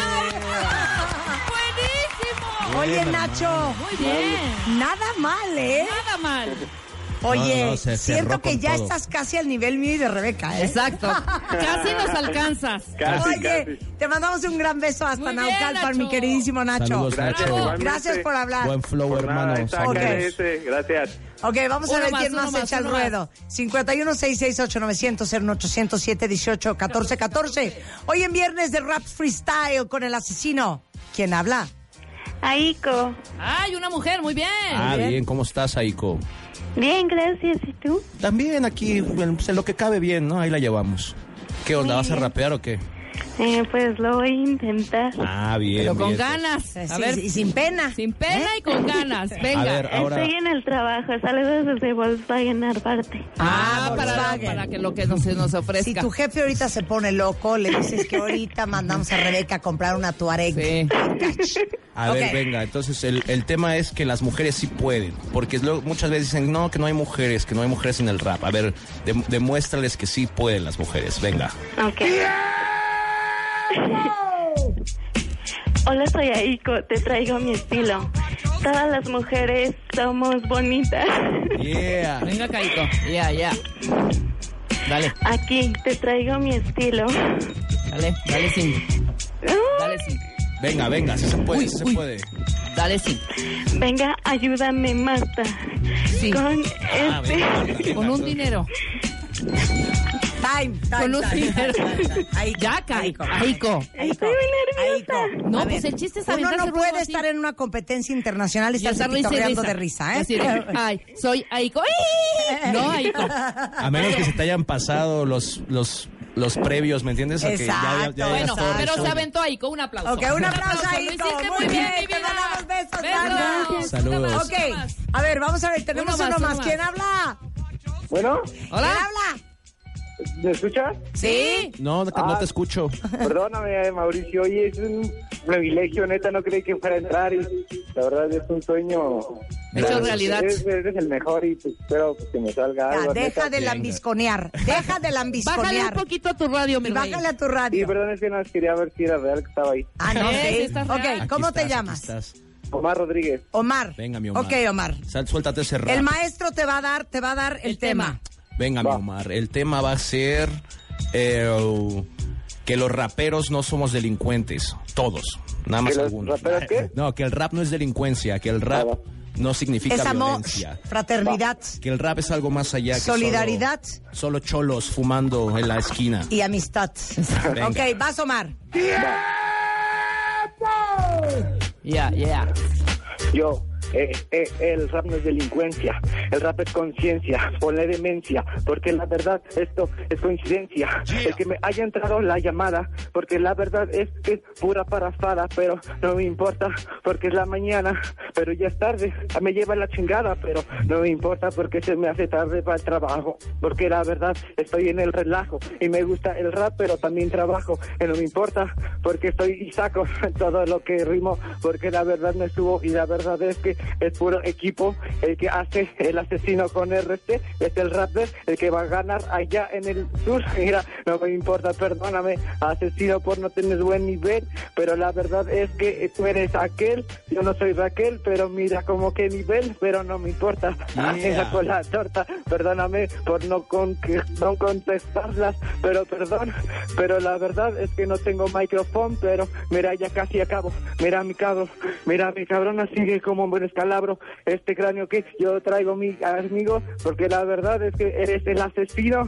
Oye, Nacho. Muy bien. Nada mal, ¿eh? Nada mal. Oye, No, no, se siento cerró que con ya todo. estás casi al nivel mío y de Rebeca, ¿eh? Exacto. Casi nos alcanzas. Casi, Oye, casi. te mandamos un gran beso hasta Muy bien, Naucalpan, mi Nacho. queridísimo Nacho. Saludos, Gracias, Nacho. igualmente. Gracias por hablar. Buen flow, Por nada, hermano. ahí está, Saludos. Ok. K L S, gracias. Ok, vamos a Uno ver más, quién uno más más, echa el uno más. ruedo. cincuenta y uno, sesenta y seis, ocho, novecientos, cero ocho cero siete, dieciocho, catorce, catorce. Hoy en viernes de Rap Freestyle con el asesino. ¿Quién habla? Aiko. Ay, una mujer, muy bien. Ah, bien, ¿cómo estás, Aiko? Bien, gracias. ¿Y tú? También aquí, bueno, pues en lo que cabe bien, ¿no? Ahí la llevamos. ¿Qué onda? ¿Vas a rapear o qué? Eh, pues lo voy a intentar. Ah, bien, Pero con bien. ganas. A Sí, ver, y sin pena. sin pena y con ganas. Venga. A ver, ahora... Estoy en el trabajo. Saludos desde Volkswagen Narvarte. Ah, Ah, para, Volkswagen. para que lo que nos, se nos ofrezca. Si tu jefe ahorita se pone loco, le dices que ahorita mandamos a Rebeca a comprar una Tuareg. Sí. A Ok. ver, venga, entonces el, el tema es que las mujeres sí pueden, porque luego muchas veces dicen, no, que no hay mujeres, que no hay mujeres en el rap. A ver, dem- demuéstrales que sí pueden las mujeres, venga. Ok. Hola, soy Aiko. Te traigo mi estilo. Todas las mujeres somos bonitas. Yeah. Venga, Caito. Ya, ya. Dale, Aquí te traigo mi estilo. dale, dale sin. Dale sin. Venga, venga, sí se puede, Uy, sí se uy. puede. Dale sin. Venga, ayúdame, Marta. Sí. Con Ah, este. venga, venga, Con un entonces. dinero. Time, time, Con Lucifer. Ya, Aiko. Aiko. Estoy muy nerviosa. No, pues el chiste es Uno aventarse no ruido puede así. estar en una competencia internacional y Y estarse estar risa y pitorreando risa. de risa, ¿eh? Así de, ay, soy Aiko. ¡Ii! No, Aiko. A menos que se te hayan pasado los los los previos, ¿me entiendes? A que ya- ya- ya Bueno, llegas todo el pero show. se aventó Aiko. Un aplauso. Ok, un aplauso a Lo Aiko. hiciste Muy bien, mi te vida. mandamos besos, Besos. Marta. Saludos. Ok, a ver, vamos a ver, tenemos Uno uno más, más. uno ¿Quién más. habla? Bueno, Hola. ¿Quién habla? ¿me escuchas? Sí. No, que no te escucho. Perdóname, Mauricio, oye, es un privilegio, neta, no creí que fuera a entrar y la verdad es un sueño. Hecho Eres- realidad. Eres, eres el mejor y pues, espero que me salga Ya, algo. deja neta. de lambisconear. Deja de Bájale un lambisconear. poquito a tu radio, mi Y rey. bájale a tu Sí, radio. perdón, es que no quería ver si era real que estaba ahí. Ah, no Sí, sí, sé. estás Ok, real. ¿cómo Aquí te estás, llamas? aquí estás. Omar Rodríguez. Omar. Venga, mi Omar. Ok, Omar. Sal, suéltate ese rap. El maestro te va a dar, te va a dar el, El tema. tema. Venga, mi Omar. El tema va a ser eh, que los raperos no somos delincuentes. Todos. Nada más ¿Que los algunos. raperos qué? No, que el rap no es delincuencia, que el rap Ah, va. no significa Es amor, violencia. fraternidad Que el rap es algo más allá que Solidaridad. solo, solo cholos fumando en la esquina. y amistad. Venga. Ok, vas, Omar. Ya, ya. Yo, eh, eh, el rap no es delincuencia, el rap es conciencia, ponle demencia, porque la verdad esto es coincidencia, el que me haya entrado la llamada, porque la verdad es que es pura parafada, pero no me importa, porque es la mañana, pero ya es tarde, me lleva la chingada, pero no me importa porque se me hace tarde para el trabajo, porque la verdad estoy en el relajo, y me gusta el rap, pero también trabajo, y no me importa, porque estoy y saco todo lo que rimo, porque la verdad me subo, y la verdad es que es puro equipo, el que hace el asesino con R C, es el rapper, el que va a ganar allá en el sur, mira, no me importa, perdóname, asesino por no tener buen nivel, pero la verdad es que tú eres aquel, yo no soy Raquel, pero mira como qué nivel, pero no me importa, Yeah. con la torta, perdóname por no, con, no contestarlas, pero perdón, pero la verdad es que no tengo micrófono, pero mira, ya casi acabo, mira mi cabrón, mira mi cabrona sigue como un buen escalabro, este cráneo que yo traigo mi amigo, porque la verdad es que eres el asesino.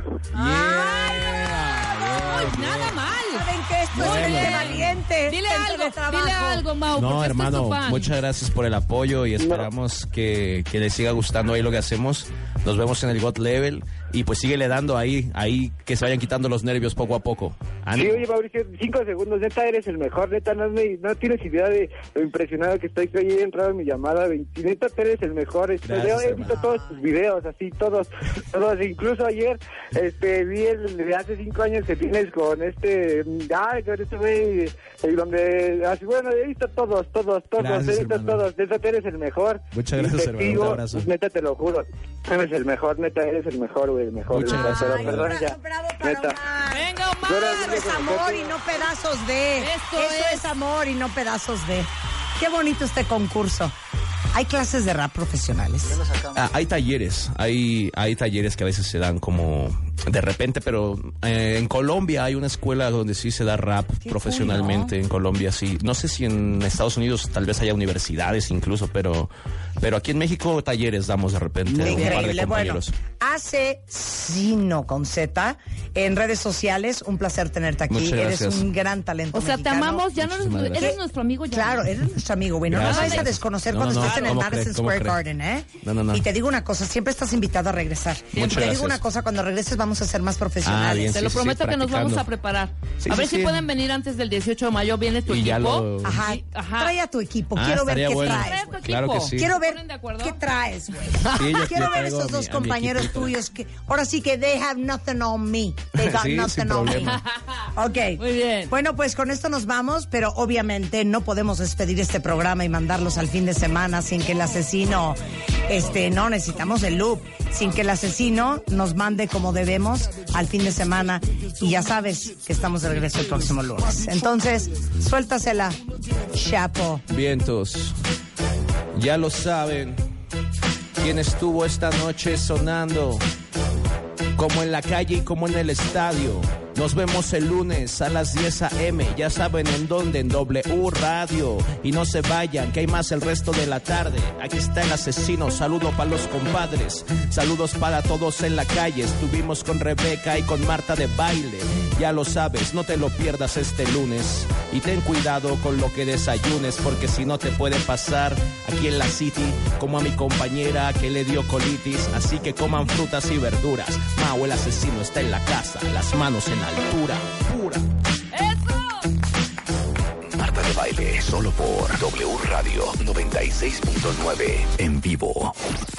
Ay, nada mal. Saben que esto Bueno. es gente valiente. Dile gente algo, de trabajo. dile algo, Mau. No, porque este es hermano, tu fan. muchas gracias por el apoyo y esperamos que, que les siga gustando ahí lo que hacemos. Nos vemos en el God Level y pues síguele dando ahí, ahí que se vayan quitando los nervios poco a poco. Sí, Ánimo. oye, Mauricio, cinco segundos, neta, eres el mejor, neta, no, me- no tienes idea de lo impresionado que estoy, que hoy he entrado en mi llamada, veinte, neta, tú eres el mejor, este, Gracias, he visto hermano. todos tus videos, así, todos, todos, incluso ayer, este, vi el de hace cinco años que tienes con este, ay, con este güey, eh, donde, así, bueno, he visto todos, todos, todos, Gracias, he visto hermano. todos, neta, tú eres el mejor. Muchas Y gracias, te hermano, un sigo, abrazo. Neta, te lo juro, eres el mejor, neta, eres el mejor, güey, el mejor. Muchas neta, gracias, pero hermano. perdón, ya, Bravo para neta. Omar. Venga, Omar. Pero- Eso es amor y no pedazos de. Esto Eso es. es amor y no pedazos de. Qué bonito este concurso. Hay clases de rap profesionales. Ah, hay talleres, hay, hay talleres que a veces se dan como de repente, pero eh, en Colombia hay una escuela donde sí se da rap Qué profesionalmente. cool, ¿no? En Colombia sí. No sé si en Estados Unidos tal vez haya universidades incluso, pero, pero aquí en México talleres damos de repente. un par de Increíble. Bueno, compañeros. Asesino con Z en redes sociales. Un placer tenerte aquí. Muchas Eres gracias. un gran talento. O sea, te mexicano. amamos, ya no eres, Muchísimas eres gracias. nuestro amigo ya. Claro, eres nuestro amigo, güey. No nos Gracias. vayas a desconocer No, cuando no, no, estés en el ¿cómo Madison cree? ¿Cómo Square cree? Garden, ¿eh? No, no, no. Y te digo una cosa, siempre estás invitado a regresar. Muchas te digo gracias. una cosa, cuando regreses vamos a ser más profesionales. Ah, bien, Te sí, lo sí, prometo sí, que nos vamos practicando. a preparar. Sí, a sí, ver si sí. pueden venir antes del dieciocho de mayo. Viene tu Y ya equipo. lo- Ajá. Sí, ajá. Trae a tu equipo. Ah, Quiero ver estaría qué bueno. traes. Trae güey. tu Claro que equipo. sí. Quiero ¿Se ver ponen de acuerdo? qué traes, güey. Sí, yo Quiero yo ver traigo esos a dos mi- a mi compañeros equipito. tuyos que ahora sí que they have nothing on me. They got Sí, sin nothing on me. problema. Ok. Muy bien. Bueno, pues con esto nos vamos, pero obviamente no podemos despedir este programa y mandarlos al fin de semana sin que el asesino, este, no necesitamos el loop, sin que el asesino nos mande como debemos al fin de semana. Y ya sabes que estamos de regreso el próximo lunes. Entonces, suéltasela, Chapo. Vientos, ya lo saben, quién estuvo esta noche sonando, como en la calle y como en el estadio. Nos vemos el lunes a las diez a eme, ya saben en dónde, en W Radio. Y no se vayan, que hay más el resto de la tarde. Aquí está el asesino, saludo para los compadres. Saludos para todos en la calle, estuvimos con Rebeca y con Marta de Baile. Ya lo sabes, no te lo pierdas este lunes. Y ten cuidado con lo que desayunes, porque si no te puede pasar aquí en la City, como a mi compañera que le dio colitis. Así que coman frutas y verduras. Mau, el asesino está en la casa, las manos en altura, pura. ¡Eso! Marta de Baile, solo por W Radio noventa y seis punto nueve, en vivo.